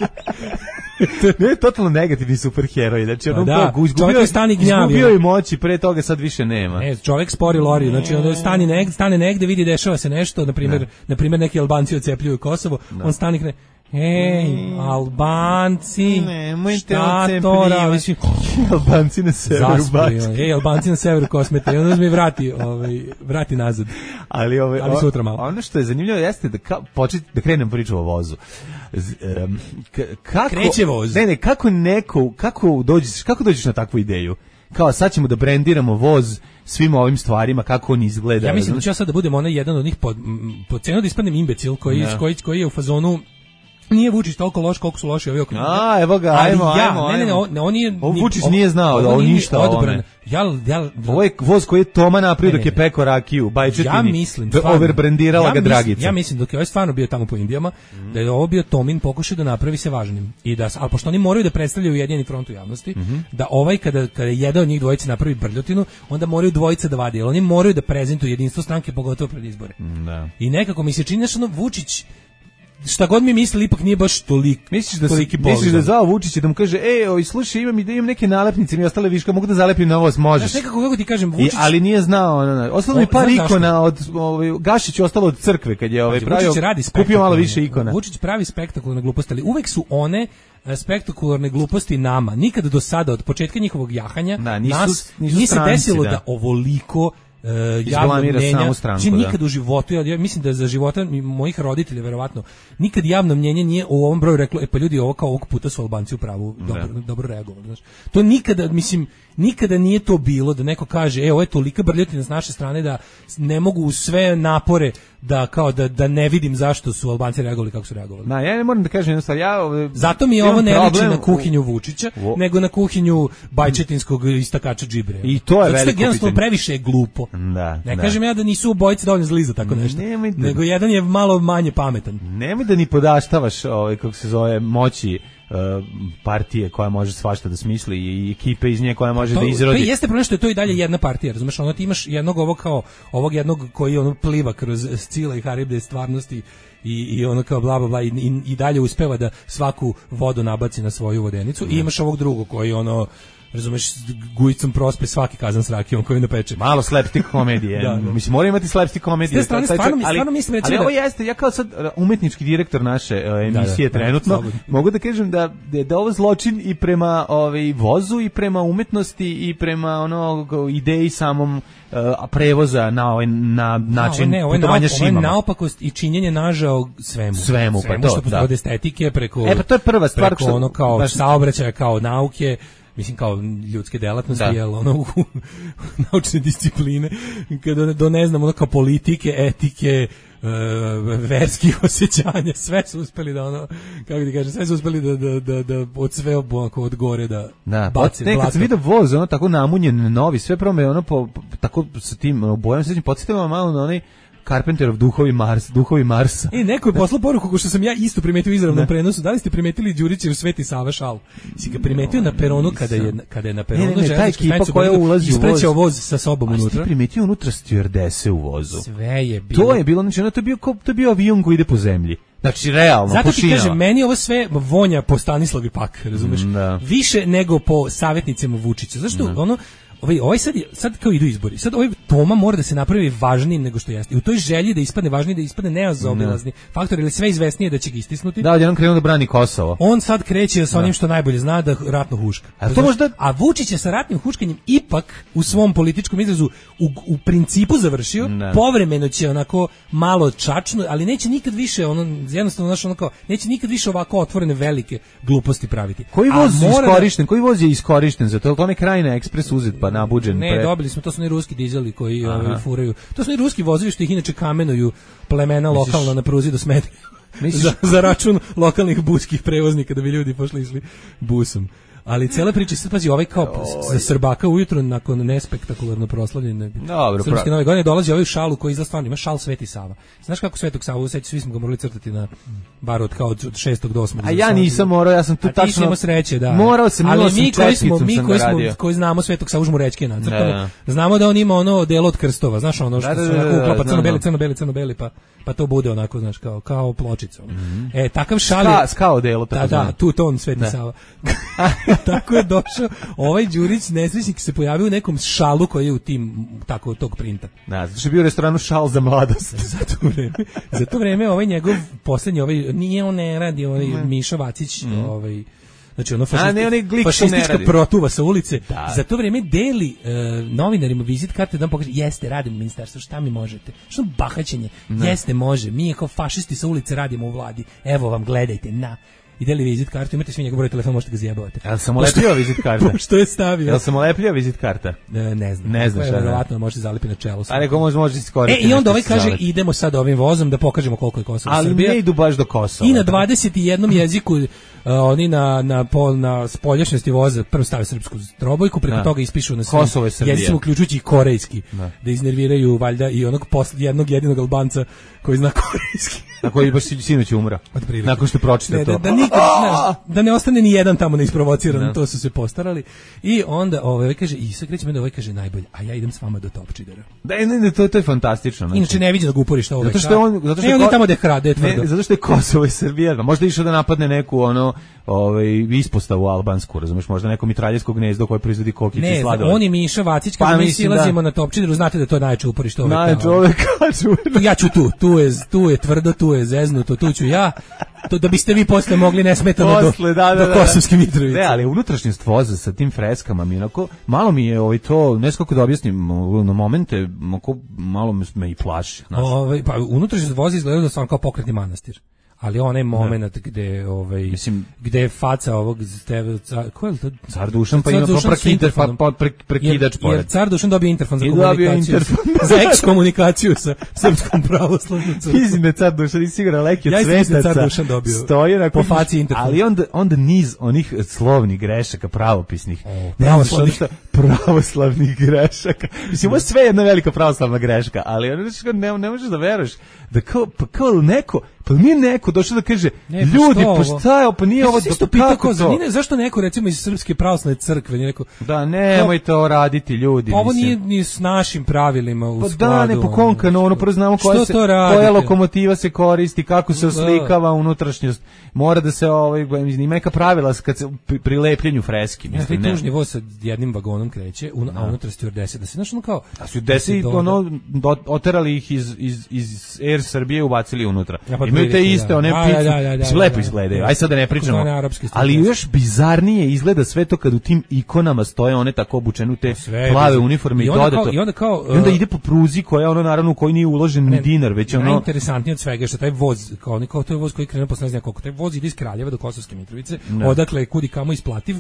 [SPEAKER 9] Ne je totalno negativni superheroj, znači ono
[SPEAKER 8] da,
[SPEAKER 9] Bog, izgubio,
[SPEAKER 8] stani gnjavi,
[SPEAKER 9] izgubio je moći, pre toga sad više nema.
[SPEAKER 8] Ne, čovjek spori lori, znači onda stani negde, stane negde, vidi dešava se nešto, na primjer, na primjer neki Albanci ocepljuju Kosovo, ne. On stani krene, ej, Albanci,
[SPEAKER 9] ne,
[SPEAKER 8] šta to radi?
[SPEAKER 9] Albanci na severu baci.
[SPEAKER 8] Ej, Albanci na severu kosmete, i onda mi vrati, ovaj, vrati nazad.
[SPEAKER 9] Ali, ovaj,
[SPEAKER 8] ali sutra malo.
[SPEAKER 9] Ono što je zanimljivo jeste da, ka, počet, da krenem priču o vozu. Um, kako,
[SPEAKER 8] kreće voz.
[SPEAKER 9] Ne, ne, kako neko, kako dođeš, kako dođeš na takvu ideju? Kao sad ćemo da brendiramo voz svim ovim stvarima, kako on izgleda.
[SPEAKER 8] Ja mislim da ću ja sad da budem onaj jedan od njih pod, pod cenu da ispadnem imbecil koji, ja. koji, koji je u fazonu nije Vučić toliko loš koliko su loši ovi oko.
[SPEAKER 9] A, evo ga, ajmo,
[SPEAKER 8] ali ja,
[SPEAKER 9] ajmo,
[SPEAKER 8] ne, ne, ne,
[SPEAKER 9] ajmo.
[SPEAKER 8] on, on je...
[SPEAKER 9] Ovo Vučić nije znao da ovo ništa o ovome.
[SPEAKER 8] Ja, ja,
[SPEAKER 9] ovo je voz koji je Toma napravio dok je peko rakiju, bajčetini.
[SPEAKER 8] Ja mislim,
[SPEAKER 9] da overbrendirala
[SPEAKER 8] ja
[SPEAKER 9] ga
[SPEAKER 8] mislim,
[SPEAKER 9] Dragica.
[SPEAKER 8] Ja mislim dok je ovaj stvarno bio tamo po Indijama, mm. da je ovo bio Tomin pokušaj da napravi se važnim. I da, ali pošto oni moraju da predstavljaju Ujedinjeni front u javnosti, mm-hmm. da ovaj kada, kada jedan od njih dvojice napravi brljotinu, onda moraju dvojica da vadi, jer oni moraju da prezentuju jedinstvo stranke, pogotovo pred izbore.
[SPEAKER 9] Da.
[SPEAKER 8] I nekako mi se čini da ono Vučić šta god mi mislili, ipak nije baš tolik.
[SPEAKER 9] Misliš da, misliš da zvao Vučića da mu kaže, ej, oj, slušaj, imam, imam neke nalepnice, mi ostale viška, mogu da zalepim na voz, možeš.
[SPEAKER 8] Znaš, nekako kako ti kažem, Vučić...
[SPEAKER 9] I, ali nije znao, ono, ostalo mi par ikona od, ovaj, Gašić je ostalo od crkve, kad je ovaj, pravio, kupio malo više ikona.
[SPEAKER 8] Vučić pravi spektakularne gluposti, ali uvek su one spektakularne gluposti nama. Nikada do sada, od početka njihovog jahanja,
[SPEAKER 9] da, nisu,
[SPEAKER 8] nas
[SPEAKER 9] nisu
[SPEAKER 8] nije
[SPEAKER 9] stranci,
[SPEAKER 8] se desilo da,
[SPEAKER 9] da
[SPEAKER 8] ovoliko Uh, javno mnjenja, znači nikad
[SPEAKER 9] da.
[SPEAKER 8] u životu, ja, ja mislim da za života mojih roditelja verovatno, nikad javno mnjenje nije u ovom broju reklo, e pa ljudi, ovo kao ovog puta su Albanci u pravu dobro, dobro reagovali, znaš. To nikada, mislim, nikada nije to bilo da neko kaže, e, ovo je tolika brljotina s naše strane da ne mogu u sve napore da kao da da ne vidim zašto su Albanci reagovali kako su reagovali.
[SPEAKER 9] Na, ja ne moram da kažem jednu stvar, ja ove,
[SPEAKER 8] zato mi je ovo ne liči na kuhinju Vučića, u... nego na kuhinju bajčetinskog istakača džibre.
[SPEAKER 9] I to je veliko
[SPEAKER 8] jednostavno previše je glupo.
[SPEAKER 9] Da,
[SPEAKER 8] ne
[SPEAKER 9] da.
[SPEAKER 8] kažem ja da nisu obojice dovoljno zli za tako nešto,
[SPEAKER 9] da,
[SPEAKER 8] nego jedan je malo manje pametan.
[SPEAKER 9] Nemoj da ni podaštavaš ovaj kako se zove moći Uh, partije koja može svašta da smisli i ekipe iz nje koja može
[SPEAKER 8] to,
[SPEAKER 9] da izrodi.
[SPEAKER 8] To jeste problem što je to i dalje jedna partija, razumeš, ono ti imaš jednog ovog kao ovog jednog koji ono pliva kroz Scila i Haribde stvarnosti i i ono kao bla bla bla i, i, i dalje uspeva da svaku vodu nabaci na svoju vodenicu mm. i imaš ovog drugog koji ono razumeš, gujicom prospe svaki kazan s rakijom koju napeče.
[SPEAKER 9] Malo slapstick komedije. da, da. Mislim, mora imati slapstick komedije.
[SPEAKER 8] S te strane, stvarno, ali, stvarno mislim recimo
[SPEAKER 9] ali
[SPEAKER 8] da...
[SPEAKER 9] ovo jeste, ja kao sad umetnički direktor naše uh, emisije da, da, trenutno, da, mogu da kažem da, da je ovo zločin i prema ovaj, vozu i prema umetnosti i prema ono, ideji samom uh, prevoza na ovaj na način
[SPEAKER 8] no, putovanja šimama. Ovo je naopakost i činjenje nažao svemu.
[SPEAKER 9] Svemu,
[SPEAKER 8] svemu
[SPEAKER 9] pa to,
[SPEAKER 8] što
[SPEAKER 9] da.
[SPEAKER 8] Od estetike preko,
[SPEAKER 9] e, pa to je prva stvar
[SPEAKER 8] preko
[SPEAKER 9] što,
[SPEAKER 8] ono kao
[SPEAKER 9] baš...
[SPEAKER 8] saobraćaja, kao nauke, mislim kao ljudske delatnosti,
[SPEAKER 9] da.
[SPEAKER 8] jel, ono, u naučne discipline, kada do ne znam, ono kao politike, etike, uh, verskih osjećanja, sve su uspeli da ono, kako ti kažem, sve su uspeli da, da, da, da od sve onako od gore da,
[SPEAKER 9] da
[SPEAKER 8] baci
[SPEAKER 9] blato. Nekad sam vidio voz, ono, tako namunjen, novi, sve prome, ono, po, po, tako sa tim bojom, se podsjetilo malo na onaj Carpenterov duhovi Mars, duhovi Marsa.
[SPEAKER 8] E, neko je poslao poruku ko što sam ja isto primetio u izravnom prenosu. Da li ste primetili Đurićev Sveti Sava šal? Si ga primetio na peronu kada je kada je na peronu
[SPEAKER 9] železničke stanice koja ulazi u voz,
[SPEAKER 8] voz sa sobom unutra.
[SPEAKER 9] A si primetio unutra stewardese u vozu?
[SPEAKER 8] Sve je bilo.
[SPEAKER 9] To je bilo, znači, ono, to je bio kao, to je bio avion koji ide po zemlji. Znači, realno,
[SPEAKER 8] zato
[SPEAKER 9] počinjava.
[SPEAKER 8] ti kažem, meni ovo sve vonja po Stanislavi Pak, razumeš?
[SPEAKER 9] Da.
[SPEAKER 8] Više nego po savjetnicima Vučića. Zašto da. ono Ovaj, ovaj sad, sad kao idu izbori, sad ovaj Toma mora da se napravi važnijim nego što jeste. I u toj želji da ispadne važniji, da ispadne nezaobilazni faktor ili sve izvesnije da će ga istisnuti.
[SPEAKER 9] Da, odjednom krenu da brani Kosovo.
[SPEAKER 8] On sad kreće sa onim što najbolje zna, da ratno huška.
[SPEAKER 9] A, to možda...
[SPEAKER 8] A Vučić je sa ratnim huškanjem ipak u svom političkom izrazu u, u principu završio, ne. Povremeno će onako malo čačno, ali neće nikad više, ono, jednostavno naš onako, neće nikad više ovako otvorene velike gluposti praviti.
[SPEAKER 9] Koji voz je iskorišten? Da... Koji voz je iskorišten za to? To ne Krajina Ekspres uzet pa nabuđen.
[SPEAKER 8] Ne, pre... dobili smo, to su ni ruski dizeli koji ovaj, furaju. To su ni ruski vozovi što ih inače kamenuju plemena Misliš... lokalno na pruzi do Smedereva. Misliš... za, za račun lokalnih buskih prevoznika da bi ljudi pošli išli busom. Ali cela priča, sad pazi, ovaj kao za Srbaka ujutro nakon nespektakularno proslavljene Srpske nove godine dolazi ovaj u šalu koji izgleda stvarno ima šal Sveti Sava. Znaš kako Svetog Savu, sećaš, svi smo ga morali crtati na bar od kao od šestog do osmog.
[SPEAKER 9] A ja nisam morao, ja sam tu tačno. A ti si
[SPEAKER 8] imao sreće, da.
[SPEAKER 9] Morao sam,
[SPEAKER 8] ali mi koji smo, mi koji
[SPEAKER 9] smo,
[SPEAKER 8] koji znamo Svetog Savu žmurečke nacrtano, znamo da on ima ono delo od krstova, znaš ono što se uklapa crno-beli, crno-beli, crno-beli, pa pa to bude onako, znaš, kao kao pločica. E, takav šal je
[SPEAKER 9] skao delo tako.
[SPEAKER 8] Da, da, tu ton Sveti Sava. Tako je došao ovaj Đurić nesrećnik se pojavio u nekom šalu koji je u tim tako tog printa.
[SPEAKER 9] Da, zato što je bio u restoranu Šal za mladost.
[SPEAKER 8] Za to vreme. Za to vreme ovaj njegov poslednji ovaj nije on ne radi ovaj mm. Miša Vacić, mm. ovaj znači ono fašisti, fašistička protuva sa ulice. Da. Za to vreme deli uh, novinarima vizit karte da vam pokaže jeste radimo u ministarstvu, šta mi možete? Što bahaćenje? Ne. Jeste može. Mi kao fašisti sa ulice radimo u vladi. Evo vam gledajte na i deli vizit kartu, imate svi njegov broj telefona, možete ga zjebavati.
[SPEAKER 9] Jel sam ulepljio vizit karta?
[SPEAKER 8] Što je stavio?
[SPEAKER 9] Jel sam ulepljio vizit karta?
[SPEAKER 8] Ne, ne znam.
[SPEAKER 9] Ne znam šta.
[SPEAKER 8] Verovatno možete zalipi na čelo.
[SPEAKER 9] A neko može može iskoristiti.
[SPEAKER 8] E, i onda ovaj kaže idemo sad ovim vozom da pokažemo koliko je Kosovo
[SPEAKER 9] ali
[SPEAKER 8] Srbija.
[SPEAKER 9] Ali ne idu baš do Kosova.
[SPEAKER 8] I na dvadeset jednom jeziku uh, oni na na pol na spoljašnjosti voza prvo stave srpsku trobojku, preko da. Toga ispišu na svim jezicima uključujući i korejski. Da. da iznerviraju valjda i onog posle jednog jedinog Albanca koji zna korejski.
[SPEAKER 9] Na koji baš sinoć umro. Nakon što pročita to.
[SPEAKER 8] Da, da, nikad, znaš, da ne ostane ni jedan tamo neisprovociran, no. To su se postarali. I onda ovaj kaže, i sad krećemo da ovaj kaže najbolje, a ja idem s vama do Topčidera.
[SPEAKER 9] Da, ne, ne, to, to je fantastično. Znači.
[SPEAKER 8] Inače ne viđeno uporišta ovaj.
[SPEAKER 9] Zato što je on, zato što
[SPEAKER 8] ne,
[SPEAKER 9] je
[SPEAKER 8] on je tamo da hrade, tvrdo.
[SPEAKER 9] Ne, zato što je Kosovo i Srbija. Možda išao da napadne neku ono ovaj ispostavu albansku, razumeš, možda neko mitraljevsko gnezdo koje proizvodi kokice i sladoled.
[SPEAKER 8] Ne, on je Miša Vacić, kad pa, mi silazimo da. Na Topčideru, znate da to je najjače uporište ovaj.
[SPEAKER 9] Najjače ovaj kažu.
[SPEAKER 8] Ja ću tu, tu je, tu je tvrdo, tu je zeznuto, tu ću ja. To da biste vi posle mogli nesmetano posle, do, da, da, do Kosovske Mitrovice.
[SPEAKER 9] Ne, ali unutrašnjost voza sa tim freskama mi onako, malo mi je ovaj to, ne znam kako da objasnim, na momente onako, malo me i plaši.
[SPEAKER 8] Ovaj, pa unutrašnjost voza izgleda da sam kao pokretni manastir. Ali onaj moment da. Gde ovaj mislim gde je faca ovog Steve car, ko je to
[SPEAKER 9] car Dušan pa ima prekidač pa, pa pre, prekidač
[SPEAKER 8] pored. Jer car Dušan dobio interfon za komunikaciju. Interfon. Za ekskomunikaciju sa srpskom pravoslavnom crkvom.
[SPEAKER 9] Mislim da car Dušan i sigurno leki od
[SPEAKER 8] ja
[SPEAKER 9] svetaca.
[SPEAKER 8] Car Dušan dobio.
[SPEAKER 9] Stoji na
[SPEAKER 8] po faci interfon.
[SPEAKER 9] Ali onda onda niz onih slovnih grešaka pravopisnih.
[SPEAKER 8] O, pravoslavnih
[SPEAKER 9] pravoslavnih grešaka. Mislim ovo sve jedna velika pravoslavna greška, ali ono ne, ne možeš da veruješ da kao pa kao neko pa nije neko došao da kaže ne, ljudi, pa šta je, pa nije
[SPEAKER 8] ja
[SPEAKER 9] ovo
[SPEAKER 8] isto pitao ko zanine, zašto neko recimo iz Srpske pravoslavne crkve nije rekao
[SPEAKER 9] da nemoj to raditi ljudi,
[SPEAKER 8] ovo nije ni s našim pravilima u
[SPEAKER 9] pa
[SPEAKER 8] skladu.
[SPEAKER 9] Da, ne po konkanu, ono prvo znamo koja, se, koja lokomotiva se koristi, kako se oslikava unutrašnjost, mora da se ovaj, ima neka pravila kad se pri lepljenju freski.
[SPEAKER 8] Mislim, ja, tužni voz sa jednim vagonom kreće, un, a unutra stewardese, da se znaš ono kao...
[SPEAKER 9] A stewardese, ono, oterali ih iz, iz, iz Air Srbije ubacili unutra. Ja, imaju te iste, one pice, lepo izgledaju, aj sad da ne pričamo, ali još bizarnije izgleda sve to kad u tim ikonama stoje one tako obučene u te plave uniforme i dodato.
[SPEAKER 8] I onda kao...
[SPEAKER 9] I onda ide po pruzi koja ono naravno u kojoj nije uložen ni dinar, već ono...
[SPEAKER 8] Najinteresantnije od svega je što taj voz, kao, kao to je voz koji krene posle ne znam koliko, taj voz ide iz Kraljeva do Kosovske Mitrovice, odakle je kudi kamo isplativ,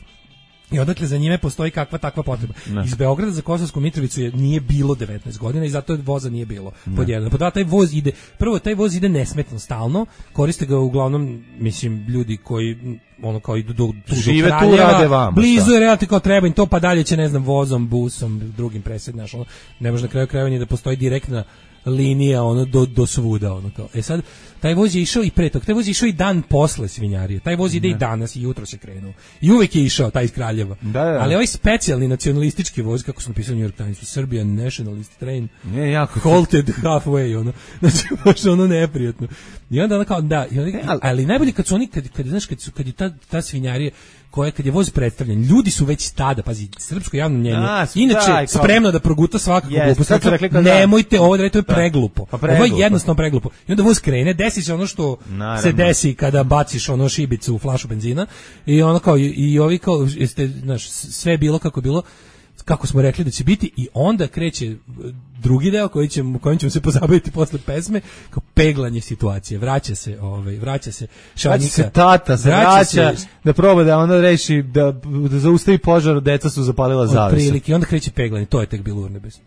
[SPEAKER 8] i odakle za njime postoji kakva takva potreba. Ne. Iz Beograda za Kosovsku Mitrovicu je nije bilo devetnaest godina i zato voza nije bilo. Pod jedan. Pod dva, taj voz ide, prvo taj voz ide nesmetno stalno, koriste ga uglavnom, mislim, ljudi koji ono kao idu do, do,
[SPEAKER 9] žive
[SPEAKER 8] do Kraljeva,
[SPEAKER 9] tu, rade vama.
[SPEAKER 8] Blizu je relativno kao treba im to, pa dalje će, ne znam, vozom, busom, drugim presednaš, ono, ne može na kraju krajeva ni da postoji direktna linija ono do do svuda ono kao. E sad taj voz je išao i pre tog, taj voz je išao i dan posle svinjarije. Taj voz ide ne. I danas i jutro se krenuo. I uvek je išao taj iz Kraljeva.
[SPEAKER 9] Da, da.
[SPEAKER 8] Ali ovaj specijalni nacionalistički voz, kako su napisali u New York Timesu, Serbian Nationalist Train,
[SPEAKER 9] ne, jako
[SPEAKER 8] halted halfway, ono. Znači, baš ono neprijatno. I onda ono kao, da, i onda, ali, ali najbolje kad su oni, kad, kad, znaš, kad, su, kad je ta, ta svinjarija, koja kad je voz predstavljen, ljudi su već tada, pazi, srpsko javno mnjenje, inače daj, spremno da proguta svakako yes, glupo. Sad nemojte ovo da je to je preglupo. Pa preglupo. Ovo je jednostavno preglupo. I onda voz krene, desi se ono što naravno se desi kada baciš ono šibicu u flašu benzina i ono kao i, i ovi kao jeste, znaš, sve je bilo kako je bilo, kako smo rekli da će biti i onda kreće drugi deo koji ćemo kojim ćemo se pozabaviti posle pesme, kao peglanje situacije. Vraća se, ovaj, vraća se Šanjika.
[SPEAKER 9] Vraća se tata, se vraća, vraća se, da proba da onda reši da, da zaustavi požar, deca su zapalila zavese.
[SPEAKER 8] Prilike i onda kreće peglanje, to je tek bilo urnebesno.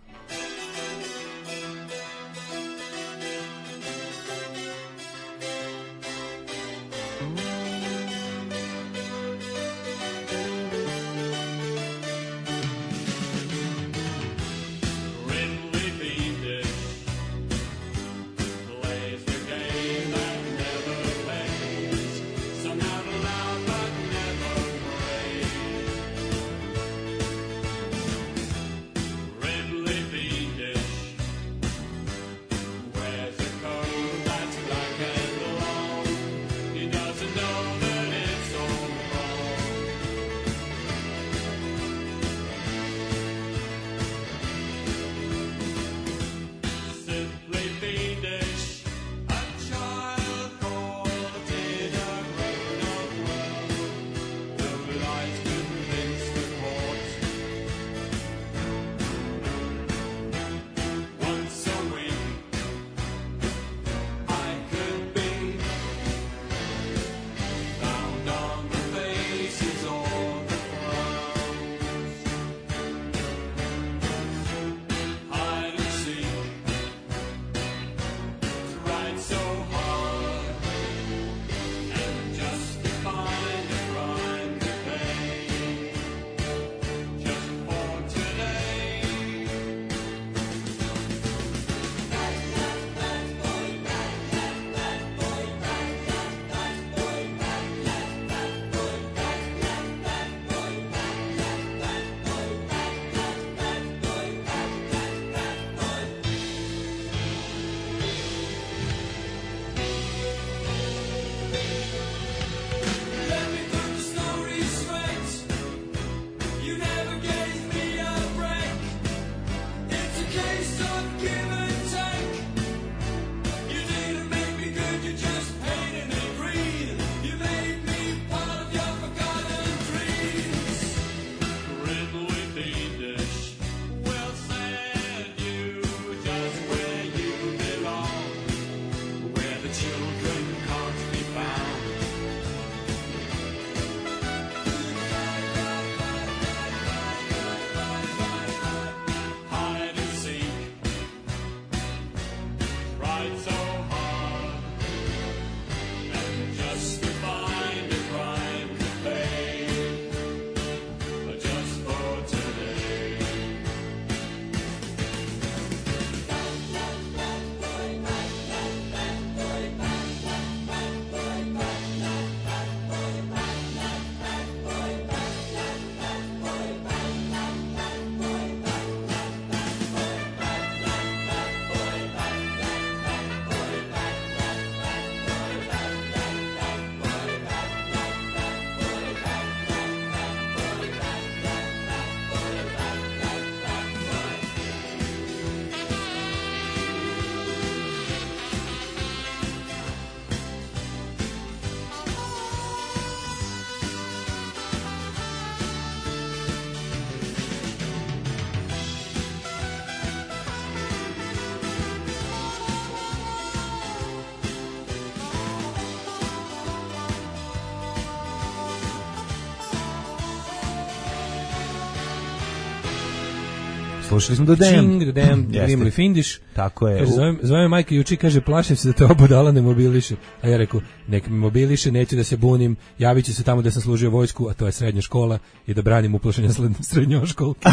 [SPEAKER 9] slušali smo do Dem.
[SPEAKER 8] Čing, do Dem, Grimli Findiš.
[SPEAKER 9] Tako je.
[SPEAKER 8] Kaže, zove, zove majka juči, kaže, plašim se da te obudala ne mobiliše. A ja rekao, nek me mobiliše, neću da se bunim, javit ću se tamo da sam služio vojsku, a to je srednja škola, i da branim uplašenja srednjoškolke.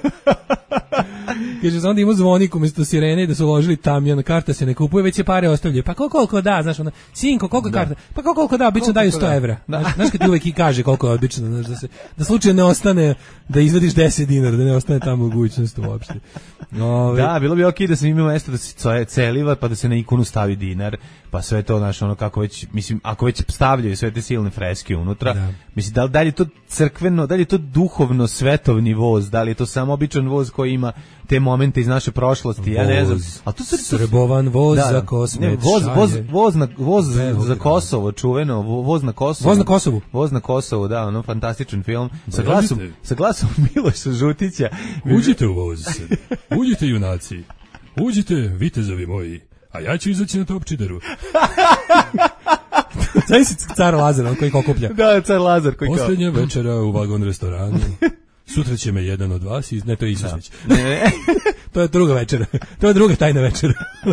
[SPEAKER 8] Kaže, onda ima zvonik umjesto sirene i da su uložili tamjan, karta se ne kupuje, već se pare ostavljaju. Pa koliko, koliko da, znaš, ona, sinko, koliko da. Karta? Pa koliko, koliko da, obično daju sto evra. Znaš, znaš kad ti uvek i kaže koliko je obično, znaš, da se, da slučajno ne ostane, da izvadiš deset dinara, da ne ostane ta mogućnost uopšte. Ove,
[SPEAKER 9] da, bilo bi okej da se ima mesto da se celiva, pa da se na ikonu stavi dinar, pa sve to, znaš, ono kako već, mislim, ako već stavljaju sve te silne freske unutra, da. Mislim, da, da li je to crkveno, da li je to duhovno svetovni voz, da li je to samo običan voz koji ima te momente iz naše prošlosti, voz, ja ne znam. A to se
[SPEAKER 8] Srbovan voz da, za Kosmet,
[SPEAKER 9] voz, voz, voz, na, voz za Kosovo, čuveno, voz na Kosovo.
[SPEAKER 8] Voz na Kosovu.
[SPEAKER 9] Voz na Kosovu, da, ono fantastičan film. Sa glasom, sa glasom Miloša Žutića.
[SPEAKER 11] Uđite u voz, uđite junaci, uđite vitezovi moji, a ja ću izaći na Topčideru.
[SPEAKER 8] Taj si car Lazar, on koji kokuplja.
[SPEAKER 9] Da, car Lazar koji kokuplja.
[SPEAKER 11] Posljednja večera u vagon restoranu. Sutra će me jedan od vas iz... Ne, to je Isusnić. To je druga večera. To je druga tajna večera.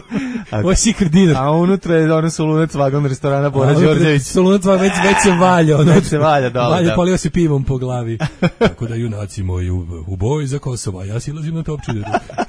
[SPEAKER 11] Ovo je secret dinner.
[SPEAKER 9] A unutra je ono sulunac vagon restorana Bora Đorđević.
[SPEAKER 8] Sulunac vagon već, već se valja. Ono,
[SPEAKER 9] već se valja, da.
[SPEAKER 8] Valja, da. Polio se pivom po glavi.
[SPEAKER 11] Tako da junaci moji u, u boj za Kosovo, ja silazim na Topčideru.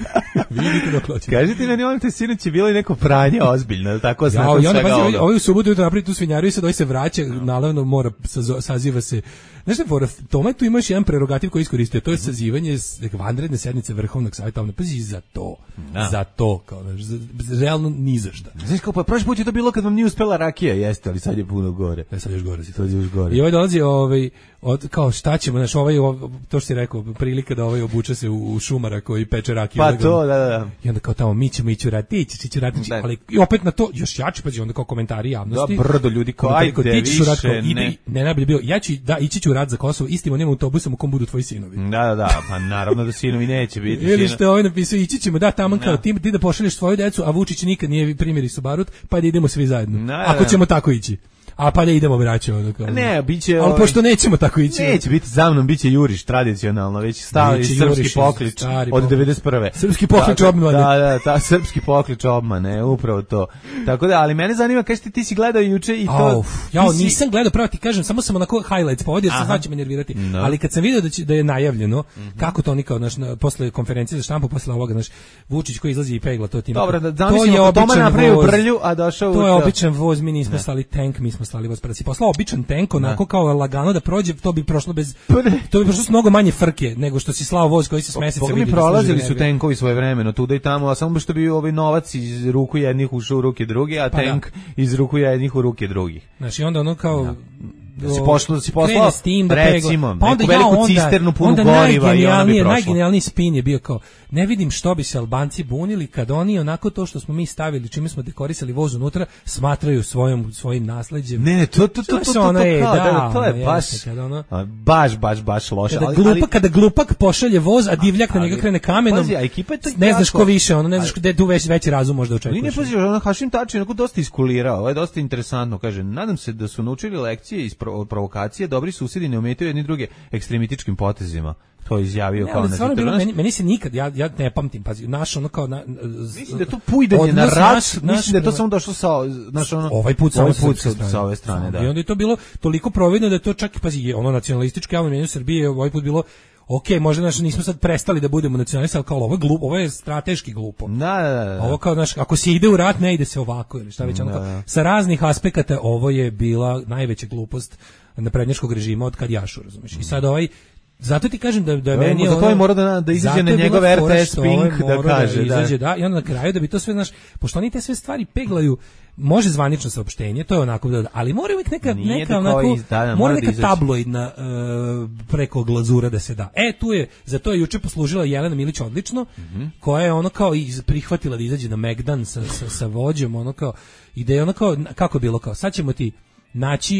[SPEAKER 11] Vidite da plaćam.
[SPEAKER 9] Kažite meni, ono te sinoć je bilo i neko pranje ozbiljno, tako
[SPEAKER 8] ja, nakon svega ovoga. Ovo ovaj u subotu jutro napravi tu svinjaru i sad ovaj se vraća, naravno mora, saziva se. Znaš šta, for, Tome tu ima još jedan prerogativ koji iskoristio, to je sazivanje vanredne sednice Vrhovnog savjeta, pazi za to, da. Za to, kao, za, realno ni za šta.
[SPEAKER 9] Znaš kao, pa prošli put je to bilo kad vam nije uspela rakija, jeste, ali sad je puno gore.
[SPEAKER 8] E, sad još gore si.
[SPEAKER 9] Sad je još gore.
[SPEAKER 8] I ovaj dolazi, ovaj, od, kao šta ćemo, znaš, ovaj, ovaj, to što si rekao, prilika da ovaj obuče se u, u šumara koji peče rakiju.
[SPEAKER 9] Pa to, da, da, da.
[SPEAKER 8] I onda kao tamo, mi ćemo ići u rat, ti ćeš ići u rat, ali i opet na to, još jače, pazi, onda kao komentari javnosti.
[SPEAKER 9] Da, brdo ljudi, kao, ajde, više,
[SPEAKER 8] rat, kao, ne. Ne, najbolje bio, ja ću, da, ići ću u rat za Kosovo, istim onim autobusom u kom budu tvoji sinovi.
[SPEAKER 9] Da, da, da, pa naravno da sinovi neće biti.
[SPEAKER 8] Ili što je ovaj napisao, ići ćemo, da, tamo kao ti, ti da pošalješ svoju decu, a Vučić nikad nije primjeri su barut, pa da idemo svi zajedno. Da, da, ako ćemo tako ići. A pa da idemo braćo, ono kao.
[SPEAKER 9] Ne, biće.
[SPEAKER 8] Ali pošto nećemo tako ići.
[SPEAKER 9] Neće biti za mnom, biće juriš tradicionalno, već stari srpski poklič od devedeset prve.
[SPEAKER 8] Srpski poklič obmane.
[SPEAKER 9] Da, da, ta srpski poklič obmane, upravo to. Tako da, ali mene zanima kažete ti si gledao juče i to.
[SPEAKER 8] Uf, ja si... nisam gledao, pravo ti kažem, samo sam onako highlights povodio, jer sam znači me nervirati. No. Ali kad sam video da će, da je najavljeno, mm-hmm. kako to oni kao naš posle konferencije za štampu, posle ovoga naš Vučić koji izlazi i pegla to tim.
[SPEAKER 9] Dobro, da zamislimo Toma napravio brlju, a došao.
[SPEAKER 8] To je običan voz, mi nismo slali tank, mi smo slali voz, pa da si poslao običan tank, onako kao lagano da prođe, to bi prošlo bez, to bi prošlo s mnogo manje frke nego što si slao voz koji se s meseca vidi.
[SPEAKER 9] Mi prolazili su tenkovi svojevremeno tuda i tamo, a samo što bi ovaj novac iz ruku jednih ušao u ruke drugih, a pa tank da. Iz ruku jednih u ruke drugih.
[SPEAKER 8] Znači onda ono kao
[SPEAKER 9] da. Da si pošlo, da si poslao,
[SPEAKER 8] da
[SPEAKER 9] recimo,
[SPEAKER 8] pa
[SPEAKER 9] neku veliku ja cisternu punu goriva i ona bi prošla.
[SPEAKER 8] Najgenijalniji spin je bio kao, ne vidim što bi se Albanci bunili kad oni onako to što smo mi stavili, čime smo dekorisali voz unutra, smatraju svojom, svojim nasleđem.
[SPEAKER 9] Ne, to, to, to, to, to,
[SPEAKER 8] ono je,
[SPEAKER 9] kao,
[SPEAKER 8] da,
[SPEAKER 9] da, to je baš,
[SPEAKER 8] ono,
[SPEAKER 9] baš, baš, baš loše.
[SPEAKER 8] Kada, glupak, ali, kada glupak pošalje voz, a divljak na njega krene kamenom,
[SPEAKER 9] pazi, a ekipa je to
[SPEAKER 8] ne znaš ko više, ono, ne znaš gde tu već veći razum možda očekuješ.
[SPEAKER 9] Ne, pazi, ono, Hašim Tači je dosta iskulirao, ovo je dosta interesantno, kaže, nadam se da su naučili lekcije iz provokacije, dobri susjedi ne ometaju jedni druge ekstremitičkim potezima. To je izjavio
[SPEAKER 8] ne,
[SPEAKER 9] kao
[SPEAKER 8] na bilo, meni, meni se nikad, ja, ja ne pamtim, pazi, naš ono kao... Na,
[SPEAKER 9] z, mislim da je to pujdanje na rat, naš, mislim naš, da je to samo došlo sa... Naš, ono,
[SPEAKER 8] ovaj put,
[SPEAKER 9] ovaj
[SPEAKER 8] put
[SPEAKER 9] sa, sa, sa ove strane, da.
[SPEAKER 8] I onda je to bilo toliko providno da je to čak, pazi, ono nacionalističko javno mjenje Srbije ovaj put bilo... Ok, možda naš nismo sad prestali da budemo nacionalisti, ali kao ovo je glupo, ovo je strateški glupo.
[SPEAKER 9] Da, da, da.
[SPEAKER 8] Ovo kao, znaš, ako se ide u rat, ne ide se ovako, ili šta već, ono kao, sa raznih aspekata ovo je bila najveća glupost naprednjačkog režima od kad jašu, razumiješ. I sad ovaj, zato ti kažem da, da meni je ono...
[SPEAKER 9] Zato je mora da, da izađe na njegov R T S Pink da kaže,
[SPEAKER 8] da. Izađe, da. I onda na kraju da bi to sve, znaš, pošto oni te sve stvari peglaju, može zvanično saopštenje, to je onako, da, ali mora uvijek neka, neka onako, iz, da, mora neka da tabloidna uh, preko glazura da se da. E, tu je, za to je juče poslužila Jelena Milić odlično, mm-hmm. koja je ono kao iz, prihvatila da izađe na Megdan sa, sa, sa vođom, ono kao, i da je ono kao, kako je bilo kao, sad ćemo ti naći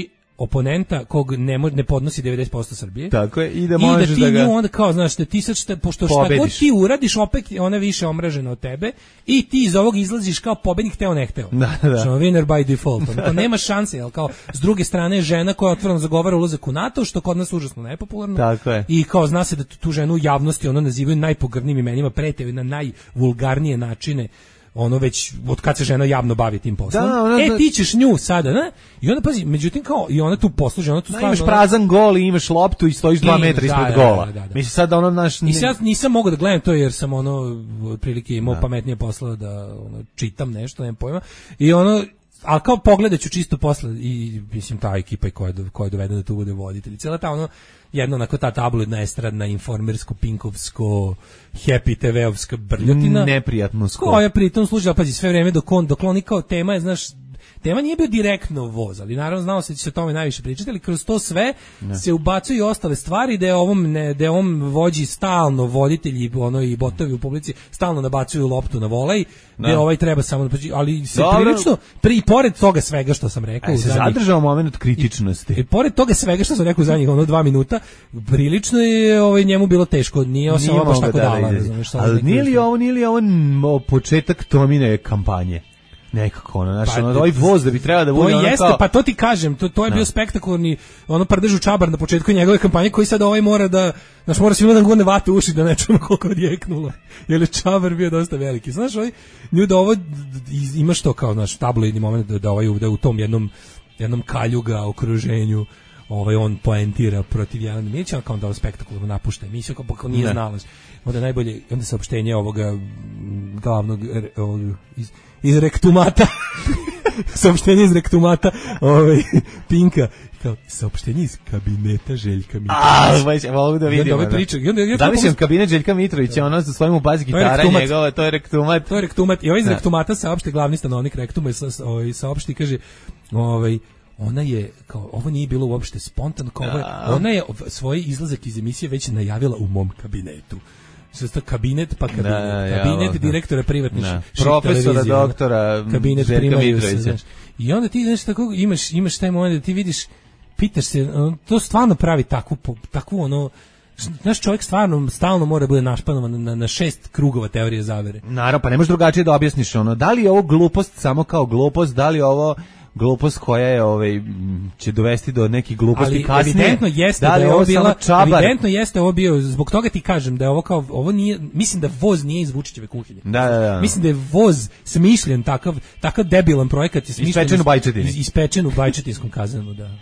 [SPEAKER 8] oponenta kog ne, mo, ne podnosi devedeset posto Srbije.
[SPEAKER 9] Tako je, i da
[SPEAKER 8] I
[SPEAKER 9] možeš
[SPEAKER 8] da ti
[SPEAKER 9] da ga...
[SPEAKER 8] nju onda kao, znaš, da ti sad šta, pošto šta
[SPEAKER 9] pobediš.
[SPEAKER 8] god ti uradiš, opet ona više omražena od tebe i ti iz ovog izlaziš kao pobednik, teo ne hteo.
[SPEAKER 9] Da, da.
[SPEAKER 8] Što winner by default. To nema šanse, jel kao, s druge strane je žena koja otvoreno zagovara ulazak u NATO, što kod nas užasno nepopularno.
[SPEAKER 9] Tako je.
[SPEAKER 8] I kao zna se da tu ženu u javnosti ono nazivaju najpogrdnijim imenima, prete na najvulgarnije načine. Ono već od kad se žena javno bavi tim poslom.
[SPEAKER 9] Da, ona,
[SPEAKER 8] e
[SPEAKER 9] da,
[SPEAKER 8] ti ćeš nju sada, ne? I onda pazi, međutim kao i ona tu posluži, ona tu
[SPEAKER 9] da,
[SPEAKER 8] stvarno
[SPEAKER 9] imaš prazan gol i imaš loptu i stojiš dva
[SPEAKER 8] I-
[SPEAKER 9] metra
[SPEAKER 8] da,
[SPEAKER 9] ispred
[SPEAKER 8] da,
[SPEAKER 9] gola.
[SPEAKER 8] da, da, da.
[SPEAKER 9] Mislim sad da ono naš...
[SPEAKER 8] I sad nisam mogao da gledam to jer sam ono otprilike imao
[SPEAKER 9] Da.
[SPEAKER 8] pametnije posla da ono, čitam nešto, nemam pojma. I ono, ali kao pogledat ću čisto posle i mislim ta ekipa koja je, do- koja je dovedena da tu bude voditelj. Cijela ta ono, jedna onako ta tabloidna, estradna, informersko, pinkovsko, happy te ve-ovska brljotina.
[SPEAKER 9] Neprijatno skoro.
[SPEAKER 8] Koja pritom služi, ali pazi, sve vreme dok on, dok on kao tema je, znaš, tema nije bio direktno voz, ali naravno znao se da će se o tome najviše pričati, ali kroz to sve
[SPEAKER 9] Ne.
[SPEAKER 8] se ubacuju i ostale stvari da je ovom ne, da je on vođi stalno voditelji ono i botovi u publici stalno nabacuju loptu na volej, da
[SPEAKER 9] Da.
[SPEAKER 8] ovaj treba samo da ali se
[SPEAKER 9] Dobro.
[SPEAKER 8] prilično pri i pored toga svega što sam rekao
[SPEAKER 9] Aj,
[SPEAKER 8] u
[SPEAKER 9] se
[SPEAKER 8] zadnjih-
[SPEAKER 9] zadržao moment kritičnosti.
[SPEAKER 8] i pored toga svega što sam rekao u zadnjih ono dva minuta, prilično je ovaj njemu bilo teško, nije osam baš
[SPEAKER 9] mogao
[SPEAKER 8] tako
[SPEAKER 9] da
[SPEAKER 8] dala,
[SPEAKER 9] izađe.
[SPEAKER 8] razumeš, sa
[SPEAKER 9] Ali
[SPEAKER 8] nekim
[SPEAKER 9] nije li
[SPEAKER 8] vrstama.
[SPEAKER 9] ovo, nije li ovo m, o, početak Tomine kampanje? Nekako, ono, znaš,
[SPEAKER 8] Pa,
[SPEAKER 9] ono, ovaj voz da bi trebao da
[SPEAKER 8] To
[SPEAKER 9] bude ono
[SPEAKER 8] jeste,
[SPEAKER 9] kao...
[SPEAKER 8] pa to ti kažem, to, to je
[SPEAKER 9] Da.
[SPEAKER 8] bio spektakularni, ono prdežu čabar na početku njegove kampanje koji sad ovaj mora da, znaš, mora svima da gurne vate u uši da ne čujemo koliko je odjeknulo, jer je čabar bio dosta veliki. Znaš, ovaj, nju da ovo, iz- imaš to kao, znaš, tabloidni moment da, da, ovaj, da u tom jednom, jednom kaljuga okruženju ovaj on poentira protiv Jelene Milića, kao da ovo spektakularno napušta emisiju, kao, kao nije
[SPEAKER 9] Ne.
[SPEAKER 8] znala. Onda najbolje, onda saopštenje ovoga m, glavnog re- ovog, iz, iz rektumata saopštenje iz rektumata ovaj, Pinka, kao saopštenje iz kabineta Željka Mitrovića.
[SPEAKER 9] A, baš, mogu da
[SPEAKER 8] I onda
[SPEAKER 9] vidim.
[SPEAKER 8] ovaj
[SPEAKER 9] ono.
[SPEAKER 8] priča, i onda ja
[SPEAKER 9] Zamislim kabinet Željka Mitrovića, ono sa svojim u bazi
[SPEAKER 8] To je
[SPEAKER 9] gitara
[SPEAKER 8] rektumat.
[SPEAKER 9] njegova, to je rektumat.
[SPEAKER 8] To je rektumat. I ovaj iz
[SPEAKER 9] Da.
[SPEAKER 8] rektumata saopšte glavni stanovnik rektuma i sa, sa- ovaj, saopšti, kaže, ovaj, ona je, kao, ovo nije bilo uopšte spontano, kao ovo je,
[SPEAKER 9] Da.
[SPEAKER 8] ona je ov- svoj izlazak iz emisije već najavila u mom kabinetu. Što je to kabinet, pa kabinet.
[SPEAKER 9] Da, ja,
[SPEAKER 8] kabinet
[SPEAKER 9] ovo, da.
[SPEAKER 8] direktora privatnih
[SPEAKER 9] Da.
[SPEAKER 8] šik
[SPEAKER 9] Profesora,
[SPEAKER 8] televizije, ono.
[SPEAKER 9] doktora,
[SPEAKER 8] kabinet
[SPEAKER 9] Željka
[SPEAKER 8] primaju se,
[SPEAKER 9] Mitrovića.
[SPEAKER 8] znaš. I onda ti, znaš, tako, imaš, imaš taj moment da ti vidiš, pitaš se, ono, to stvarno pravi takvu, po- takvu ono, znaš, čovjek stvarno stalno mora da bude našpanovan na, na šest krugova teorije zavere.
[SPEAKER 9] Naravno, pa ne možeš drugačije da objasniš ono, da li je ovo glupost samo kao glupost, da li je ovo glupost koja je ovaj m, će dovesti do nekih gluposti
[SPEAKER 8] Ali
[SPEAKER 9] kasnije.
[SPEAKER 8] evidentno jeste da,
[SPEAKER 9] li
[SPEAKER 8] je ovo bila,
[SPEAKER 9] samo čabar?
[SPEAKER 8] evidentno jeste ovo bio, zbog toga ti kažem da je ovo kao, ovo nije, mislim da voz nije iz Vučićeve kuhinje.
[SPEAKER 9] Da, da, da.
[SPEAKER 8] Mislim da je voz smišljen, takav, takav debilan projekat je smišljen.
[SPEAKER 9] Ispečen u Bajčetini.
[SPEAKER 8] is- Ispečen u Bajčetinskom kazanu, da.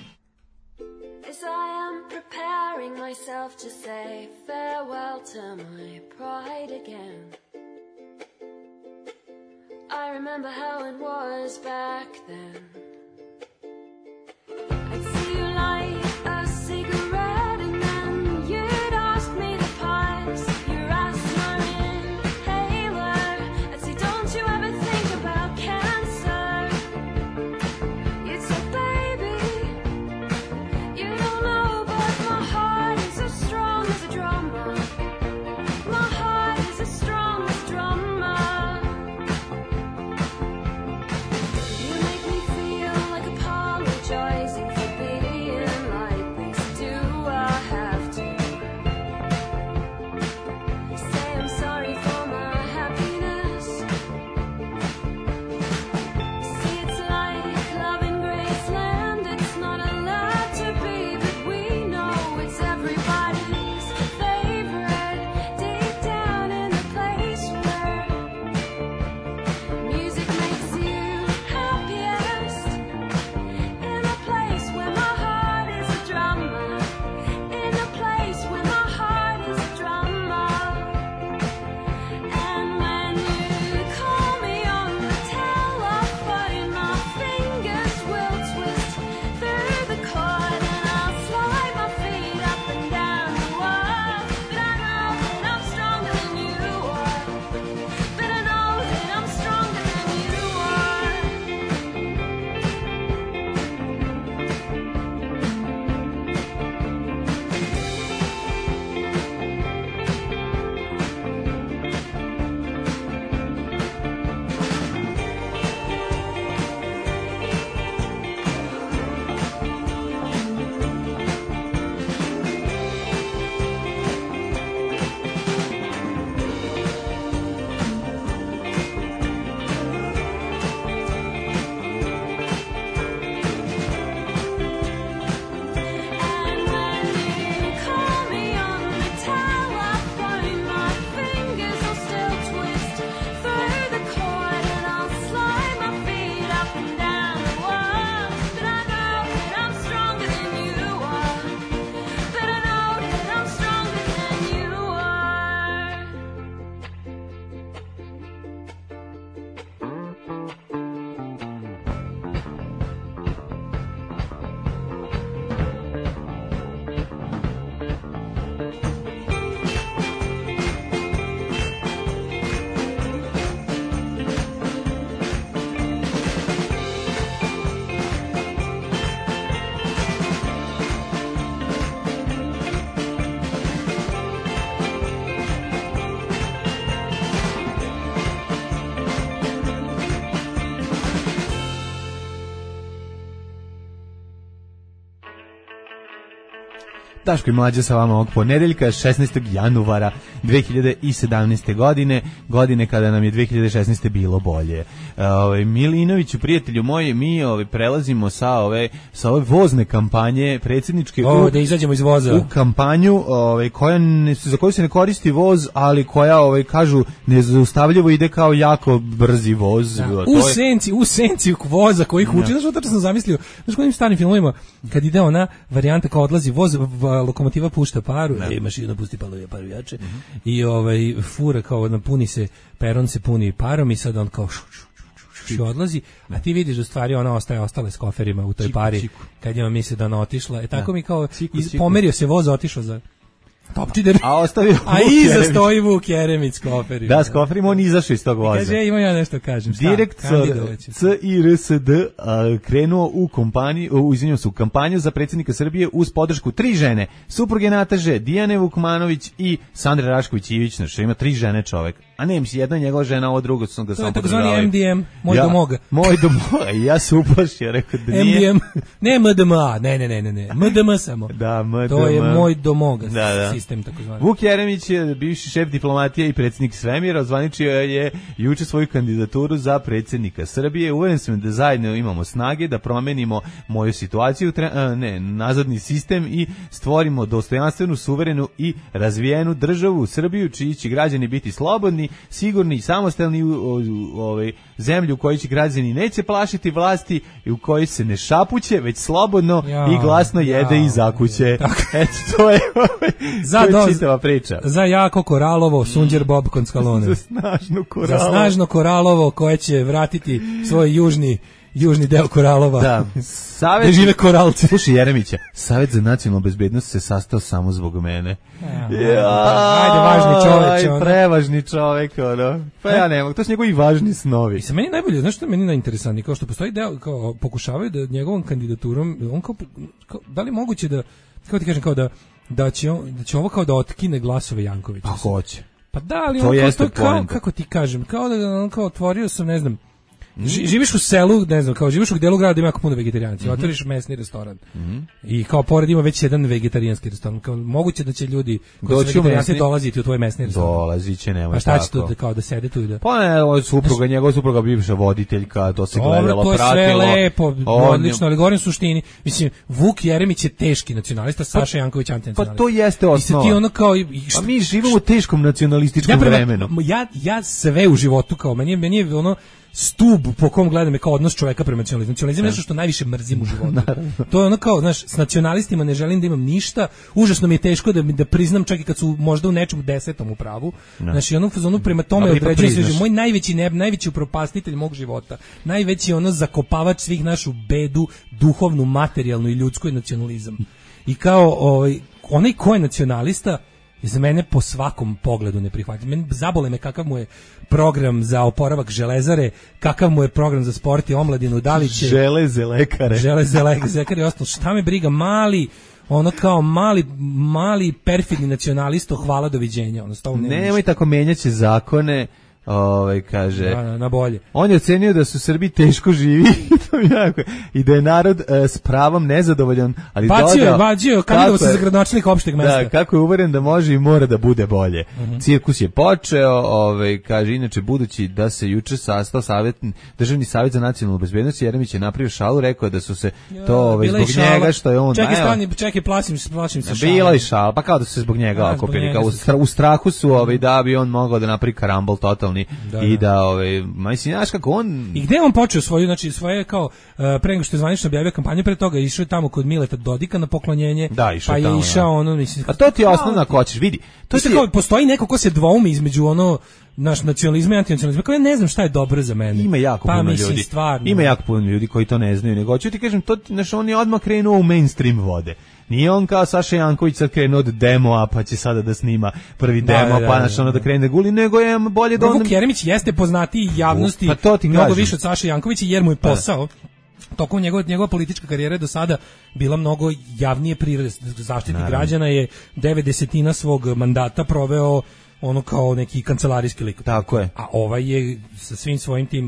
[SPEAKER 10] As I am preparing myself to say farewell to my pride again, I remember how it was back then. I'd see you light a cigarette and then you'd ask me to pass your asthma inhaler. I'd say, don't you ever think about cancer? You'd say, baby, you don't know, but my heart is as strong as a drummer. My heart is as strong as a drummer. You make me feel
[SPEAKER 9] Daško i Mlađa sa vama ovog ponedeljka, šesnaestog januara dve hiljade sedamnaeste. godine, godine kada nam je dve hiljade šesnaeste. bilo bolje. Ove, Milinoviću, prijatelju moji, mi ove, prelazimo sa ove, sa ove vozne kampanje predsjedničke
[SPEAKER 8] o,
[SPEAKER 9] u,
[SPEAKER 8] da izađemo iz voza.
[SPEAKER 9] u kampanju ove, koja ne, za koju se ne koristi voz, ali koja ove, kažu nezaustavljivo ide kao jako brzi voz.
[SPEAKER 8] Da.
[SPEAKER 9] To
[SPEAKER 8] U
[SPEAKER 9] je...
[SPEAKER 8] senci, u senci voza koji ih uči. Znaš, otačno sam zamislio, znaš kojim starim filmovima, kad ide ona varijanta kao odlazi voz, lokomotiva pušta paru, e, mašina pusti paru, paru jače, mm-hmm. i ovaj, fura kao napuni se, peron se puni parom i sad on kao šu, šu, šu, šu, odlazi, a ti vidiš da stvari ona ostaje ostale s koferima u toj čiku, pari, čiku. Kad je on misli da ona otišla, e tako da. Mi kao, čiku, iz, čiku. Pomerio se voz, otišao za Topčider.
[SPEAKER 9] A ostavio
[SPEAKER 8] A iza stoji Vuk Jeremić s koferima.
[SPEAKER 9] Da, s koferima on izašao iz tog voza.
[SPEAKER 8] Kaže, ima ja nešto kažem. Šta?
[SPEAKER 9] Direktor C I R S D a, krenuo u kompaniju, u, izvinjam se, u kampanju za predsjednika Srbije uz podršku tri žene. Supruge Nataže, Dijane Vukmanović i Sandre Rašković-Ivić. Znači, ima tri žene čovek. A ne, misli, jedna je njegova žena, ovo drugo su ga
[SPEAKER 8] samo
[SPEAKER 9] podržavaju.
[SPEAKER 8] To je takozvani M D M, moj
[SPEAKER 9] ja,
[SPEAKER 8] domoga.
[SPEAKER 9] Moj domoga, i ja se uplašio, rekao da nije.
[SPEAKER 8] M D M, ne M D M A, ne, ne, ne, ne, ne, M D M samo.
[SPEAKER 9] Da, M D M.
[SPEAKER 8] To je moj domoga,
[SPEAKER 9] da, da.
[SPEAKER 8] sistem takozvani.
[SPEAKER 9] Vuk Jeremić je bivši šef diplomatije i predsjednik Svemira, ozvaničio je juče svoju kandidaturu za predsjednika Srbije. Uveren sam da zajedno imamo snage da promenimo moju situaciju, tre, ne, nazadni sistem i stvorimo dostojanstvenu, suverenu i razvijenu državu u Srbiju, čiji će građani biti slobodni, sigurni i samostalni u, u, u ovoj zemlji u kojoj će građani neće plašiti vlasti i u kojoj se ne šapuće, već slobodno ja, i glasno jede ja, i zakuće. Eto, to je,
[SPEAKER 8] za
[SPEAKER 9] to je čitava priča.
[SPEAKER 8] Za jako Koralovo, Sunđer Bob Konckalone.
[SPEAKER 9] Za snažno Koralovo.
[SPEAKER 8] Za snažno Koralovo koje će vratiti svoj južni južni deo Koralova.
[SPEAKER 9] Da. Savet...
[SPEAKER 8] Gde žive koralci.
[SPEAKER 9] Slušaj, Jeremića, Savet za nacionalnu bezbednost se sastao samo zbog mene.
[SPEAKER 8] Ja, ja, ajde, važni čovjek.
[SPEAKER 9] Aj, prevažni čovjek, ono. Pa ja ne mogu, to su njegovi važni snovi.
[SPEAKER 8] I sa meni najbolje, znaš što je meni najinteresantnije, kao što postoji deo, kao pokušavaju da njegovom kandidaturom, on kao, kao da li moguće da, kako ti kažem, kao da, da će, on, da će ovo kao da otkine glasove Jankovića.
[SPEAKER 9] Pa hoće.
[SPEAKER 8] Pa da, ali on kao, to kao, kako ti kažem, kao da on kao otvorio sam, ne znam, Mm. živiš u selu, ne znam, kao živiš u delu grada ima jako puno vegetarijanci, mm-hmm. otvoriš mesni restoran mm-hmm. i kao pored ima već jedan vegetarijanski restoran, kao moguće da će ljudi koji su vegetarijanci mesni... dolaziti u tvoj mesni restoran.
[SPEAKER 9] Dolazit će, nemoj tako.
[SPEAKER 8] A šta će to da, kao da sede tu i da...
[SPEAKER 9] Pa ne, ovo je supruga, njegova supruga bivša voditeljka, to se
[SPEAKER 8] Dobro,
[SPEAKER 9] gledalo,
[SPEAKER 8] to je
[SPEAKER 9] pratilo.
[SPEAKER 8] sve lepo,
[SPEAKER 9] on...
[SPEAKER 8] odlično, ali govorim suštini, mislim, Vuk Jeremić je teški nacionalista, Saša pa, Janković antinacionalista.
[SPEAKER 9] Pa to jeste osnova.
[SPEAKER 8] I ti ono kao... I što...
[SPEAKER 9] Pa mi živimo u teškom nacionalističkom
[SPEAKER 8] ja prema,
[SPEAKER 9] vremenu.
[SPEAKER 8] Ja, ja sve u životu, kao, meni je, meni je ono... stub po kom gledam je kao odnos čoveka prema nacionalizmu. Nacionalizam je nešto što najviše mrzim u životu. To je ono kao, znaš, s nacionalistima ne želim da imam ništa, užasno mi je teško da mi da priznam čak i kad su možda u nečemu desetom u pravu. Znači, ono fazonu prema tome određuje se, moj najveći neb, najveći upropastitelj mog života, najveći ono zakopavač svih našu bedu, duhovnu, materijalnu i ljudsku je nacionalizam. I kao, ovaj, onaj ko je nacionalista, za mene po svakom pogledu neprihvatljiv. Meni zabole me kakav mu je program za oporavak železare, kakav mu je program za sport i omladinu, da li će...
[SPEAKER 9] Železe lekare.
[SPEAKER 8] Železe lekare i ostalo. Šta me briga, mali, ono kao mali, mali perfidni nacionalisto, hvala, doviđenja. Ono, stavno
[SPEAKER 9] nemoj tako menjaće zakone, ovaj kaže
[SPEAKER 8] na, na bolje.
[SPEAKER 9] On je ocenio da su Srbi teško živi i da je narod uh, s pravom nezadovoljan, ali
[SPEAKER 8] bacio
[SPEAKER 9] dodao,
[SPEAKER 8] je, bacio, kandidovao se za gradonačelnika opšteg mesta.
[SPEAKER 9] Da, kako je uveren da može i mora da bude bolje. Uh-huh. Cirkus je počeo, ovaj kaže inače budući da se juče sastao savet, Državni savet za nacionalnu bezbednost, Jeremić je napravio šalu, rekao da su se ja, to ovaj zbog njega što je on
[SPEAKER 8] čekaj stani, čekaj plašim se, plašim se šala.
[SPEAKER 9] Bila i šala, pa kao da su se zbog njega okupili, kao u, stra, u strahu su ovaj da bi on mogao da napravi karambol total. Da, i da, ovaj, mislim, znaš kako on...
[SPEAKER 8] I gde on počeo svoju, znači, svoje kao, uh, pre nego što je zvanično objavio kampanju, pre toga išao je tamo kod Mileta Dodika na poklonjenje,
[SPEAKER 9] da, išao
[SPEAKER 8] pa je
[SPEAKER 9] tamo,
[SPEAKER 8] išao, ono, mislim...
[SPEAKER 9] A to ti je osnovno ako hoćeš, vidi.
[SPEAKER 8] To se kao, postoji neko ko se dvoumi između, ono, naš nacionalizma i antinacionalizma, kao ja ne znam šta je dobro za mene.
[SPEAKER 9] Ima jako
[SPEAKER 8] pa,
[SPEAKER 9] puno
[SPEAKER 8] mislim,
[SPEAKER 9] ljudi.
[SPEAKER 8] Stvarno.
[SPEAKER 9] Ima jako puno ljudi koji to ne znaju, nego hoću ti kažem, to, znaš, on je odmah krenuo u mainstream vode. Nije on kao Saša Janković sad krenuo od demoa, pa će sada da snima prvi da, demo, da, pa znaš ono da krene da guli, nego je bolje da on...
[SPEAKER 8] Vuk Jeremić jeste poznatiji javnosti
[SPEAKER 9] pa to ti
[SPEAKER 8] mnogo
[SPEAKER 9] kažem.
[SPEAKER 8] više od Saše Jankovića, jer mu je posao tokom njegova, njegova politička karijera do sada bila mnogo javnije prirode. Zaštitnik građana je devet desetina svog mandata proveo ono kao neki kancelarijski lik.
[SPEAKER 9] Tako je.
[SPEAKER 8] A ovaj je sa svim svojim tim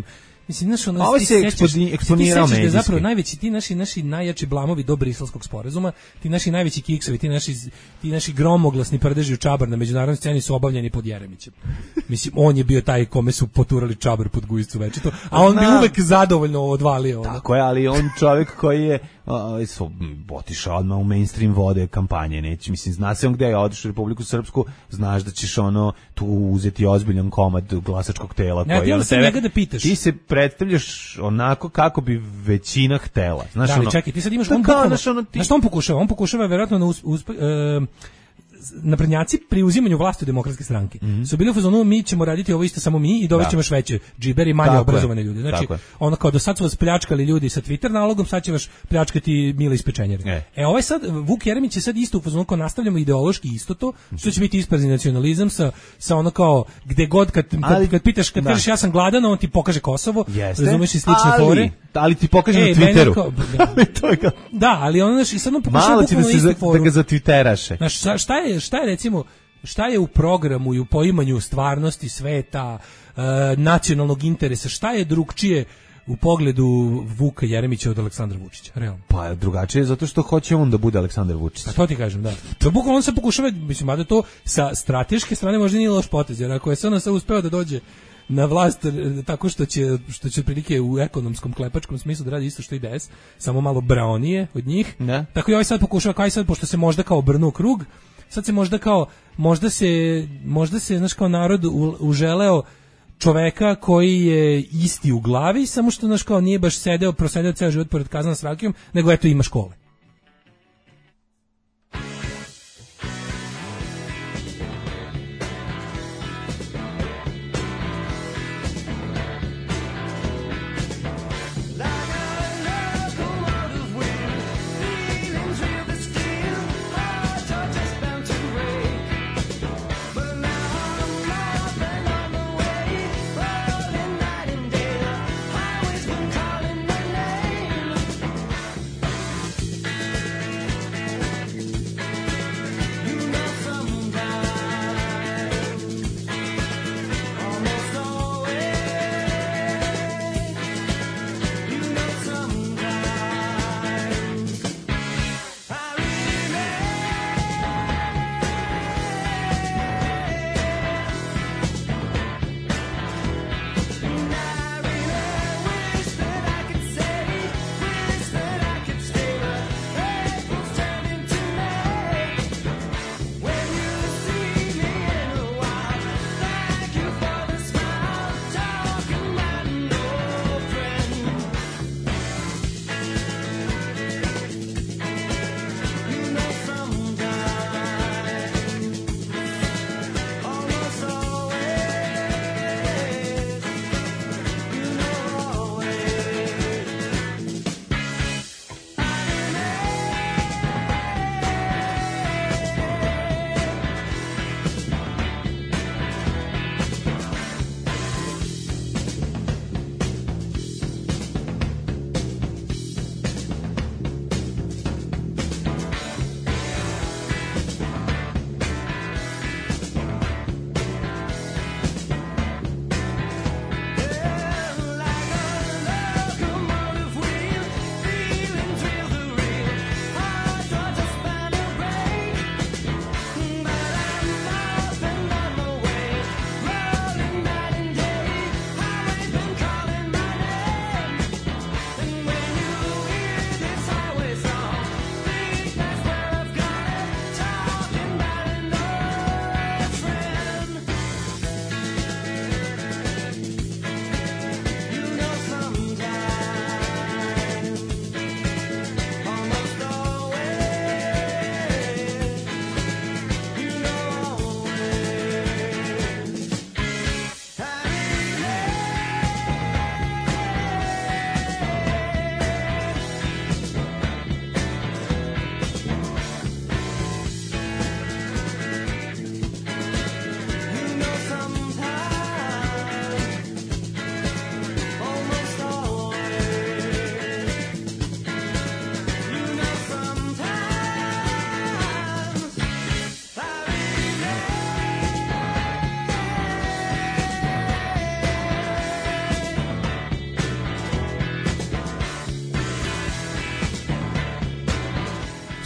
[SPEAKER 8] Mislim, znaš, ono,
[SPEAKER 9] Ovo
[SPEAKER 8] ti
[SPEAKER 9] se
[SPEAKER 8] sećaš,
[SPEAKER 9] eksponi-
[SPEAKER 8] ti
[SPEAKER 9] eksponirao
[SPEAKER 8] sećaš da je
[SPEAKER 9] medijski.
[SPEAKER 8] zapravo najveći, ti naši, naši najjači blamovi do Briselskog sporazuma, ti naši najveći kiksovi, ti naši, ti naši gromoglasni prdeži u čabar na međunarodnoj sceni su obavljeni pod Jeremićem. Mislim, on je bio taj kome su poturali čabar pod gujicu večito, a on bi
[SPEAKER 9] Znam.
[SPEAKER 8] uvek zadovoljno odvalio. Ono.
[SPEAKER 9] Tako je, ali on čovjek koji je a, so, otišao odmah u mainstream vode kampanje, neće, mislim, zna se on gde je otišao u Republiku Srpsku, znaš da ćeš ono tu uzeti ozbiljan komad glasačkog tela.
[SPEAKER 8] Ne,
[SPEAKER 9] koji
[SPEAKER 8] ti
[SPEAKER 9] ono
[SPEAKER 8] onda sad
[SPEAKER 9] tebe-
[SPEAKER 8] njega da pitaš.
[SPEAKER 9] Ti se predstavljaš onako kako bi većina htela. Znaš,
[SPEAKER 8] Da, ali
[SPEAKER 9] ono,
[SPEAKER 8] čekaj, ti sad imaš
[SPEAKER 9] to
[SPEAKER 8] on
[SPEAKER 9] kao,
[SPEAKER 8] bukvalno-
[SPEAKER 9] znaš, ono, ti-
[SPEAKER 8] Znaš što on pokušava? On pokušava verovatno na usp, usp, e, naprednjaci pri uzimanju vlasti u demokratske stranke su bili u fazonu mi ćemo raditi ovo isto samo mi i dovešćemo
[SPEAKER 9] Da.
[SPEAKER 8] još veće džiberi i manje
[SPEAKER 9] Tako je.
[SPEAKER 8] obrazovane ljude. Znači,
[SPEAKER 9] Tako je.
[SPEAKER 8] ono kao do sad su vas pljačkali ljudi sa Twitter nalogom, sad će vas pljačkati Mile iz pečenjere.
[SPEAKER 9] E.
[SPEAKER 8] E, ovaj sad, Vuk Jeremić je sad isto u fazonu kao nastavljamo ideološki isto to, što će biti isprazni nacionalizam sa, sa ono kao gde god kad, kad,
[SPEAKER 9] Ali-
[SPEAKER 8] kad pitaš, kad
[SPEAKER 9] da.
[SPEAKER 8] kažeš ja sam gladan, on ti pokaže Kosovo,
[SPEAKER 9] Jeste.
[SPEAKER 8] razumeš i slične
[SPEAKER 9] ali,
[SPEAKER 8] fore.
[SPEAKER 9] ali ti pokaže
[SPEAKER 8] E,
[SPEAKER 9] na
[SPEAKER 8] meni
[SPEAKER 9] Twitteru.
[SPEAKER 8] kao-
[SPEAKER 9] to je kao,
[SPEAKER 8] Da, ali ono, znaš, i sad on pokušava
[SPEAKER 9] malo ti da,
[SPEAKER 8] bukvalno
[SPEAKER 9] se
[SPEAKER 8] istu
[SPEAKER 9] za,
[SPEAKER 8] foru.
[SPEAKER 9] da ga zatwitteraše.
[SPEAKER 8] Znaš, šta- šta je, šta je recimo, šta je u programu i u poimanju stvarnosti sveta, e, nacionalnog interesa, šta je drugčije u pogledu Vuka Jeremića od Aleksandra Vučića, realno?
[SPEAKER 9] Pa drugačije je zato što hoće on da bude Aleksandar Vučić.
[SPEAKER 8] Pa to ti kažem, da. To bukvalno on se pokušava, mislim, mada to sa strateške strane možda nije loš potez, jer ako je se ono sad uspeo da dođe na vlast e, tako što će što će prilike u ekonomskom klepačkom smislu da radi isto što i D S, samo malo braonije od njih.
[SPEAKER 9] Ne.
[SPEAKER 8] Tako i ovaj sad pokušava, kao i sad pošto se možda kao obrnuo krug, sad se možda kao možda se možda se znaš kao narod u- uželeo čoveka koji je isti u glavi, samo što znaš kao nije baš sedeo, prosedeo ceo život pored kazana s rakijom, nego eto ima škole.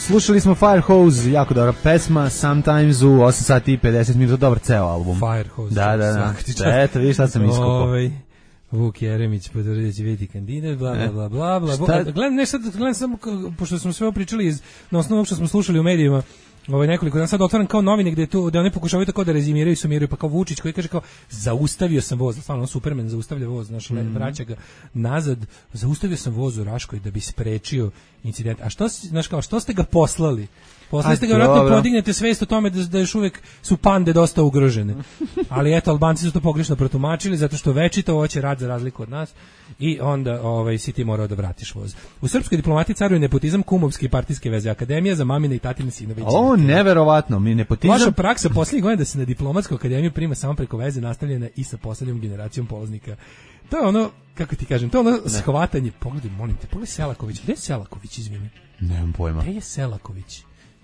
[SPEAKER 9] slušali smo Firehose, jako dobra pesma, Sometimes u osam sati i pedeset minuta, dobar ceo album.
[SPEAKER 8] Firehose.
[SPEAKER 9] Da, da, da. Eto, vidiš šta sam iskupao.
[SPEAKER 8] Ovaj Vuk Jeremić potvrdio da će biti kandidat, bla, bla, bla, bla, bla. Šta? Gledam, ne, sad, gledam samo, pošto smo sve opričali iz, na osnovu što smo slušali u medijima, ovaj nekoliko dana sad otvaram kao novine gde tu da oni pokušavaju tako da rezimiraju, sumiraju, pa kao Vučić koji kaže kao zaustavio sam voz, stvarno Superman zaustavlja voz, znaš, mm. vraća ga nazad, zaustavio sam voz u Raškoj da bi sprečio incident. A što znaš kao što ste ga poslali? Poslali ste ga vjerojatno podignete svest o tome da, da još uvek su pande dosta ugrožene. Ali eto, Albanci su to pogrešno protumačili zato što večito hoće rad za razliku od nas i onda ovaj, si ti morao da vratiš voz. U srpskoj diplomatiji caruje nepotizam, kumovski i partijske veze, akademija za mamine i tatine sinove.
[SPEAKER 9] O, neverovatno, mi nepotizam.
[SPEAKER 8] Vaša praksa poslednjih godina da se na diplomatsku akademiju prima samo preko veze nastavljena i sa poslednjom generacijom polaznika. To je ono, kako ti kažem, to je ono shvatanje. Pogledaj, molim te, pogledaj Selaković. Gde je Selaković, izvini?
[SPEAKER 9] Nemam pojma.
[SPEAKER 8] Gde je Selaković?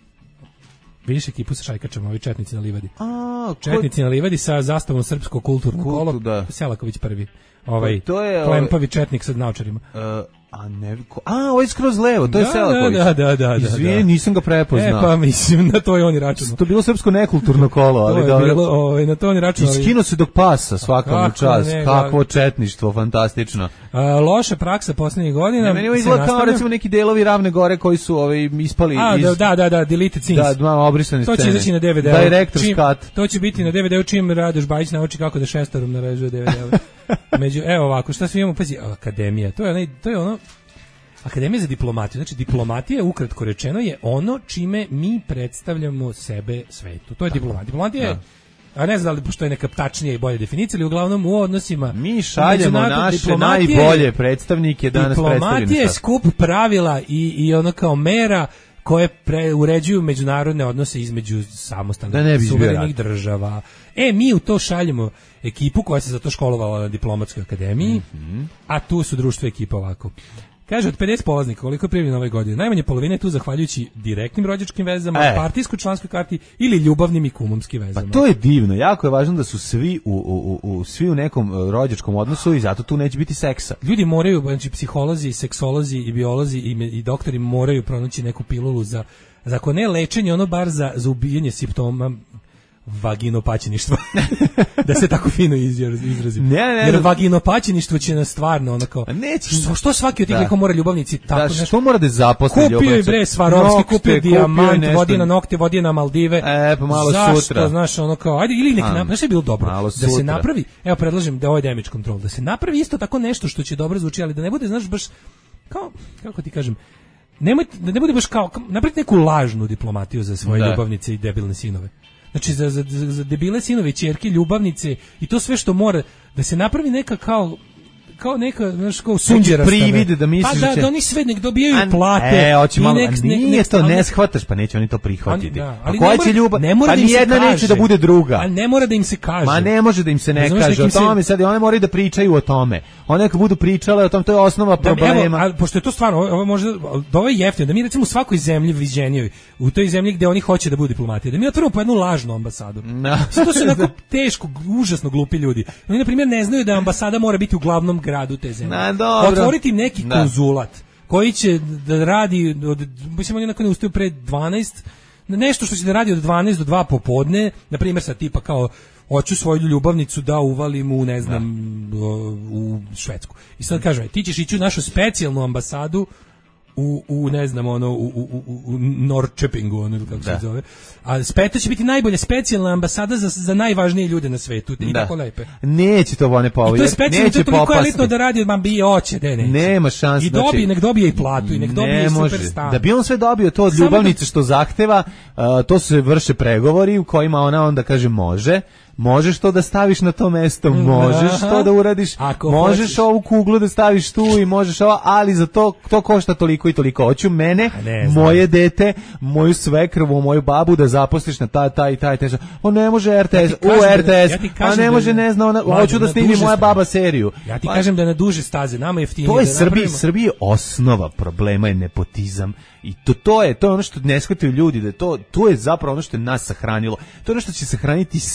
[SPEAKER 8] Vidiš ekipu sa šajkačama, ovi četnici na livadi.
[SPEAKER 9] A,
[SPEAKER 8] četnici na livadi sa zastavom srpsko kulturno
[SPEAKER 9] Kultu,
[SPEAKER 8] kolo.
[SPEAKER 9] Da.
[SPEAKER 8] Selaković prvi. Ovaj,
[SPEAKER 9] to je,
[SPEAKER 8] klempavi četnik sa naočarima.
[SPEAKER 9] Uh, a ne, a ovo je skroz levo, to
[SPEAKER 8] da,
[SPEAKER 9] je Selaković.
[SPEAKER 8] Da, da, da, da.
[SPEAKER 9] Izvijeni,
[SPEAKER 8] da.
[SPEAKER 9] nisam ga prepoznao.
[SPEAKER 8] E, pa mislim, na to je on i računao.
[SPEAKER 9] To je bilo srpsko nekulturno kolo, ali
[SPEAKER 8] to
[SPEAKER 9] dobro.
[SPEAKER 8] Je bilo, ovaj, na to on i računao.
[SPEAKER 9] Iskino se dok pasa, svakom čas. Ne, kakvo četništvo, fantastično.
[SPEAKER 8] A, loša praksa poslednjih godina.
[SPEAKER 9] Ne, meni izgleda kao recimo neki delovi Ravne Gore koji su ovaj, ispali
[SPEAKER 8] a,
[SPEAKER 9] iz...
[SPEAKER 8] Da, da, da, deleted scenes.
[SPEAKER 9] Da, malo obrisane scene.
[SPEAKER 8] To će izaći na D V D.
[SPEAKER 9] Director's cut.
[SPEAKER 8] To će biti na D V D-u čim Radoš Bajić nauči kako da šestorom narežuje D V D-ove. Među, evo ovako, šta svi imamo, pazi, akademija, to je, onaj, to je ono, akademija za diplomatiju, znači diplomatija, ukratko rečeno, je ono čime mi predstavljamo sebe svetu, to je diplomatija. Diplomatija je, a ne znam da li pošto je neka tačnija i bolja definicija, ali uglavnom u odnosima...
[SPEAKER 9] Mi šaljemo naše najbolje predstavnike da nas predstavljaju.
[SPEAKER 8] Diplomatija je skup pravila i, i ono kao mera koje pre, uređuju međunarodne odnose između samostalnih suverenih država. E, mi u to šaljemo ekipu koja se za to školovala na diplomatskoj akademiji, mm-hmm. a tu su društvo ekipa ovako. Kaže, od pedeset polaznika, koliko je primljeno ove godine, najmanje polovine je tu zahvaljujući direktnim rođačkim vezama, e. partijskoj članskoj karti ili ljubavnim i kumomskim vezama.
[SPEAKER 9] Pa to je divno, jako je važno da su svi u, u, u, svi u nekom rođačkom odnosu i zato tu neće biti seksa.
[SPEAKER 8] Ljudi moraju, znači psiholozi, seksolozi i biolozi i, i doktori moraju pronaći neku pilulu za, za ako ne lečenje, ono bar za, za ubijanje simptoma vaginopaćeništva. Da se tako fino izrazim.
[SPEAKER 9] Ne, ne,
[SPEAKER 8] jer vaginopaćeništvo će nas stvarno ono kao
[SPEAKER 9] neće,
[SPEAKER 8] što, što svaki od tih liko mora ljubavnici tako
[SPEAKER 9] da,
[SPEAKER 8] nešto.
[SPEAKER 9] Što mora da zaposli ljubavnicu?
[SPEAKER 8] Kupio je bre Svarovski, kupio dijamant, vodi na nokte, vodi na Maldive.
[SPEAKER 9] E, pa malo
[SPEAKER 8] zašto,
[SPEAKER 9] sutra.
[SPEAKER 8] Zašto, znaš, ono kao, ajde, ili neki napravi, znaš je bilo dobro, da
[SPEAKER 9] sutra.
[SPEAKER 8] se napravi, evo predlažem da ovo je damage control, da se napravi isto tako nešto što će dobro zvuči, ali da ne bude, znaš, baš, kao, kako ti kažem, nemoj, da ne bude baš kao, napraviti neku lažnu diplomatiju za svoje da. ljubavnice i debilne sinove. Znači za, za, za debile sinove, ćerke, ljubavnice i to sve što mora da se napravi neka kao kao neka, znaš, kao sunđera
[SPEAKER 9] privide da misliš
[SPEAKER 8] pa da,
[SPEAKER 9] će...
[SPEAKER 8] da oni sve nek dobijaju An, plate.
[SPEAKER 9] E, hoće malo,
[SPEAKER 8] nek,
[SPEAKER 9] nije
[SPEAKER 8] nek, nek,
[SPEAKER 9] to,
[SPEAKER 8] ne
[SPEAKER 9] ne shvataš, pa neće oni to prihvatiti.
[SPEAKER 8] Da,
[SPEAKER 9] ali koja će ljubav,
[SPEAKER 8] ne mora
[SPEAKER 9] pa
[SPEAKER 8] da im
[SPEAKER 9] nijedna
[SPEAKER 8] se kaže,
[SPEAKER 9] neće da bude druga.
[SPEAKER 8] A ne mora da im se kaže.
[SPEAKER 9] Ma ne može da im se ne
[SPEAKER 8] da
[SPEAKER 9] kaže o tome,
[SPEAKER 8] se...
[SPEAKER 9] sad one moraju da pričaju o tome. One kad budu pričale o tom, to je osnova problema.
[SPEAKER 8] Evo, ali pošto je to stvarno, ovo može, da ovo je jeftino, da mi recimo u svakoj zemlji viđenjoj, u toj zemlji gde oni hoće da budu diplomatije, da mi otvorimo po jednu lažnu ambasadu.
[SPEAKER 9] No.
[SPEAKER 8] To su onako teško, užasno glupi ljudi. Oni, na primjer, ne znaju da ambasada mora biti u glavnom gradu te zemlje.
[SPEAKER 9] Na, dobro.
[SPEAKER 8] Otvoriti neki da. konzulat koji će da radi, od, mislim, oni onako ne ustaju pre dvanaest, nešto što će da radi od dvanaest do dva popodne, na primjer sa tipa kao hoću svoju ljubavnicu da uvalim u, ne znam, da. u Švedsku. I sad kažem, ti ćeš ići u našu specijalnu ambasadu u, u ne znam, ono, u, u, u, u Norrköpingu, ono, kako da. se zove. A speta će biti najbolja specijalna ambasada za, za najvažnije ljude na svetu. I da. tako lepe.
[SPEAKER 9] Neće to one povolje.
[SPEAKER 8] I to je specijalno, to je toliko elitno da radi od mambi oće, de neće.
[SPEAKER 9] Nema šanse.
[SPEAKER 8] I dobije, znači, nek dobije i platu, i nek dobije i super stan.
[SPEAKER 9] Da bi on sve dobio to od ljubavnice da... što zahteva, uh, to se vrše pregovori u kojima ona onda kaže može. Možeš to da staviš na to mesto, možeš Aha. to da uradiš, Ako možeš hoćeš. ovu kuglu da staviš tu i možeš ovo, ali za to, to košta toliko i toliko. Hoću mene, moje dete, moju svekrvu, moju babu da zaposliš na ta, ta i ta i ta. O, ne može R T S, ja u R T S, ja a ne može, ne zna, ona, hoću da snimi moja baba seriju.
[SPEAKER 8] Ja ti pa, kažem da na duže staze, nama je jeftinije.
[SPEAKER 9] To je
[SPEAKER 8] da
[SPEAKER 9] Srbiji, Srbiji osnova problema je nepotizam. I to, to je to je ono što ne shvataju ljudi, da to to je zapravo ono što je nas sahranilo. To je ono što će sahraniti sve.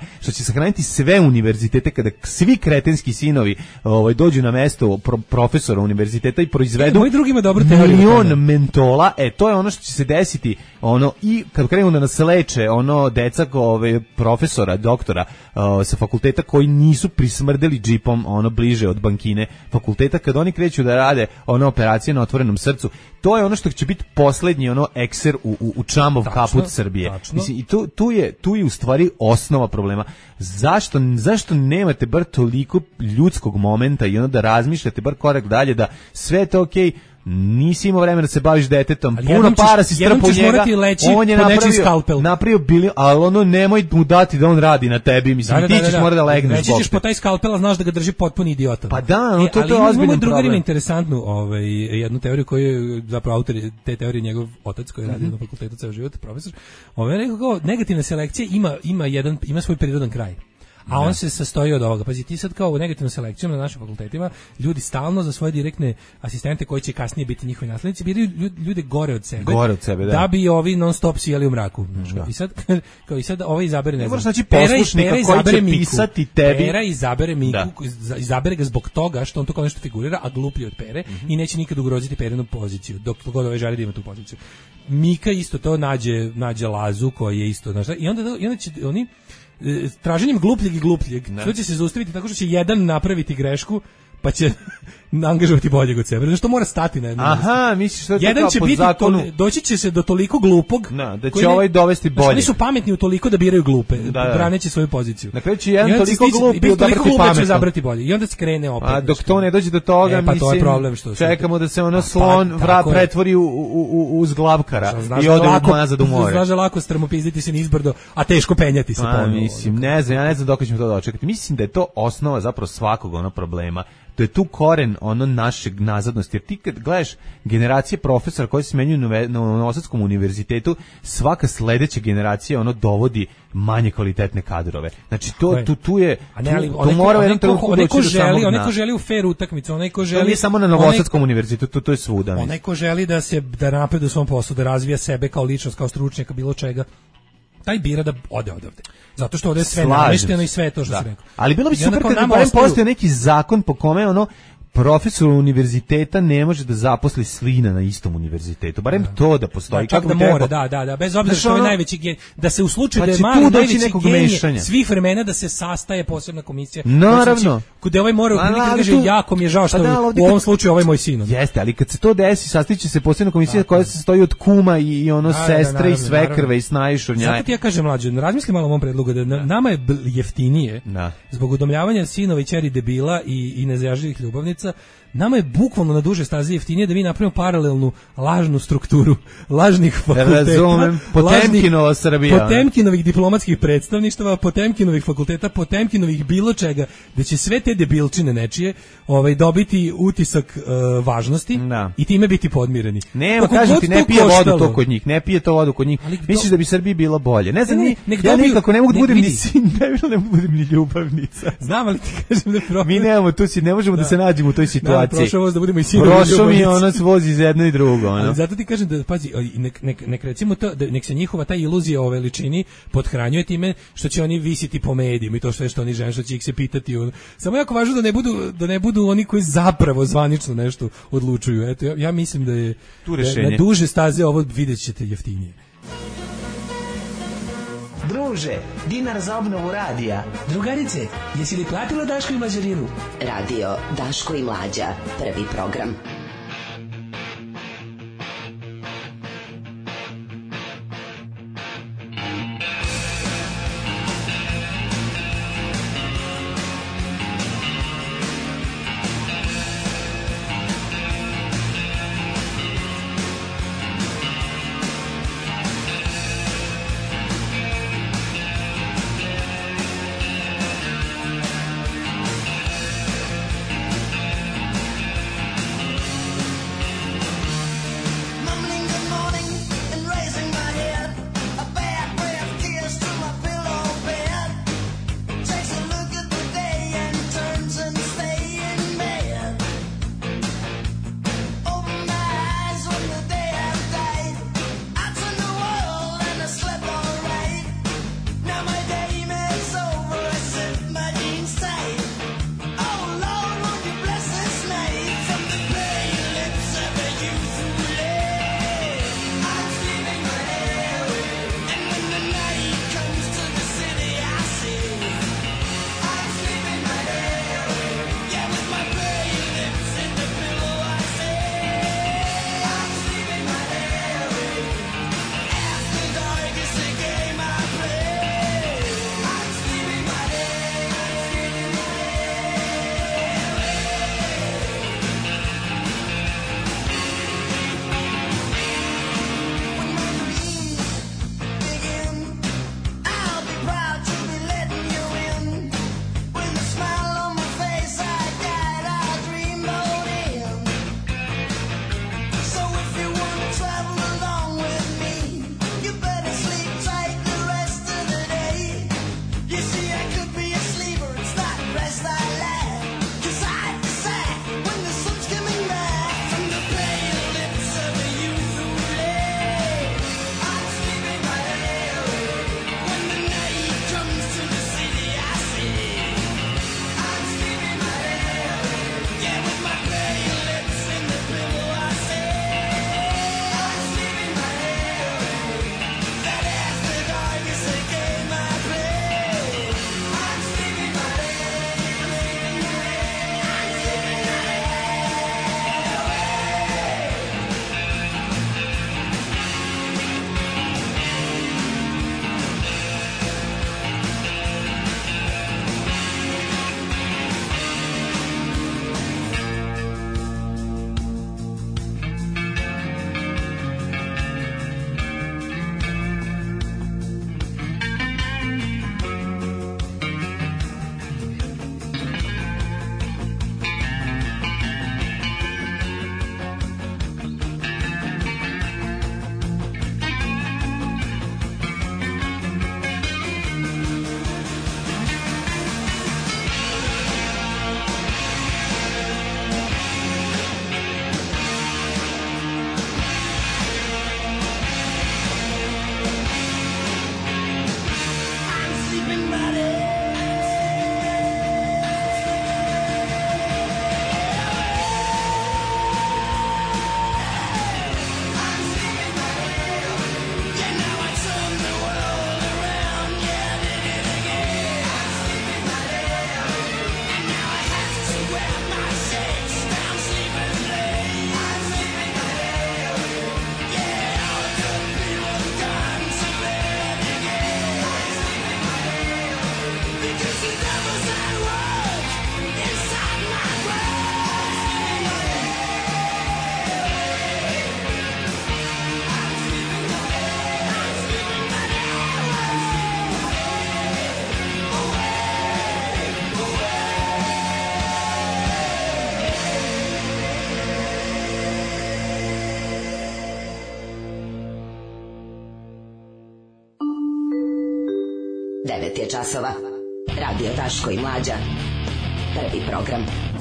[SPEAKER 9] što će sahraniti sve univerzitete kada svi kretenski sinovi ovaj dođu na mesto pro, profesora univerziteta i proizvedu
[SPEAKER 8] moj drugi ima dobru teoriju
[SPEAKER 9] milion mentola, e to je ono što će se desiti, ono i kad krenu da nas leče ono deca ove profesora, doktora uh, sa fakulteta koji nisu prismrdeli džipom ono bliže od bankine fakulteta, kad oni kreću da rade ono operacije na otvorenom srcu, to je ono što će biti poslednji ono ekser u, u, u čamov tačno, kaput Srbije. Tačno. Mislim, i tu, tu, je, tu je u stvari osnova problema. Zašto, zašto nemate bar toliko ljudskog momenta i ono da razmišljate bar korak dalje, da sve to okej, okay, nisi imao vremena da se baviš detetom, ali puno para si strpao njega, on je napravio, napravio bili, ali ono nemoj mu dati da on radi na tebi, mislim, da, da, ti ćeš da, da. mora da legneš zbog.
[SPEAKER 8] Reći ćeš po taj skalpel, a znaš da ga drži potpuni idiota.
[SPEAKER 9] Pa da, no, to, e, to je ozbiljan problem. Ali ima
[SPEAKER 8] interesantnu ovaj, jednu teoriju koju je zapravo autor te teorije njegov otac koji je radio mm-hmm. na fakultetu ceo život, profesor. Ovo je rekao kao, negativna selekcija ima, ima, jedan, ima svoj prirodan kraj. A on se sastoji od ovoga. Pazi, ti sad kao u negativnom selekcijom na našim fakultetima, ljudi stalno za svoje direktne asistente koji će kasnije biti njihovi naslednici, biraju ljude gore od sebe.
[SPEAKER 9] Gore od sebe, da.
[SPEAKER 8] Da bi ovi non stop sijali u mraku. Da. I sad kao i sad ovaj izabere, ne znam.
[SPEAKER 9] Znači poslušnika koji će Miku. pisati tebi.
[SPEAKER 8] Pera izabere Miku, da. izabere ga zbog toga što on to kao nešto figurira, a gluplji od Pere mm-hmm. i neće nikad ugroziti Perinu poziciju, dok god ovaj želi da ima tu poziciju. Mika isto to nađe, nađe Lazu koji je isto, znaš, i onda, i onda će oni traženjem glupljeg i glupljeg, što će se zaustaviti tako što će jedan napraviti grešku, pa će angažovati boljeg od sebe. Zašto mora stati na jednom.
[SPEAKER 9] Aha, misliš što je
[SPEAKER 8] jedan
[SPEAKER 9] to
[SPEAKER 8] će
[SPEAKER 9] po
[SPEAKER 8] biti
[SPEAKER 9] zakonu.
[SPEAKER 8] To, doći će se do toliko glupog,
[SPEAKER 9] no, da će ovaj dovesti bolje.
[SPEAKER 8] Oni su pametni u toliko da biraju glupe, da, da. braneći svoju poziciju.
[SPEAKER 9] Na kraju će jedan toliko glup i odabrati pametno.
[SPEAKER 8] Zabrati bolje. I onda se krene opet.
[SPEAKER 9] A dok to ne dođe do toga,
[SPEAKER 8] e, pa
[SPEAKER 9] mislim,
[SPEAKER 8] to je problem što
[SPEAKER 9] čekamo da se ono slon pa, vrat pretvori u, u, u, u zglabkara i ode lako, nazad u more.
[SPEAKER 8] Znaš da lako strmopizditi se nizbrdo, a teško penjati se ponovo.
[SPEAKER 9] Mislim, ne znam, ja ne znam dok ćemo to dočekati. Mislim da je to osnova zapravo svakog ono problema. To je tu koren ono našeg nazadnosti, jer ti kad gledaš generacije profesora koji se smenjuju na Novosadskom univerzitetu, svaka sledeća generacija ono dovodi manje kvalitetne kadrove. Znači to tu tu je
[SPEAKER 8] a ne, ali
[SPEAKER 9] tu, to mora jedan trenutku doći do
[SPEAKER 8] želi, onaj ko želi u fer utakmicu, onaj ko želi.
[SPEAKER 9] To nije samo na Novosadskom univerzitetu, to, to je svuda.
[SPEAKER 8] Onaj ko želi da se da napreduje u svom poslu, da razvija sebe kao ličnost, kao stručnjaka, bilo čega, taj bira da ode odavde. Zato što ovde je sve namešteno i sve to što da. se rekao.
[SPEAKER 9] Ali bilo bi super kada barem postoji neki zakon po kome ono profesor univerziteta ne može da zaposli slina na istom univerzitetu. Barem da. to da postoji.
[SPEAKER 8] Da, čak
[SPEAKER 9] kako
[SPEAKER 8] da mora, da, da, da. Bez obzira što ono, je najveći gen, da se u slučaju
[SPEAKER 9] pa
[SPEAKER 8] da je mali najveći genije svih vremena da se sastaje posebna komisija.
[SPEAKER 9] Naravno.
[SPEAKER 8] Kod ovaj mora upravo kaže jako mi je žao što da, u ovom slučaju ovaj moj sin.
[SPEAKER 9] Jeste, ali kad se to desi, sastiće se posebna komisija koja se sastoji od kuma i, i ono da, sestre da, naravno, i svekrve i snajšurnjaje.
[SPEAKER 8] Zato ti ja kažem mlađe, razmisli malo o mom predlogu da nama je jeftinije zbog udomljavanja sinova i ćeri debila i i nezajažljivih ljubavnica. Nama je bukvalno na duže staze jeftinije da mi napravimo paralelnu lažnu strukturu lažnih fakulteta.
[SPEAKER 9] Razumem. Potemkinova Srbija.
[SPEAKER 8] Potemkinovih diplomatskih predstavništava, Potemkinovih fakulteta, Potemkinovih bilo čega, da će sve te debilčine nečije ovaj, dobiti utisak uh, važnosti da. i time biti podmireni.
[SPEAKER 9] Nema, kažem ti, ne pije vodu to kod njih, ne pije to vodu kod njih. Ali misliš do... da bi Srbiji bilo bolje? Ne znam, ne, ne, ja nikako ne mogu da budem ni sin, ne mogu da budem ni ljubavnica.
[SPEAKER 8] Znam, ali ti kažem da problem.
[SPEAKER 9] Mi nemamo tu si, ne možemo da, da se nađemo u toj situaciji.
[SPEAKER 8] Prošao voz da budemo i sinovi.
[SPEAKER 9] Prošao mi ono vozi iz jedno i drugo. Ono.
[SPEAKER 8] Ali zato ti kažem da, pazi, nek, nek, nek recimo to, da, nek se njihova ta iluzija o veličini podhranjuje time što će oni visiti po medijima i to sve što oni žele, što će ih se pitati. On. Samo jako važno da ne budu, da ne budu oni koji zapravo zvanično nešto odlučuju. Eto, ja, ja mislim da je da, na duže staze ovo vidjet ćete jeftinije.
[SPEAKER 13] Druže, dinar za obnovu radija.
[SPEAKER 11] Drugarice, jesi li platila Daško i Mlađarinu?
[SPEAKER 1] Radio Daško i Mlađa, prvi program. devet je časova. Radio Daško i Mlađa. Prvi program.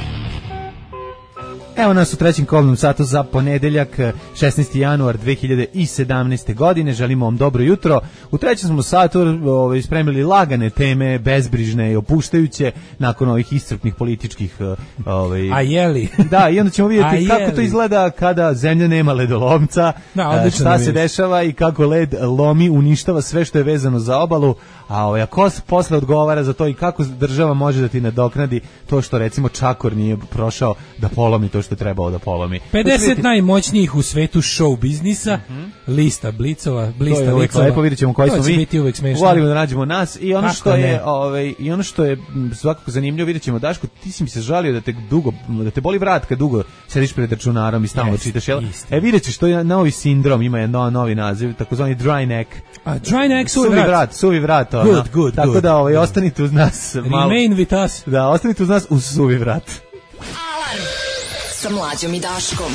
[SPEAKER 9] Evo nas u trećem kolnom satu za ponedeljak, šesnaesti januar dve hiljade sedamnaeste. godine. Želimo vam dobro jutro. U trećem smo satu ovaj, spremili lagane teme, bezbrižne i opuštajuće nakon ovih iscrpnih političkih... Ovaj,
[SPEAKER 8] A jeli?
[SPEAKER 9] Da, i onda ćemo vidjeti
[SPEAKER 8] A
[SPEAKER 9] kako
[SPEAKER 8] jeli?
[SPEAKER 9] to izgleda kada zemlja nema ledolomca,
[SPEAKER 8] da,
[SPEAKER 9] šta se dešava i kako led lomi, uništava sve što je vezano za obalu, a ovaj, ko posle odgovara za to i kako država može da ti nadoknadi to što recimo Čakor nije prošao da polomi to što je trebao da polomi.
[SPEAKER 8] pedeset najmoćnijih u svetu show biznisa, mm-hmm. lista Blicova, lista
[SPEAKER 9] to je uvek lepo, vidjet ćemo koji smo mi. Volimo da nađemo nas i ono
[SPEAKER 8] Kako
[SPEAKER 9] što
[SPEAKER 8] ne?
[SPEAKER 9] je, ovaj, i ono što je svakako zanimljivo, vidjet ćemo, Daško, ti si mi se žalio da te dugo, da te boli vrat kad dugo sediš pred računarom i stalno yes, čitaš, jel? E vidjet ćeš, to je novi sindrom, ima je no, novi naziv, takozvani dry neck.
[SPEAKER 8] A dry neck, suvi,
[SPEAKER 9] suvi
[SPEAKER 8] vrat.
[SPEAKER 9] vrat, suvi vrat. Ono.
[SPEAKER 8] Good, good,
[SPEAKER 9] Tako
[SPEAKER 8] good.
[SPEAKER 9] da ovaj, ostanite uz nas. Malo,
[SPEAKER 8] Remain with us.
[SPEAKER 9] Da, ostanite uz nas uz suvi vrat.
[SPEAKER 1] Alarm sa Mlađom i Daškom.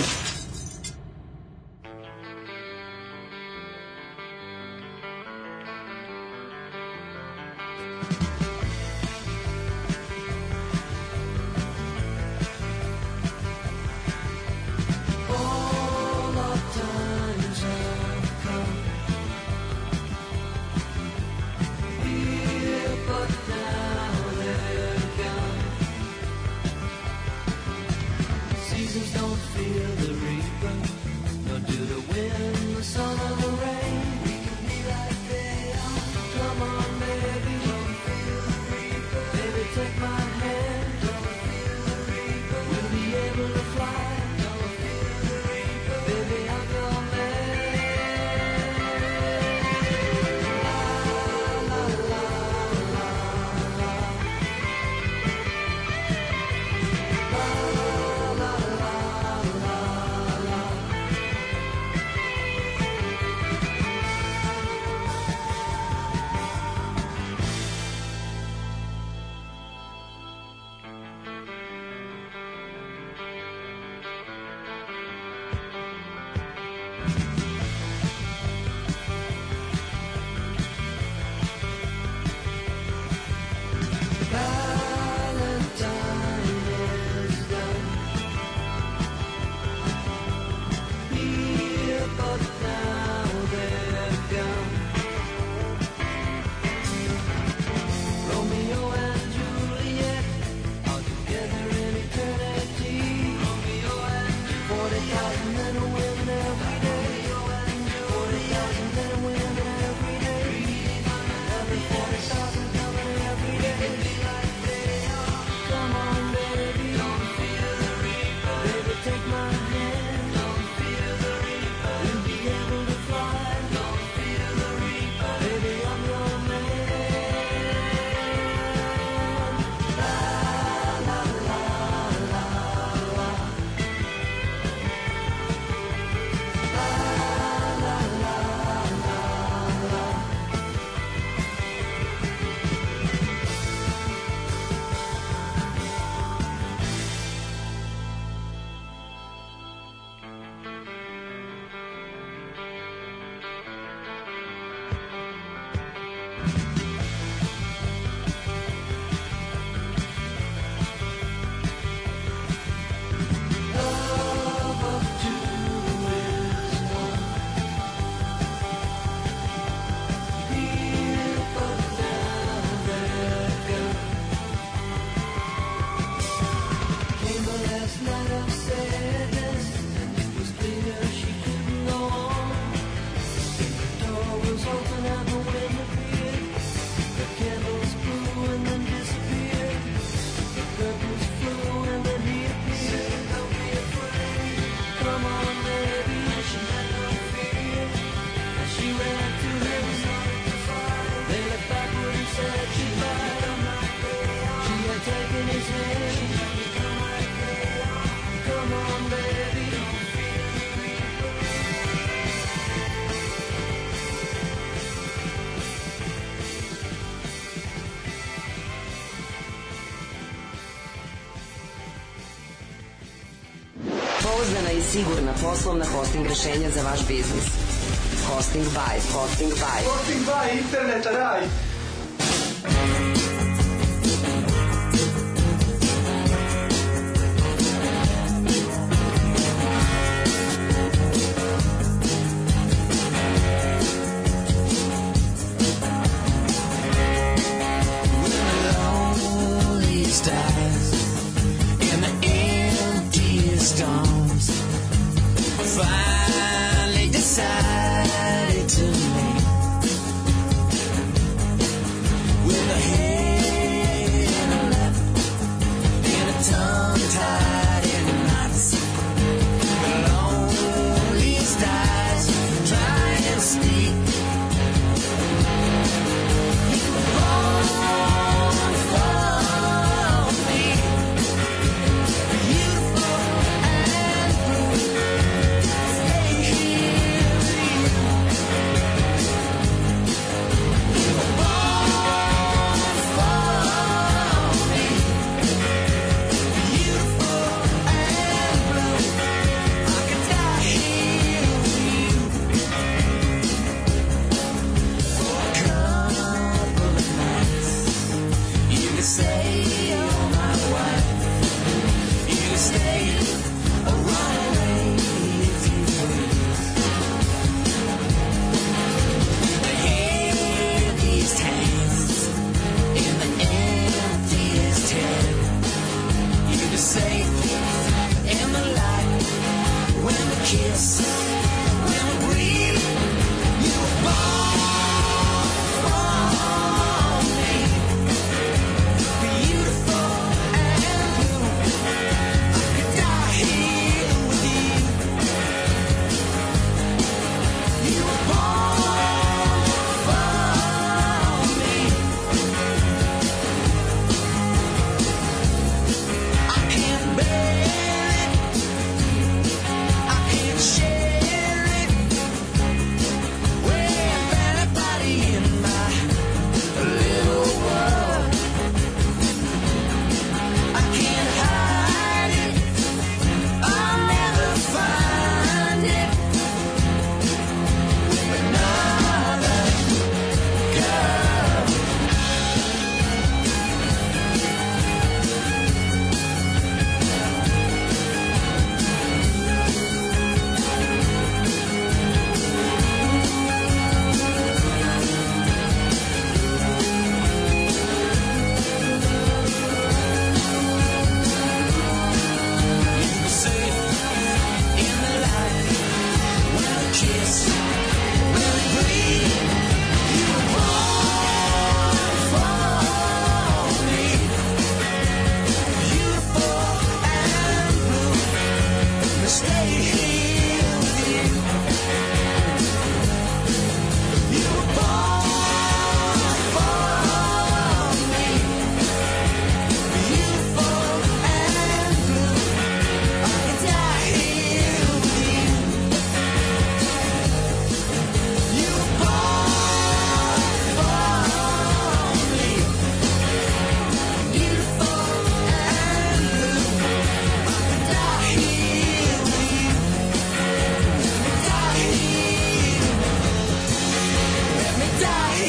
[SPEAKER 1] Pouzdana i sigurna poslovna hosting rešenja za vaš biznis. Hosting by, hosting by.
[SPEAKER 5] Hosting by, internet raj.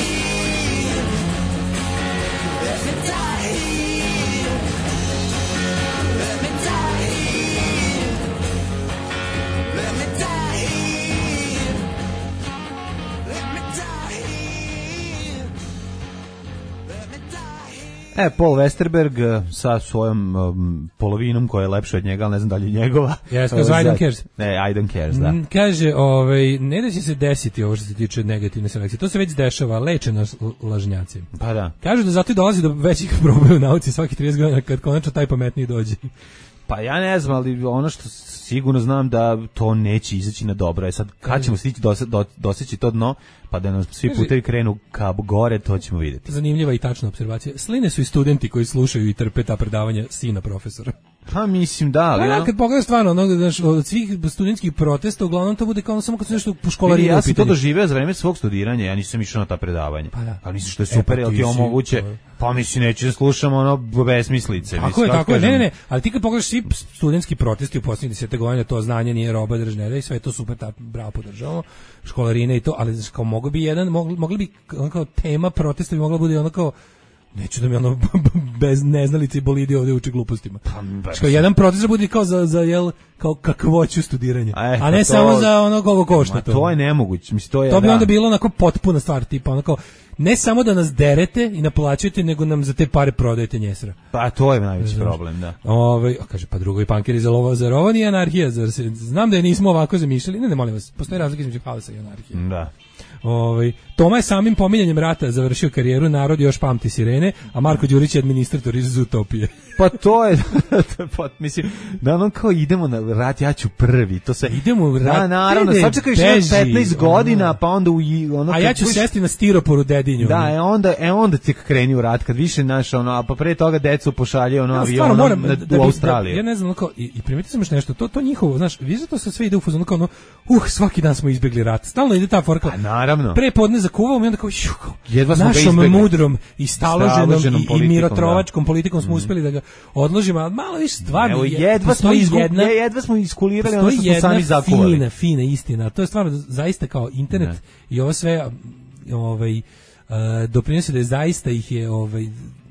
[SPEAKER 9] E, Paul Westerberg sa svojom um, polovinom koja je lepša od njega, ali ne znam da li je njegova.
[SPEAKER 8] Yes, because I don't cares.
[SPEAKER 9] Ne, I don't cares, da.
[SPEAKER 8] Mm, kaže, ovaj, ne da će se desiti ovo što se tiče negativne selekcije. To se već dešava, leče nas lažnjaci.
[SPEAKER 9] Pa da.
[SPEAKER 8] Kažu da zato i dolazi do većih problema u nauci svaki trideset godina kad konačno taj pametniji dođe.
[SPEAKER 9] Pa ja ne znam, ali ono što sigurno znam da to neće izaći na dobro. E sad, kad ćemo stići dose, do, doseći to dno, pa da nam svi putevi krenu ka gore, to ćemo vidjeti.
[SPEAKER 8] Zanimljiva i tačna observacija. Sline su i studenti koji slušaju i trpe ta predavanja sina profesora.
[SPEAKER 9] Pa mislim da, ali...
[SPEAKER 8] Ja, kad pogledam stvarno, ono, znaš, od svih studentskih protesta, uglavnom to bude kao ono samo kad se nešto po školarinu
[SPEAKER 9] ja
[SPEAKER 8] u
[SPEAKER 9] sam
[SPEAKER 8] pitanju.
[SPEAKER 9] to doživeo za vreme svog studiranja, ja nisam išao na ta predavanja.
[SPEAKER 8] Pa da.
[SPEAKER 9] Ali mislim što je super,
[SPEAKER 8] e,
[SPEAKER 9] jel
[SPEAKER 8] pa
[SPEAKER 9] ti omoguće, pa mislim neću da slušam ono besmislice.
[SPEAKER 8] Tako
[SPEAKER 9] mislim,
[SPEAKER 8] je, tako je,
[SPEAKER 9] kažem,
[SPEAKER 8] ne, ne, ne, ali ti kad pogledaš svi studentski protesti u posljednjih deset godina, to znanje nije roba držneda i sve je to super, ta, bravo podržavamo, školarine i to, ali znaš, kao mogo bi jedan, mogli, mogli bi, ono kao tema protesta bi mogla bude ono kao, neću da mi ono bez neznalice i bolidi ovdje uči glupostima. Pa, što jedan protest bude kao za, za jel, kao kakvoću studiranja,
[SPEAKER 9] a, e,
[SPEAKER 8] a ne
[SPEAKER 9] to,
[SPEAKER 8] samo za ono koliko košta to.
[SPEAKER 9] To je nemoguće, mislim, to je...
[SPEAKER 8] To bi
[SPEAKER 9] da.
[SPEAKER 8] onda bilo onako potpuna stvar, tipa ono kao, ne samo da nas derete i naplaćujete, nego nam za te pare prodajete njesra.
[SPEAKER 9] Pa to je najveći problem, da.
[SPEAKER 8] Ove, a kaže, pa drugo i pankeri za lovo, zar ovo nije anarhija? Zar se, znam da je nismo ovako zamišljali. Ne, ne, molim vas, postoji razlika između haosa i anarhije.
[SPEAKER 9] Da.
[SPEAKER 8] Ovaj Toma je samim pominjanjem rata završio karijeru, narod još pamti sirene, a Marko Đurić je administrator iz Utopije.
[SPEAKER 9] Pa to je, pa, mislim, da ono kao idemo na rat, ja ću prvi, to se...
[SPEAKER 8] Idemo u rat,
[SPEAKER 9] da, naravno, sad čekaj petnaest godina, pa onda u... Ono,
[SPEAKER 8] a ja ću
[SPEAKER 9] buš,
[SPEAKER 8] sesti na stiroporu dedinju.
[SPEAKER 9] Da, e onda, e onda ti kreni u rat, kad više naš, ono, a pa pre toga decu pošalje ono,
[SPEAKER 8] ja,
[SPEAKER 9] avionom
[SPEAKER 8] moram,
[SPEAKER 9] na,
[SPEAKER 8] da,
[SPEAKER 9] u Australiju.
[SPEAKER 8] Da, ja ne znam, kao, i, i primetio sam još nešto, to, to njihovo, znaš, vi za to se sve ide u fazonu kao ono, uh, svaki dan smo izbjegli rat, stalno ide ta forka.
[SPEAKER 9] A naravno.
[SPEAKER 8] Pre podne zakuvamo i onda kao, šu, kao
[SPEAKER 9] jedva smo
[SPEAKER 8] našom
[SPEAKER 9] ga
[SPEAKER 8] mudrom i staloženom i, i mirotrovačkom
[SPEAKER 9] da.
[SPEAKER 8] politikom smo mm. uspjeli da ga odložimo, ali malo više stvarno.
[SPEAKER 9] Evo, jedva, smo izgu, jedna, jedva smo iskulirali ono što smo sami zakuvali.
[SPEAKER 8] Fina, fina istina. To je stvarno zaista kao internet ne. I ovo sve ovaj, uh, doprinosi da je zaista ih je ovaj,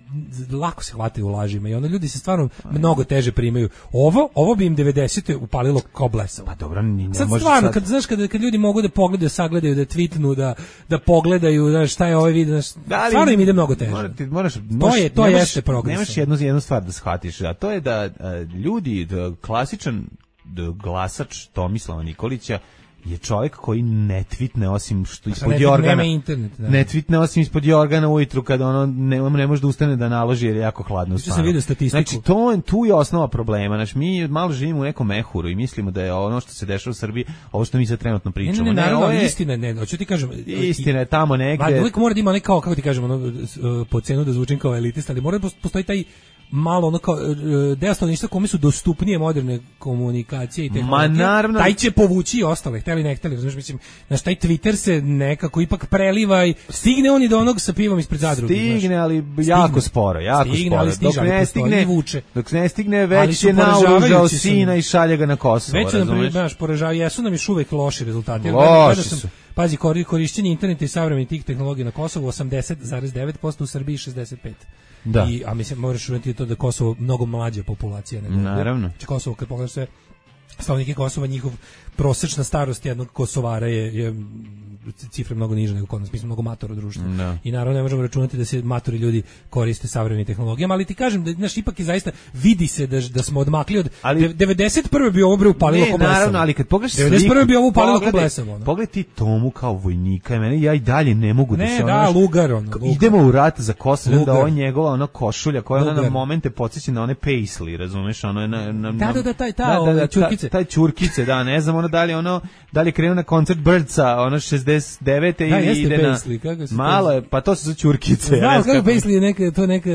[SPEAKER 8] lako se hvataju u lažima i onda ljudi se stvarno mnogo teže primaju. Ovo, ovo bi im devedesete upalilo kao blesavo.
[SPEAKER 9] Pa dobro, ni ne
[SPEAKER 8] sad
[SPEAKER 9] može
[SPEAKER 8] stvarno,
[SPEAKER 9] sad...
[SPEAKER 8] kad, znaš, kad, kad ljudi mogu da pogledaju, sagledaju, da tweetnu, da, da pogledaju, znaš, šta je ovaj video, znaš, da, ali, stvarno im ide mnogo teže.
[SPEAKER 9] Moraš, moraš,
[SPEAKER 8] to je, to
[SPEAKER 9] nemaš,
[SPEAKER 8] jeste progres.
[SPEAKER 9] Nemaš jednu, jednu stvar da shvatiš, a to je da a, ljudi, da, klasičan da, glasač Tomislava Nikolića je čovjek koji ne tvitne osim što ispod jorgana.
[SPEAKER 8] Internet, da.
[SPEAKER 9] Ne tvitne osim ispod jorgana ujutru kada ono ne, ne može da ustane da naloži jer je jako hladno u stanu.
[SPEAKER 8] Sam vidio statistiku.
[SPEAKER 9] Znači to, tu je osnova problema. Znači mi malo živimo u nekom mehuru i mislimo da je ono što se dešava u Srbiji ovo što mi sad trenutno pričamo.
[SPEAKER 8] Ne, ne, ne, naravno,
[SPEAKER 9] ne, je,
[SPEAKER 8] istina, ne, hoću ti kažem.
[SPEAKER 9] Istina je tamo negde.
[SPEAKER 8] Uvijek mora da ima neko, kako ti kažemo, ono, po cenu da zvučim kao elitista, ali mora da postoji taj malo ono kao deo stanovništva kome su dostupnije moderne komunikacije i tehnologije.
[SPEAKER 9] Ma naravno.
[SPEAKER 8] Taj će povući i ostale, hteli ne hteli, znaš, mislim, znaš, taj Twitter se nekako ipak preliva i stigne on i do onog sa pivom ispred zadruge.
[SPEAKER 9] Stigne,
[SPEAKER 8] znaš.
[SPEAKER 9] ali jako stigne. sporo, jako
[SPEAKER 8] stigne,
[SPEAKER 9] sporo.
[SPEAKER 8] Ali stiže,
[SPEAKER 9] dok ne stigne,
[SPEAKER 8] vuče.
[SPEAKER 9] Dok ne stigne, već je naoružao sina i šalje ga na Kosovo.
[SPEAKER 8] Već su nam, znaš, poražavaju, jesu nam još uvek loši rezultati.
[SPEAKER 9] Loši su.
[SPEAKER 8] Pazi, korišćenje interneta i savremenih tih tehnologija na Kosovu osamdeset zarez devet posto, u Srbiji šezdeset pet posto.
[SPEAKER 9] Da.
[SPEAKER 8] I, a mislim, moraš uvjeti to da Kosovo mnogo mlađa populacija. Nego
[SPEAKER 9] naravno.
[SPEAKER 8] Znači Kosovo, kad pogledaš sve stanovnike Kosova, njihov prosječna starost jednog Kosovara je, je cifre mnogo niže nego kod nas, mi smo mnogo matoro društvo.
[SPEAKER 9] No.
[SPEAKER 8] I naravno ne možemo računati da se matori ljudi koriste savremenim tehnologijama, ali ti kažem da znaš, ipak je zaista vidi se da da smo odmakli od ali, devedeset prve bi ovo bre upalilo ko blesavo.
[SPEAKER 9] Naravno, ali kad pogledaš
[SPEAKER 8] devedeset prve bi ovo upalilo ko blesavo.
[SPEAKER 9] Pogledaj ti Tomu kao vojnika, mene ja i dalje ne mogu
[SPEAKER 8] ne,
[SPEAKER 9] da se
[SPEAKER 8] da,
[SPEAKER 9] ono.
[SPEAKER 8] Lugar, ono, Lugar.
[SPEAKER 9] Idemo u rat za Kosovo, da on njegova ona košulja koja ona na momente podsjeća na one paisley, razumeš, ono je na, na
[SPEAKER 8] da, da, da, taj, ta, da, da, da, čurkice.
[SPEAKER 9] Taj čurkice, da, ne znam, ono da li ono, da li krenuo na koncert Birdsa, ono šezdeset devete
[SPEAKER 8] da,
[SPEAKER 9] ili ide na... Malo je, pa to su za čurkice.
[SPEAKER 8] Znam, ja kako Paisley je neka, to neka...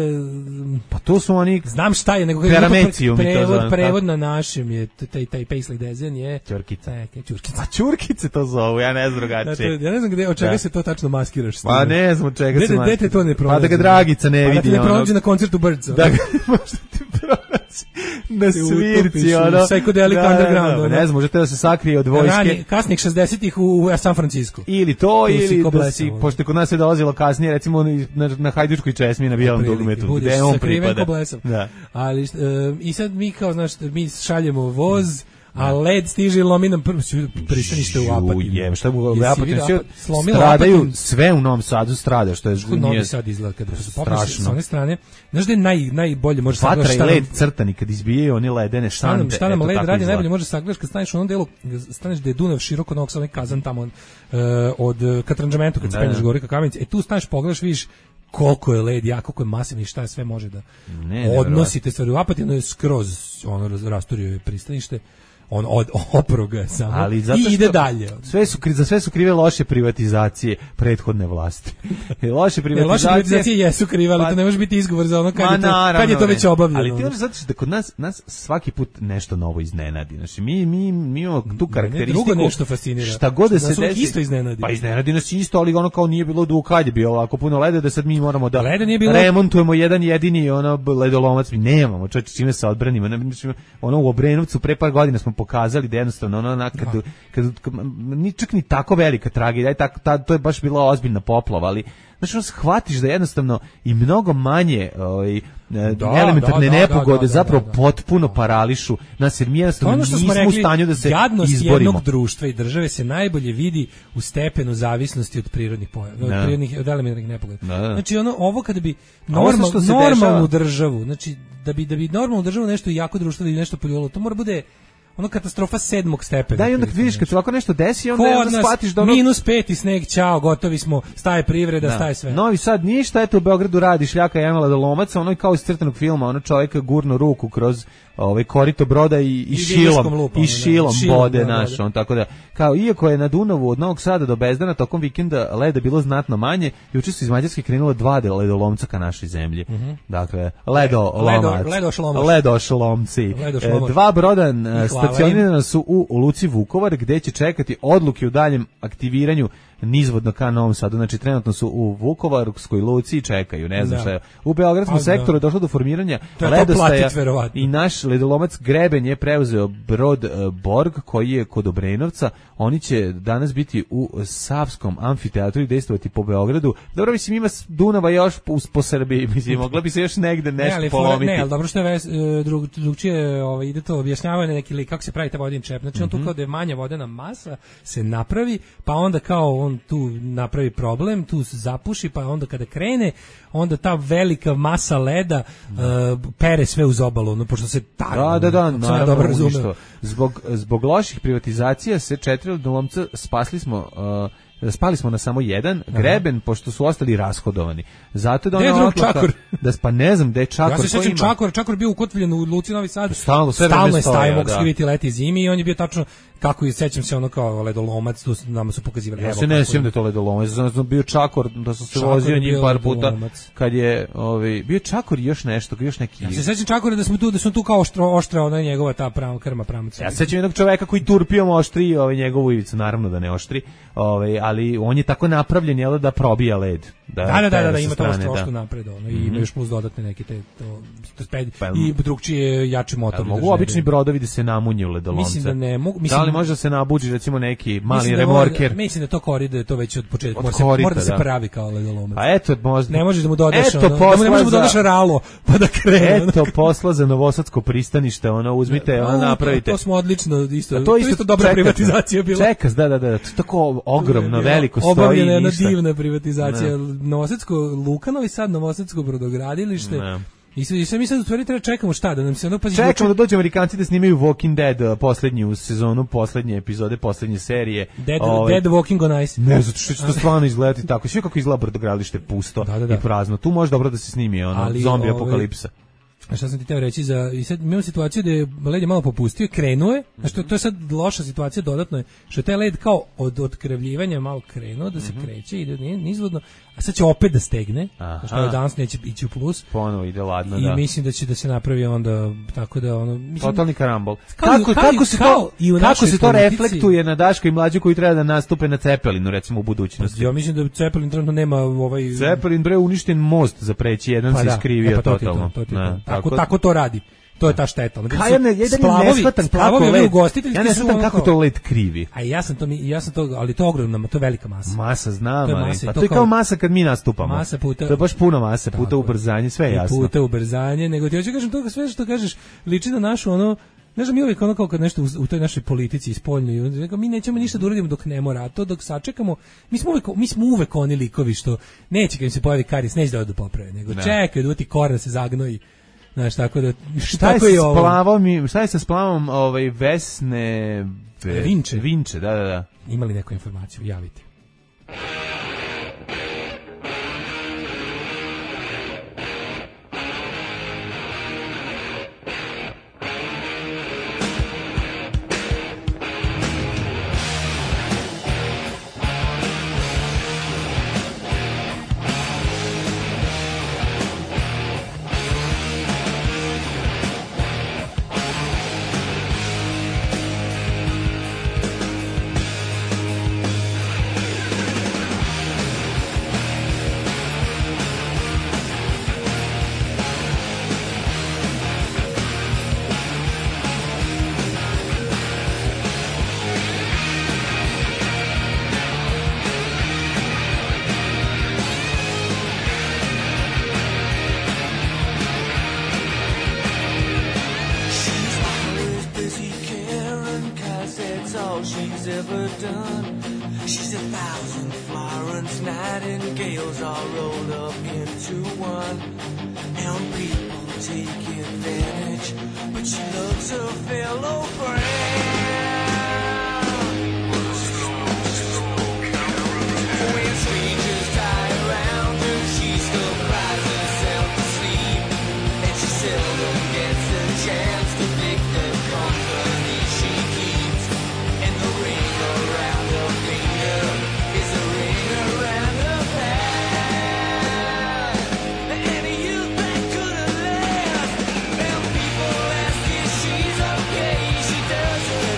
[SPEAKER 9] Pa to su oni...
[SPEAKER 8] Znam šta je, nego
[SPEAKER 9] Peramecijum
[SPEAKER 8] prevod,
[SPEAKER 9] to zovem.
[SPEAKER 8] Prevod na našem je, taj, taj Paisley dezen je...
[SPEAKER 9] Čurkice.
[SPEAKER 8] Neke, čurkice.
[SPEAKER 9] Pa čurkice to zovu, ja ne znam drugačije.
[SPEAKER 8] Ja ne znam gde, od čega da. se to tačno maskiraš.
[SPEAKER 9] Pa ne znam od čega se maskiraš.
[SPEAKER 8] Dete to ne pronađe.
[SPEAKER 9] Pa da ga Dragica ne vidi.
[SPEAKER 8] Pa da te ne pronađe na koncertu Birdsa.
[SPEAKER 9] Da ga možda ti pronađe. na svirci, ono.
[SPEAKER 8] Psychedelic underground, ono.
[SPEAKER 9] Ne znam, možete da se sakrije od vojske.
[SPEAKER 8] Rani, kasnih šezdesetih u San Francisco.
[SPEAKER 9] Ili to, ili da si, pošto kod nas je dolazilo kasnije, recimo na, na Hajdučkoj česmi na bijelom dugmetu, gde on pripada.
[SPEAKER 8] Da. Ali, uh, i sad mi kao, znaš, mi šaljemo voz, a led stiže i lomi nam pristanište u Apatinu.
[SPEAKER 9] Je, šta bu Apatinu stradaju, sve u Novom Sadu strada, što je
[SPEAKER 8] Novi Sad izgleda kada se popneš sa one strane. Znaš da je naj, najbolje može
[SPEAKER 9] sagledaš šta nam... Vatra i led crtani, kad izbijaju oni ledene šante.
[SPEAKER 8] Šta nam led radi, izgleda. Najbolje može sagledaš kad staneš u onom delu, staneš da je Dunav široko Novog Sada, onaj kazan tamo uh, od Katranđamentu, kad se penješ gore ka Kamenici, e tu staneš, pogledaš, vidiš koliko je led, ja, koliko je masivni i šta sve može da ne, odnosite stvari. U Apatinu je skroz ono, rasturio je pristanište, on od oproga samo ali zato i ide dalje.
[SPEAKER 9] Sve su za sve su krive loše privatizacije prethodne vlasti. loše privatizacije,
[SPEAKER 8] loše privatizacije jesu krive, ali pa, to ne može biti izgovor za ono kad je to, naravno, kad je to već obavljeno.
[SPEAKER 9] Ali ti možeš zato što da kod nas nas svaki put nešto novo iznenadi. Znači mi mi mi imamo tu karakteristiku.
[SPEAKER 8] Drugo nešto fascinira.
[SPEAKER 9] Šta god da se
[SPEAKER 8] desi isto iznenadi.
[SPEAKER 9] Pa iznenadi nas isto, ali ono kao nije bilo dugo kad je bio ovako puno leda da sad mi moramo da remontujemo jedan jedini ono ledolomac, mi nemamo čoveče čime se odbranimo. Ono u Obrenovcu pre par godina smo pokazali da jednostavno ono na kad, kad, kad ni čak ni tako velika tragedija, tako ta, to je baš bila ozbiljna poplava, ali znači ono shvatiš da jednostavno i mnogo manje ovaj da, elementarne da, nepogode da, da, zapravo da, da, da. potpuno parališu nas, jer mi jednostavno nismo rekli, u stanju da se
[SPEAKER 8] jadnost
[SPEAKER 9] izborimo.
[SPEAKER 8] Jednog društva i države se najbolje vidi u stepenu zavisnosti od prirodnih pojava, od prirodnih, od elementarnih nepogoda. Da, da. Znači ono ovo kada bi normal, normalnu državu, znači da bi da bi normalnu državu nešto jako društvo da bi nešto poljubilo, to mora bude ono katastrofa sedmog stepena.
[SPEAKER 9] Da, i onda kad vidiš kad se ovako nešto desi, onda, onda shvatiš da ono...
[SPEAKER 8] minus pet i sneg, ćao, gotovi smo, staje privreda, da. staje sve.
[SPEAKER 9] Novi Sad ništa, eto u Beogradu radi šljaka Emila do Lomaca, ono je kao iz crtanog filma, ono čovjeka gurno ruku kroz ovaj korito broda i, i, I šilom, lupa, i šilom da, bode da, naš, on tako da, kao iako je na Dunavu od Novog Sada do Bezdana tokom vikenda leda bilo znatno manje, juče su iz Mađarske krenulo dva ledolomca ka našoj zemlji. Mm -hmm. Dakle, ledo lomac, ledo šlomci. E, dva broda stacionirana su u, u Luci Vukovar, gde će čekati odluke u daljem aktiviranju nizvodno ka Novom Sadu. Znači trenutno su u Vukovarskoj luci i čekaju, ne znam šta je. U Beogradskom sektoru je došlo do formiranja ledostaja i naš ledolomac Greben je preuzeo brod uh, Borg koji je kod Obrenovca. Oni će danas biti u Savskom amfiteatru i dejstvovati po Beogradu. Dobro, mislim ima Dunava još po, po Srbiji, mislim, mogla bi se još negde nešto ne, polomiti.
[SPEAKER 8] Ne, ali dobro što je ves, drug, drugčije ovaj, ide to objašnjavanje neki lik kako se pravi ta vodin čep. Znači on mm -hmm. tu kao da je manja vodena masa se napravi, pa onda kao on tu napravi problem, tu se zapuši, pa onda kada krene, onda ta velika masa leda uh, pere sve uz obalu, no, pošto se ta,
[SPEAKER 9] da, da, da, naravno, dobro razumeo. Zbog, zbog loših privatizacija se četiri ledolomca spasli smo, uh, spali smo na samo jedan Aha. Greben, pošto su ostali rashodovani. Zato da ono
[SPEAKER 8] Čakor.
[SPEAKER 9] Da pa ne znam da je Čakor.
[SPEAKER 8] Ja se sećam Čakor, Čakor bio ukotvljen u Luci Novi Sad. Stalno, stalno je stajao, mogu skriviti leti zimi i on je bio tačno kako i sećam se ono kao ledolomac, tu nama su pokazivali.
[SPEAKER 9] Ja se ne sjećam da je to ledolomac, znam bio Čakor, da sam se vozio njim par puta kad je ovaj bio Čakor i još nešto, još neki.
[SPEAKER 8] Ja se sećam Čakora da smo tu da su tu kao oštro oštra ona njegova ta prava krma pramac.
[SPEAKER 9] Ja se sećam jednog čoveka koji turpijom oštri ovaj njegovu ivicu, naravno da ne oštri, ovaj ali on je tako napravljen jel da probija led.
[SPEAKER 8] Da, da, da, da, da ima to oštro napred ono, i ima još plus dodatne neke te to pa, i drugčije jači motor.
[SPEAKER 9] Mogu obični brodovi da se namunju ledolomce.
[SPEAKER 8] Mislim da ne mogu, mislim
[SPEAKER 9] da li može da se nabuđi recimo neki mali mislim remorker.
[SPEAKER 8] Da, mislim da to koride, to već od početka mora, mora da se pravi kao ledolomac.
[SPEAKER 9] A eto možda
[SPEAKER 8] ne možeš da mu dodaš
[SPEAKER 9] eto,
[SPEAKER 8] ono, da mu ne možeš da dodaš ralo pa da krene.
[SPEAKER 9] Eto posla za novosadsko pristanište, ono uzmite, ono napravite.
[SPEAKER 8] To smo odlično isto. To isto dobra privatizacija bila.
[SPEAKER 9] Čeka, da, da, da, to tako ogromno, veliko stoji.
[SPEAKER 8] Obavljena je jedna divna privatizacija. Novosadsko Luka Novi Sad, Novosadsko brodogradilište. I sve, i sve mi sad u stvari treba čekamo šta, da nam se ono pazi...
[SPEAKER 9] Čekamo da dođu Amerikanci da snimaju Walking Dead poslednju sezonu, poslednje epizode, poslednje serije.
[SPEAKER 8] Dead, Ove, Dead Walking on Ice.
[SPEAKER 9] Ne, zato što će to stvarno izgledati tako. Sve kako izgleda brodogradilište pusto da, da, da. i prazno. Tu može dobro da se snimi ono, ali, zombi ove, apokalipsa.
[SPEAKER 8] A šta sam ti teo reći za... I sad imamo situaciju da je led je malo popustio, krenuo je, mm-hmm. znači to je sad loša situacija dodatno je, što je taj led kao od otkrevljivanja malo krenuo, da se mm-hmm. kreće, ide nizvodno, a sad će opet da stegne, što je danas neće ići u plus.
[SPEAKER 9] Ponovo ide ladno,
[SPEAKER 8] i
[SPEAKER 9] da.
[SPEAKER 8] I mislim da će da se napravi onda, tako da ono... Mislim,
[SPEAKER 9] totalni karambol. Kako, kao, kako se to, kako se to reflektuje na Daško i Mlađu koji treba da nastupe na Cepelinu, recimo u budućnosti?
[SPEAKER 8] Ja mislim da Cepelin trenutno nema ovaj...
[SPEAKER 9] Cepelin bre uništen most za preći, jedan pa se iskrivio e, pa to totalno.
[SPEAKER 8] To, to, to, to, tako, tako to radi. To je ta šteta.
[SPEAKER 9] Ka ja ne, ja ne shvatam kako led, ja ne shvatam kako to led krivi.
[SPEAKER 8] A ja sam to, ja sam to, ali to je ogromna, to je velika masa.
[SPEAKER 9] Masa, znam,
[SPEAKER 8] to
[SPEAKER 9] ali,
[SPEAKER 8] masa,
[SPEAKER 9] pa
[SPEAKER 8] to
[SPEAKER 9] to je kao masa kad mi nastupamo.
[SPEAKER 8] Masa puta,
[SPEAKER 9] to je baš puno mase, puta ubrzanje, sve je jasno.
[SPEAKER 8] Puta ubrzanje, nego ti hoću kažem to sve što kažeš liči na našu ono. Ne znam, mi uvijek ono kao kad nešto u, u toj našoj politici ispoljnju, mi nećemo ništa da uradimo dok ne mora, a to dok sačekamo, mi smo uvek, mi smo uvek oni likovi što neće kad im se pojavi karies, neće da odu poprave, nego ne. Čekaj da uti koran se zagnoji. Znaš, tako da,
[SPEAKER 9] šta je sa splavom, šta je sa splavom ovaj, Vesne ve,
[SPEAKER 8] Vinče.
[SPEAKER 9] Vinče, da, da, da.
[SPEAKER 8] Imali neku informaciju, javite.
[SPEAKER 12] She doesn't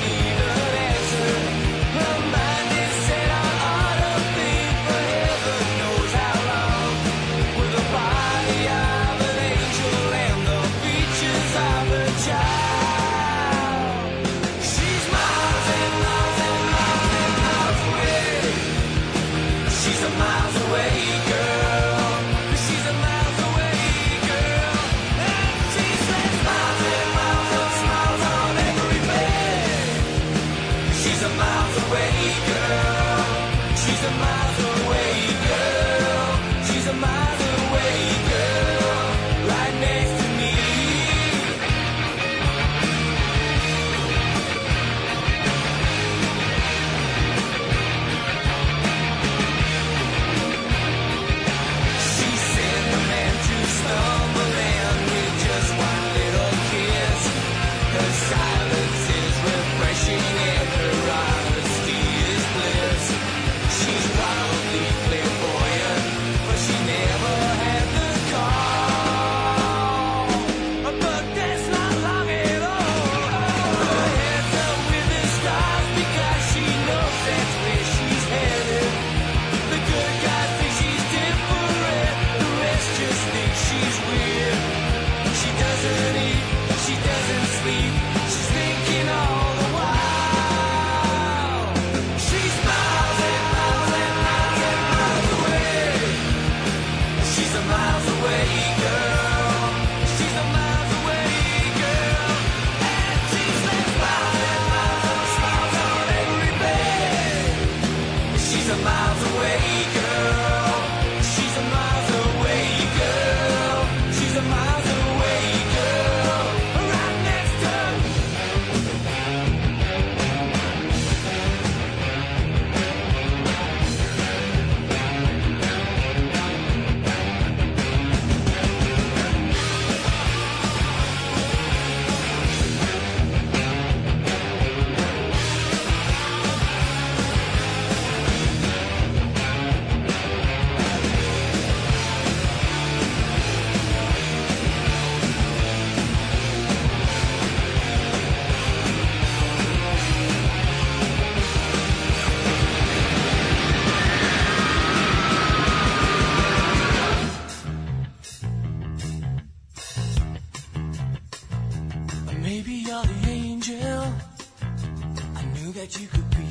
[SPEAKER 12] that you could be.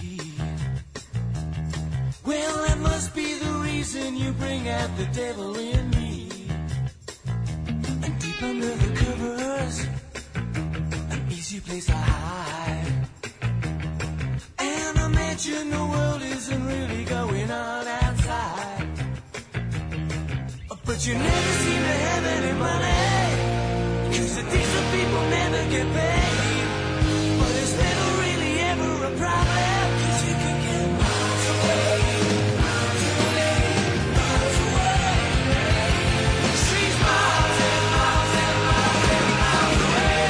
[SPEAKER 12] Well, that must be the reason you bring out the devil in me. And deep under the covers, an easy place to hide. And imagine the world isn't really going on outside. But you never seem to have any money, 'cause the decent people never get paid. But it's never really ever a problem, 'cause you can get miles away, miles away, miles away. She's miles and miles and miles and miles away.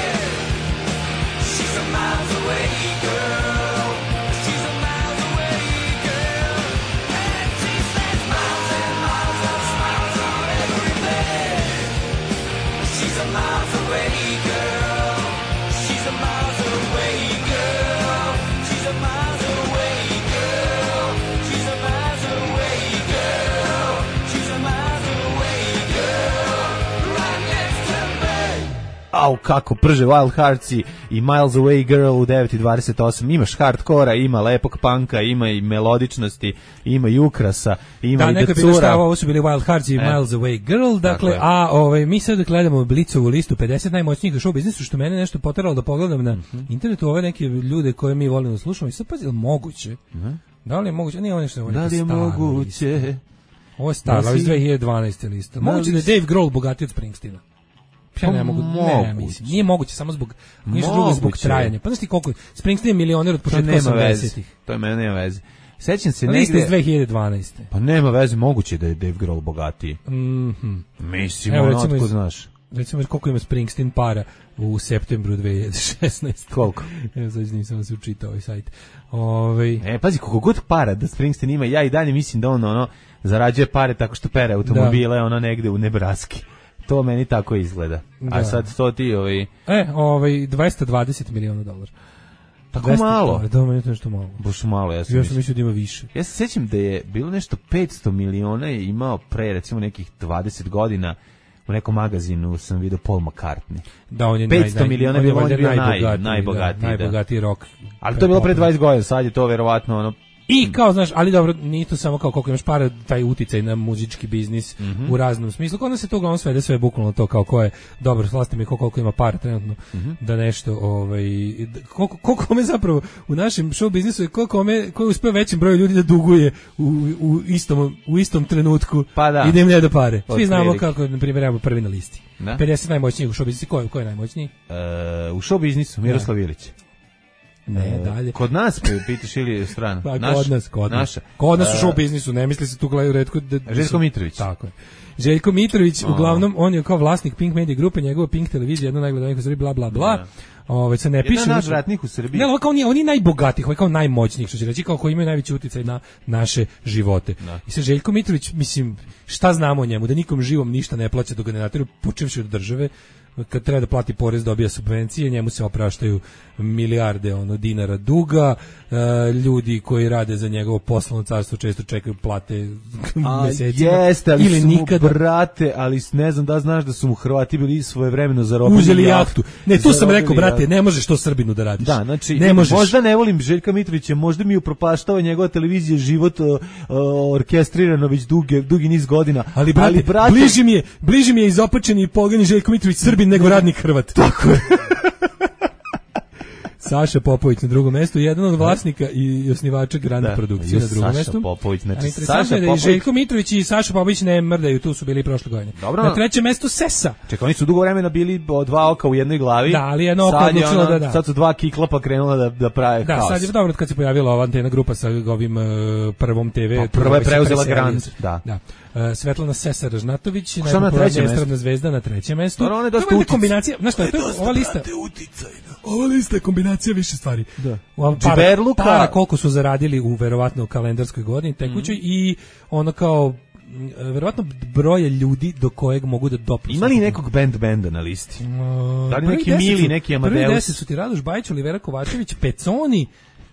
[SPEAKER 12] She's a miles away girl. She's a miles away girl. And she spends miles and miles of smiles on every bed. She's a miles away girl. She's a miles away girl. She's a miles away girl. She's a miles away girl. She's a miles away girl. Right next to me.
[SPEAKER 9] Au, kako prže Wild Heartsi i Miles Away Girl u devet i dvadeset osam. Imaš hardkora, ima lepog panka, ima i melodičnosti, ima i ukrasa, ima
[SPEAKER 8] da,
[SPEAKER 9] i
[SPEAKER 8] neko
[SPEAKER 9] da
[SPEAKER 8] je bilo
[SPEAKER 9] cura.
[SPEAKER 8] šta, ovo su bili Wild Hearts i
[SPEAKER 9] E.
[SPEAKER 8] Miles Away Girl, dakle,
[SPEAKER 9] Dakle.
[SPEAKER 8] a ovaj, mi sad gledamo Blicovu listu pedeset najmoćnijih u show biznisu, što mene nešto poteralo da pogledam na internetu ove neke ljude koje mi volimo da slušamo i sad pazi, je li moguće? Da li je moguće? Nije ovo nešto, ovo je
[SPEAKER 9] Da
[SPEAKER 8] neka
[SPEAKER 9] li je
[SPEAKER 8] stara
[SPEAKER 9] moguće?
[SPEAKER 8] lista. Ovo je stara, ovo je iz dve hiljade dvanaeste lista. Moguće da je Dave Grohl bogatiji od Springsteena. Ja ne
[SPEAKER 9] Pa
[SPEAKER 8] mogu, ne,
[SPEAKER 9] moguće.
[SPEAKER 8] mislim, nije moguće samo zbog, ništa drugo zbog
[SPEAKER 9] Moguće.
[SPEAKER 8] trajanja. Pa znaš ti koliko, Springsteen je milioner od
[SPEAKER 9] To
[SPEAKER 8] početka
[SPEAKER 9] nema veze.
[SPEAKER 8] osamdesetih.
[SPEAKER 9] To je mene nema veze. Sećam se
[SPEAKER 8] Lista iz
[SPEAKER 9] negde...
[SPEAKER 8] dve hiljade dvanaeste.
[SPEAKER 9] Pa nema veze, moguće da je Dave Grohl bogatiji.
[SPEAKER 8] Mhm.
[SPEAKER 9] Mislim,
[SPEAKER 8] Evo,
[SPEAKER 9] ono,
[SPEAKER 8] recimo
[SPEAKER 9] otko
[SPEAKER 8] iz-
[SPEAKER 9] znaš.
[SPEAKER 8] Recimo koliko ima Springsteen para u septembru dve hiljade šesnaeste.
[SPEAKER 9] Koliko?
[SPEAKER 8] Evo sad nisam se učitao ovaj sajt. Ovaj
[SPEAKER 9] E, pazi, koliko god para da Springsteen ima, ja i dalje mislim da on ono zarađuje pare tako što pere automobile, ono negde u Nebraski. To meni tako izgleda.
[SPEAKER 8] Da.
[SPEAKER 9] A sad to ti, ovaj...
[SPEAKER 8] E, ovaj dvesta dvadeset miliona dolara.
[SPEAKER 9] Tako
[SPEAKER 8] dvesta
[SPEAKER 9] malo?
[SPEAKER 8] dolara, da, meni je to nešto malo.
[SPEAKER 9] Baš malo, ja sam
[SPEAKER 8] Ja sam
[SPEAKER 9] mislio.
[SPEAKER 8] mislio da ima više.
[SPEAKER 9] Ja se sjećam da je bilo nešto petsto miliona je imao pre, recimo, nekih dvadeset godina u nekom magazinu sam vidio Paul McCartney.
[SPEAKER 8] Da, on je
[SPEAKER 9] petsto
[SPEAKER 8] naj-
[SPEAKER 9] miliona
[SPEAKER 8] on
[SPEAKER 9] je
[SPEAKER 8] je
[SPEAKER 9] bio, on je
[SPEAKER 8] valjda
[SPEAKER 9] bio naj,
[SPEAKER 8] najbogatiji,
[SPEAKER 9] najbogatiji,
[SPEAKER 8] da,
[SPEAKER 9] da.
[SPEAKER 8] najbogatiji rock.
[SPEAKER 9] Ali to je bilo pre
[SPEAKER 8] pop-
[SPEAKER 9] dvadeset godina, sad je to verovatno ono...
[SPEAKER 8] I kao, znaš, ali dobro, nije to samo kao koliko imaš para, taj uticaj na muzički biznis
[SPEAKER 9] Mhm.
[SPEAKER 8] u raznom smislu. Kod nas se to uglavnom svede sve bukvalno to kao ko je dobro, slasti mi ko koliko ima para trenutno
[SPEAKER 9] Mhm.
[SPEAKER 8] da nešto, ovaj, d- koliko, koliko me zapravo u našem show biznisu je koliko me, ko je uspeo većem broju ljudi da duguje u, u, istom, u istom trenutku
[SPEAKER 9] Pa da.
[SPEAKER 8] i da im ne da pare. Svi
[SPEAKER 9] Otprilike.
[SPEAKER 8] znamo kako, na primjer, evo prvi na listi.
[SPEAKER 9] Da.
[SPEAKER 8] pedeset najmoćnijih u show biznisu. Ko je, ko je najmoćniji?
[SPEAKER 9] E, u show biznisu, Miroslav Ilić.
[SPEAKER 8] Ne,
[SPEAKER 9] E,
[SPEAKER 8] dalje.
[SPEAKER 9] Kod nas pe- pitaš ili strano?
[SPEAKER 8] Pa,
[SPEAKER 9] Naš-
[SPEAKER 8] kod nas, kod nas.
[SPEAKER 9] naša.
[SPEAKER 8] Kod nas u
[SPEAKER 9] E,
[SPEAKER 8] show biznisu, ne misli se tu gledaju retko da, da
[SPEAKER 9] Željko
[SPEAKER 8] su-
[SPEAKER 9] Mitrović.
[SPEAKER 8] Tako je. Željko Mitrović,
[SPEAKER 9] A.
[SPEAKER 8] uglavnom, on je kao vlasnik Pink Media grupe, njegova Pink televizija, jedna najgledanijih u Srbiji, bla, bla, bla.
[SPEAKER 9] Da.
[SPEAKER 8] Ove, se ne
[SPEAKER 9] Jedan
[SPEAKER 8] piše.
[SPEAKER 9] od
[SPEAKER 8] znači-
[SPEAKER 9] najvratnijih u Srbiji.
[SPEAKER 8] Ne, ali ovo kao nije, on je najbogatijih, on je kao najmoćnijih, što će reći, kao koji imaju najveći uticaj na naše živote.
[SPEAKER 9] Da.
[SPEAKER 8] I sad Željko Mitrović, mislim, šta znamo o njemu? Da nikom živom ništa ne plaća dok ga ne nateraju, počevši od države, kad treba da plati porez dobija subvencije, njemu se opraštaju milijarde ono dinara duga, e, ljudi koji rade za njegovo poslovno carstvo često čekaju plate
[SPEAKER 9] A,
[SPEAKER 8] mesecima
[SPEAKER 9] jeste, ali
[SPEAKER 8] ili
[SPEAKER 9] su mu,
[SPEAKER 8] nikada.
[SPEAKER 9] brate, ali s- ne znam da znaš da su mu Hrvati bili svojevremeno zarobili
[SPEAKER 8] Uzeli jahtu. Ne, tu sam
[SPEAKER 9] Zarobili
[SPEAKER 8] rekao, brate,
[SPEAKER 9] jahtu.
[SPEAKER 8] ne možeš to Srbinu da radiš.
[SPEAKER 9] Da, znači,
[SPEAKER 8] ne možeš.
[SPEAKER 9] možda ne volim Željka Mitrovića, možda mi upropaštava njegova televizija život uh, uh, orkestrirano već duge, dugi niz godina.
[SPEAKER 8] Ali brate,
[SPEAKER 9] brate,
[SPEAKER 8] bliži mi je, bliži mi je izopačeni i pogani Željko Mitrović Srbin nego radnik Hrvat.
[SPEAKER 9] Tako je.
[SPEAKER 8] Saša Popović na drugom mestu, jedan od vlasnika i osnivača Grande
[SPEAKER 9] Da,
[SPEAKER 8] produkcije
[SPEAKER 9] ju,
[SPEAKER 8] na drugom
[SPEAKER 9] Saša
[SPEAKER 8] mestu.
[SPEAKER 9] Popović, znači,
[SPEAKER 8] A interesantno
[SPEAKER 9] Saša
[SPEAKER 8] je da i
[SPEAKER 9] Popović-
[SPEAKER 8] Željko Mitrović i Saša Popović ne mrdaju, tu su bili i prošle godine.
[SPEAKER 9] Dobro.
[SPEAKER 8] Na trećem mestu Sesa.
[SPEAKER 9] Čekaj, oni su dugo vremena bili o dva oka u jednoj glavi.
[SPEAKER 8] Da, ali jedno oko
[SPEAKER 9] Sad je
[SPEAKER 8] odlučilo
[SPEAKER 9] ono-
[SPEAKER 8] da da.
[SPEAKER 9] Sad su dva kiklapa krenula da, da prave
[SPEAKER 8] Da,
[SPEAKER 9] haos.
[SPEAKER 8] sad je dobro kad se pojavila ova antena grupa sa ovim uh, prvom te ve.
[SPEAKER 9] Pa,
[SPEAKER 8] tu
[SPEAKER 9] prva je
[SPEAKER 8] ovaj se
[SPEAKER 9] preuzela
[SPEAKER 8] preselio
[SPEAKER 9] Grand,
[SPEAKER 8] se.
[SPEAKER 9] da.
[SPEAKER 8] da. Uh, Svetlana Sesa Ražnatović,
[SPEAKER 9] Šta na trećem
[SPEAKER 8] najpopularnija
[SPEAKER 9] mestu?
[SPEAKER 8] estradna zvezda na trećem mestu.
[SPEAKER 9] Dobro, ona je dosta
[SPEAKER 8] To valjda
[SPEAKER 9] uticaj.
[SPEAKER 8] kombinacija, znaš šta, je, to je ova lista. Ova lista je kombinacija više stvari.
[SPEAKER 9] Da.
[SPEAKER 8] Ova para,
[SPEAKER 9] Džiberluka.
[SPEAKER 8] para koliko su zaradili u verovatno kalendarskoj godini tekućoj
[SPEAKER 9] Mhm.
[SPEAKER 8] i ono kao m, verovatno broje ljudi do kojeg mogu da dopru.
[SPEAKER 9] Ima li nekog band benda na listi? Da li
[SPEAKER 8] Prvi
[SPEAKER 9] neki
[SPEAKER 8] deset
[SPEAKER 9] Mili,
[SPEAKER 8] su-
[SPEAKER 9] neki
[SPEAKER 8] Prvi
[SPEAKER 9] Amadeus?
[SPEAKER 8] deset su ti Radoš Bajić, Olivera Kovačević, Peconi,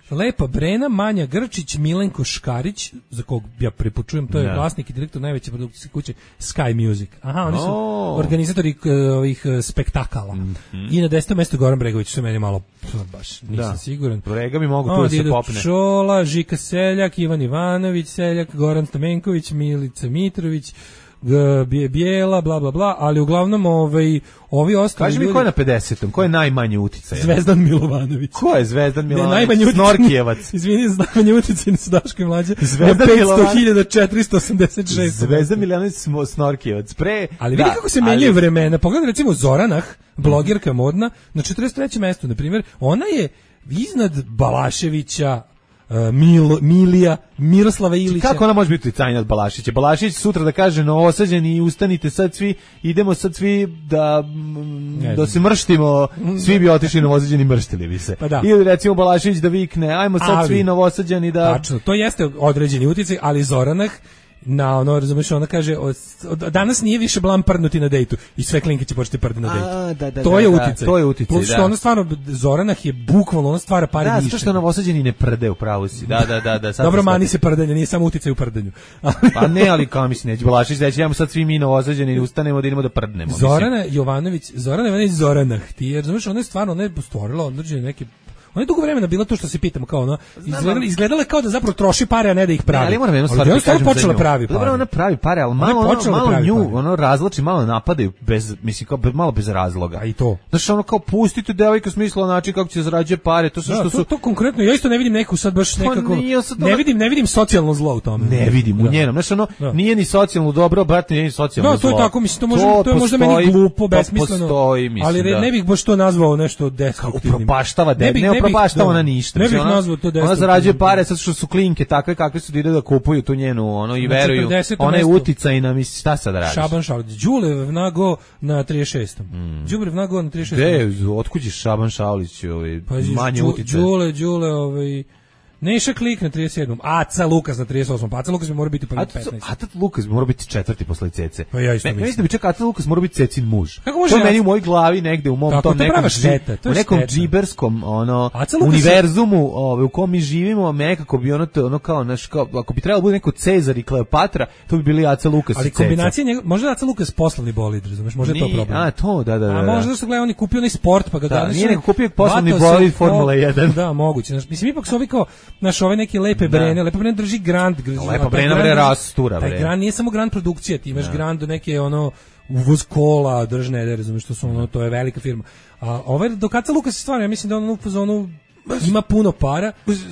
[SPEAKER 8] Lepa Brena, Manja Grčić, Milenko Škarić, za kog ja prepočujem, to je
[SPEAKER 9] Da.
[SPEAKER 8] vlasnik i direktor najveće produkcijske kuće Sky Music. Aha, oni su
[SPEAKER 9] O.
[SPEAKER 8] organizatori k- ovih e, spektakala. I na desetom mestu Goran Bregović, što je meni malo pf, baš nisam
[SPEAKER 9] Da.
[SPEAKER 8] siguran.
[SPEAKER 9] Brega mi mogu tu da
[SPEAKER 8] Onda
[SPEAKER 9] se
[SPEAKER 8] idu
[SPEAKER 9] popne.
[SPEAKER 8] Šola, Žika Seljak, Ivan Ivanović Seljak, Goran Stamenković, Milica Mitrović, G- Bje- Bijela, bla bla bla, ali uglavnom ovaj ovi ostali
[SPEAKER 9] Kaži mi
[SPEAKER 8] ljudi-
[SPEAKER 9] ko je na pedesetom, ko je najmanji uticaj?
[SPEAKER 8] Zvezdan Milovanović.
[SPEAKER 9] Ko je Zvezdan
[SPEAKER 8] Ne,
[SPEAKER 9] Milovanović?
[SPEAKER 8] najmanji uticaj-
[SPEAKER 9] Snorkijevac.
[SPEAKER 8] Izvini, najmanji uticaj su Daško i Mlađa.
[SPEAKER 9] Zvezdan
[SPEAKER 8] petsto
[SPEAKER 9] Milovanović.
[SPEAKER 8] hiljada četiristo osamdeset šest.
[SPEAKER 9] Zvezdan Milovanović smo Snorkijevac. Pre,
[SPEAKER 8] Ali vidi
[SPEAKER 9] da,
[SPEAKER 8] kako se
[SPEAKER 9] ali-
[SPEAKER 8] menjaju vremena. Pogledaj recimo Zoranah, blogerka modna, na četrdeset trećem mestu, na primjer, ona je iznad Balaševića, uh, Mil, Milija, Miroslava Ilića.
[SPEAKER 9] Kako ona može biti uticajnija od Balašića? Balašić sutra da kaže Novosađani, ustanite sad svi, idemo sad svi da, mm,
[SPEAKER 8] Ne
[SPEAKER 9] da
[SPEAKER 8] znam.
[SPEAKER 9] se mrštimo, svi bi otišli Novosađani i mrštili bi se.
[SPEAKER 8] Pa da.
[SPEAKER 9] Ili recimo Balašić da vikne, ajmo sad
[SPEAKER 8] Ali-
[SPEAKER 9] svi Novosađani da...
[SPEAKER 8] Tačno, to jeste određeni uticaj, ali Zoranah na ono, razumeš, ona kaže od, od, danas nije više blam prdnuti na dejtu i sve klinke će početi prdnuti na
[SPEAKER 9] A,
[SPEAKER 8] dejtu.
[SPEAKER 9] da, da,
[SPEAKER 8] to
[SPEAKER 9] da,
[SPEAKER 8] je
[SPEAKER 9] da,
[SPEAKER 8] uticaj.
[SPEAKER 9] to je uticaj,
[SPEAKER 8] Plus što
[SPEAKER 9] da.
[SPEAKER 8] ona stvarno, Zoranah je bukvalno, ona stvara pare
[SPEAKER 9] Da,
[SPEAKER 8] ništa.
[SPEAKER 9] zato što Novosađani ne prde u pravu si. Da, da, da, da. Sad
[SPEAKER 8] Dobro,
[SPEAKER 9] sam
[SPEAKER 8] mani
[SPEAKER 9] shvatio.
[SPEAKER 8] se prdanje, nije samo uticaj u prdanju.
[SPEAKER 9] Pa ne, ali kao mislim, neće Balašić reći, ajmo sad svi mi Novosađani ustanemo da idemo da prdnemo. mislim.
[SPEAKER 8] Zorana Jovanović, Zorana Jovanović Zoranah, ti je, razumeš, ona je stvarno, ona je stvorila određene neke. Ona je dugo vremena bila to što se pitamo kao ono, izgledala, izgledala je kao da zapravo troši pare, a ne da ih pravi.
[SPEAKER 9] Ne, ali moram jednu stvar
[SPEAKER 8] Ali
[SPEAKER 9] da
[SPEAKER 8] ona stvarno
[SPEAKER 9] kažem za
[SPEAKER 8] počela
[SPEAKER 9] nju.
[SPEAKER 8] pravi pare.
[SPEAKER 9] Dobro, ona pravi pare, ali
[SPEAKER 8] Ona je
[SPEAKER 9] malo, ono,
[SPEAKER 8] počela
[SPEAKER 9] malo
[SPEAKER 8] pravi
[SPEAKER 9] nju,
[SPEAKER 8] pare.
[SPEAKER 9] ono razlači, malo napadaju bez, mislim, kao, be- malo bez razloga.
[SPEAKER 8] A i to.
[SPEAKER 9] Znaš, ono kao pustite devojku smislila način kako će zarađuje pare, to sve
[SPEAKER 8] Da,
[SPEAKER 9] što
[SPEAKER 8] to,
[SPEAKER 9] su...
[SPEAKER 8] to konkretno, ja isto ne vidim neku sad baš
[SPEAKER 9] Pa
[SPEAKER 8] nekako,
[SPEAKER 9] nije sad
[SPEAKER 8] ne
[SPEAKER 9] ono-
[SPEAKER 8] vidim, ne vidim socijalno zlo u tome.
[SPEAKER 9] Ne vidim u
[SPEAKER 8] Da.
[SPEAKER 9] njenom, znaš, ono,
[SPEAKER 8] Da.
[SPEAKER 9] nije ni socijalno dobro, brate, nije ni socijalno
[SPEAKER 8] Da, to je
[SPEAKER 9] zlo.
[SPEAKER 8] tako, mislim, to, može, to je možda
[SPEAKER 9] postoji,
[SPEAKER 8] meni glupo,
[SPEAKER 9] to
[SPEAKER 8] besmisleno,
[SPEAKER 9] postoji, mislim,
[SPEAKER 8] ali re-
[SPEAKER 9] da.
[SPEAKER 8] ne bih baš to nazvao nešto destruktivnim.
[SPEAKER 9] Upropaštava, de, ne,
[SPEAKER 8] bih-
[SPEAKER 9] ne
[SPEAKER 8] bih-
[SPEAKER 9] upropaštava
[SPEAKER 8] da.
[SPEAKER 9] ona ništa.
[SPEAKER 8] Ne
[SPEAKER 9] Mislim,
[SPEAKER 8] bih
[SPEAKER 9] ona-
[SPEAKER 8] nazvao to
[SPEAKER 9] Ona
[SPEAKER 8] destruktivnim.
[SPEAKER 9] zarađuje pare sad što su klinke takve kakve su da ide da kupuju tu njenu, ono, i
[SPEAKER 8] Na
[SPEAKER 9] veruju.
[SPEAKER 8] četrdesetom
[SPEAKER 9] Ona je
[SPEAKER 8] mestu.
[SPEAKER 9] uticajna, mislim, šta sad da radiš?
[SPEAKER 8] Šaban Šaulić, Đulev Nago na trideset šestom.
[SPEAKER 9] Mm.
[SPEAKER 8] Đulev Nago na trideset šestom.
[SPEAKER 9] Gde, otkud je Šaban Šaulić, ovaj,
[SPEAKER 8] Pa,
[SPEAKER 9] manje
[SPEAKER 8] Đu-
[SPEAKER 9] uticaj?
[SPEAKER 8] Đule, Đule, ovaj... Neša Klik na trideset sedmom. Aca Lukas na trideset osmom. Pa Aca Lukas bi mora biti prvi
[SPEAKER 9] Atat,
[SPEAKER 8] petnaest.
[SPEAKER 9] Atat Lukas bi morao biti četvrti posle Cece.
[SPEAKER 8] Pa ja isto
[SPEAKER 9] Me-
[SPEAKER 8] mislim.
[SPEAKER 9] Mislim da bi čak Atat Lukas morao biti Cecin muž.
[SPEAKER 8] Kako može
[SPEAKER 9] to je
[SPEAKER 8] Aca-
[SPEAKER 9] meni u mojoj glavi negde u mom
[SPEAKER 8] Tako,
[SPEAKER 9] tom
[SPEAKER 8] to je
[SPEAKER 9] nekom,
[SPEAKER 8] prava
[SPEAKER 9] dži-
[SPEAKER 8] šteta, to je
[SPEAKER 9] u nekom
[SPEAKER 8] šteta.
[SPEAKER 9] džiberskom ono,
[SPEAKER 8] Aca Lukas je-
[SPEAKER 9] univerzumu ove, u kom mi živimo, nekako bi ono, to, ono kao, naš, kao, ako bi trebalo bude neko Cezar i Kleopatra, to bi bili Aca Lukas
[SPEAKER 8] Ali
[SPEAKER 9] i Ceca.
[SPEAKER 8] kombinacija njega, možda Aca Lukas poslovni bolid, razumeš, možda je to
[SPEAKER 9] Nije,
[SPEAKER 8] problem.
[SPEAKER 9] A, to, da, da, da.
[SPEAKER 8] A
[SPEAKER 9] da.
[SPEAKER 8] možda što gleda, on je kupio onaj sport, pa ga
[SPEAKER 9] Da,
[SPEAKER 8] danas...
[SPEAKER 9] nije nego kupio poslovni
[SPEAKER 8] vatao se-
[SPEAKER 9] bolid Formula jedan.
[SPEAKER 8] Da, moguće. Znaš, mislim, ipak su ovi kao, znaš, ove neke lepe
[SPEAKER 9] Da.
[SPEAKER 8] brene, lepe brene drži Grand. gr-
[SPEAKER 9] Lepa
[SPEAKER 8] taj
[SPEAKER 9] Brena,
[SPEAKER 8] Grand
[SPEAKER 9] bre,
[SPEAKER 8] drži-
[SPEAKER 9] rastura,
[SPEAKER 8] Taj
[SPEAKER 9] bre.
[SPEAKER 8] Grand nije samo Grand produkcija, ti imaš Grand do neke, ono, uvoz kola, držne, ne razumeš, što su ono, to je velika firma. A ovaj, do Aca Lukas stvarno, ja mislim da on u fazonu ima puno para.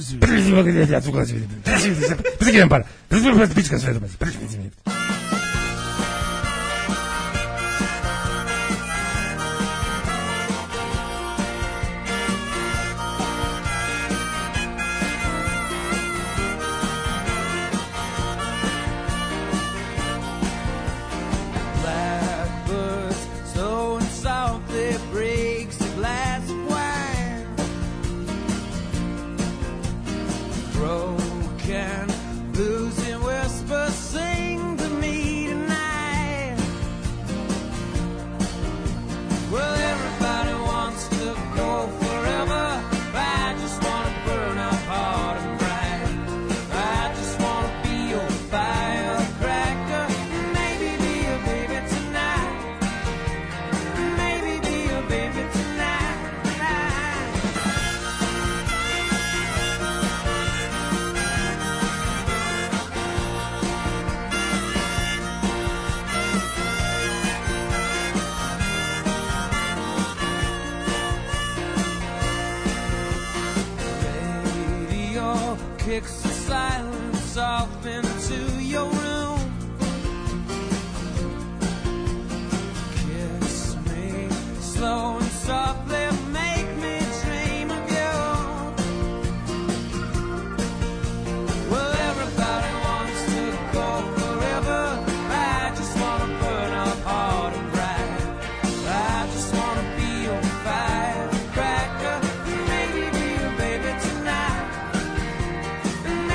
[SPEAKER 12] Blackbirds so and softly breaks a glass of wine. Broken, losing whispers sing to me tonight. Well, everybody wants to go forever. I just want to burn up hard and bright. I just want to be your firecracker. Maybe be a baby tonight. Maybe be a baby tonight. Radio kicks the silence off into your room. Kiss me slow and softly, make me dream of you. Well, everybody wants to go forever. I just want to burn up hard and bright. I just want to be your firecracker. Maybe be a baby tonight.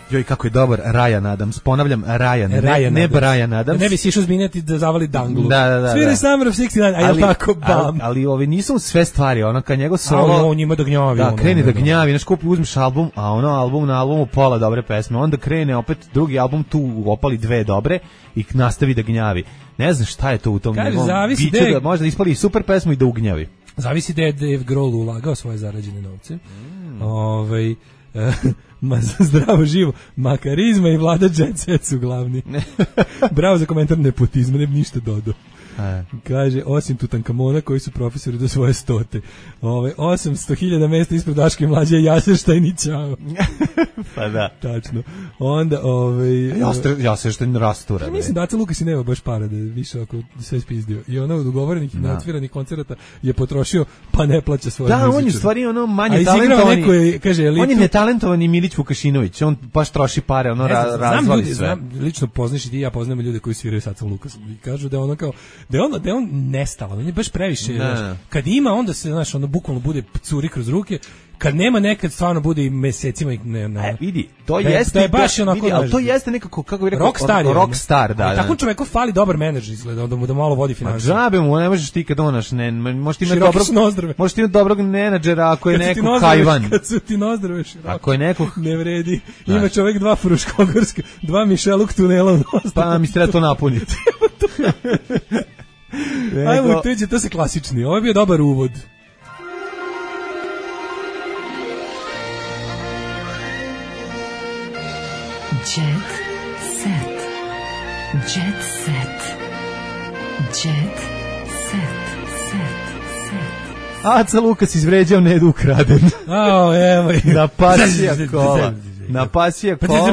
[SPEAKER 9] Joj, kako je dobar Ryan Adams. Ponavljam, Ryan, ne,
[SPEAKER 8] Ryan
[SPEAKER 9] ne
[SPEAKER 8] Adams.
[SPEAKER 9] Brian Adams.
[SPEAKER 8] Ne bi si išao zminjati da zavali danglu.
[SPEAKER 9] Da, da, da.
[SPEAKER 8] Svira
[SPEAKER 9] da.
[SPEAKER 8] Summer of šezdeset devet, a je
[SPEAKER 9] Ali-
[SPEAKER 8] tako bam.
[SPEAKER 9] Ali, ali ovi nisu sve stvari, ono kad njegov
[SPEAKER 8] A
[SPEAKER 9] solo...
[SPEAKER 8] on njima da gnjavi.
[SPEAKER 9] Da,
[SPEAKER 8] ono,
[SPEAKER 9] krene da
[SPEAKER 8] ono.
[SPEAKER 9] gnjavi, znaš kupi, uzmeš album, a ono album na albumu pola dobre pesme, onda krene opet drugi album, tu opali dve dobre i nastavi da gnjavi. Ne znam šta je to u tom
[SPEAKER 8] Kaže,
[SPEAKER 9] njegovom
[SPEAKER 8] zavisi
[SPEAKER 9] biću,
[SPEAKER 8] gde je-
[SPEAKER 9] da možda ispali super pesmu i da ugnjavi.
[SPEAKER 8] Zavisi da je Dave Grohl ulagao svoje zarađene novce. Mm. Ovaj, ma za zdravo živo, ma karizma i vlada jet set su glavni. Bravo za komentar nepotizma, ne bi ništa dodao.
[SPEAKER 9] E.
[SPEAKER 8] Kaže, osim Tutankamona koji su profesori do svoje stote. Ove, osamsto hiljada mesta ispred Daške mlađe, Jasenštajn i Ćao.
[SPEAKER 9] Pa da.
[SPEAKER 8] Tačno. Onda, ovaj...
[SPEAKER 9] Ja se ja se što ne rastura.
[SPEAKER 8] Ja mislim da Aca Lukas i nema baš para da je više ako sve spizdio. I ono od ugovorenih i
[SPEAKER 9] Da.
[SPEAKER 8] naotviranih koncerata je potrošio, pa ne plaća svoje
[SPEAKER 9] Da, on je u
[SPEAKER 8] muzičare.
[SPEAKER 9] stvari ono
[SPEAKER 8] A
[SPEAKER 9] manje
[SPEAKER 8] izigrao
[SPEAKER 9] talentovani.
[SPEAKER 8] neko je, kaže, elitu.
[SPEAKER 9] On je netalentovani Milić Vukašinović, on baš troši pare, ono
[SPEAKER 8] Ne znam,
[SPEAKER 9] ra,
[SPEAKER 8] znam
[SPEAKER 9] razvali
[SPEAKER 8] ljudi,
[SPEAKER 9] sve.
[SPEAKER 8] znam, lično poznaš i ti, ja poznam ljude koji sviraju sa Acom Lukasom i kažu da je ono kao, da je on, da je on nestalan, on je baš previše,
[SPEAKER 9] Ne.
[SPEAKER 8] znaš, kad ima onda se, znaš, ono bukvalno bude curi kroz ruke, kad nema nekad stvarno bude i mesecima i ne, ne.
[SPEAKER 9] E, vidi, to
[SPEAKER 8] Da je-
[SPEAKER 9] jeste
[SPEAKER 8] da je baš onako,
[SPEAKER 9] vidi, ali
[SPEAKER 8] znaš,
[SPEAKER 9] to jeste nekako kako bih rekao
[SPEAKER 8] rockstar je.
[SPEAKER 9] rockstar, da.
[SPEAKER 8] Ali
[SPEAKER 9] da.
[SPEAKER 8] tako čoveku fali dobar menadžer izgleda, da mu da malo vodi
[SPEAKER 9] Ma
[SPEAKER 8] finansije.
[SPEAKER 9] džabe mu, ne možeš ti kad onaš, ne, možeš ti imati
[SPEAKER 8] Široke
[SPEAKER 9] dobrog,
[SPEAKER 8] su nozdrve.
[SPEAKER 9] možeš ti imati dobrog menadžera ako je
[SPEAKER 8] Kad su ti
[SPEAKER 9] neko
[SPEAKER 8] nozdrve-
[SPEAKER 9] hajvan.
[SPEAKER 8] Kad su ti nozdrve široke.
[SPEAKER 9] Ako je neko,
[SPEAKER 8] Ne vredi.
[SPEAKER 9] Znaš.
[SPEAKER 8] Ima čovjek dva fruškogorska, dva Mišeluk tunela u nozdrve.
[SPEAKER 9] pa mi se treba to napuniti.
[SPEAKER 8] Ajmo,
[SPEAKER 9] Nego-
[SPEAKER 8] to je to se klasični. Ovo je bio dobar uvod.
[SPEAKER 6] Jet set. Jet set. Jet set. Set. Set.
[SPEAKER 9] Aca Lukas izvređao Nedu ukraden.
[SPEAKER 8] A, evo.
[SPEAKER 9] Na pasija kola. Na pasija kola.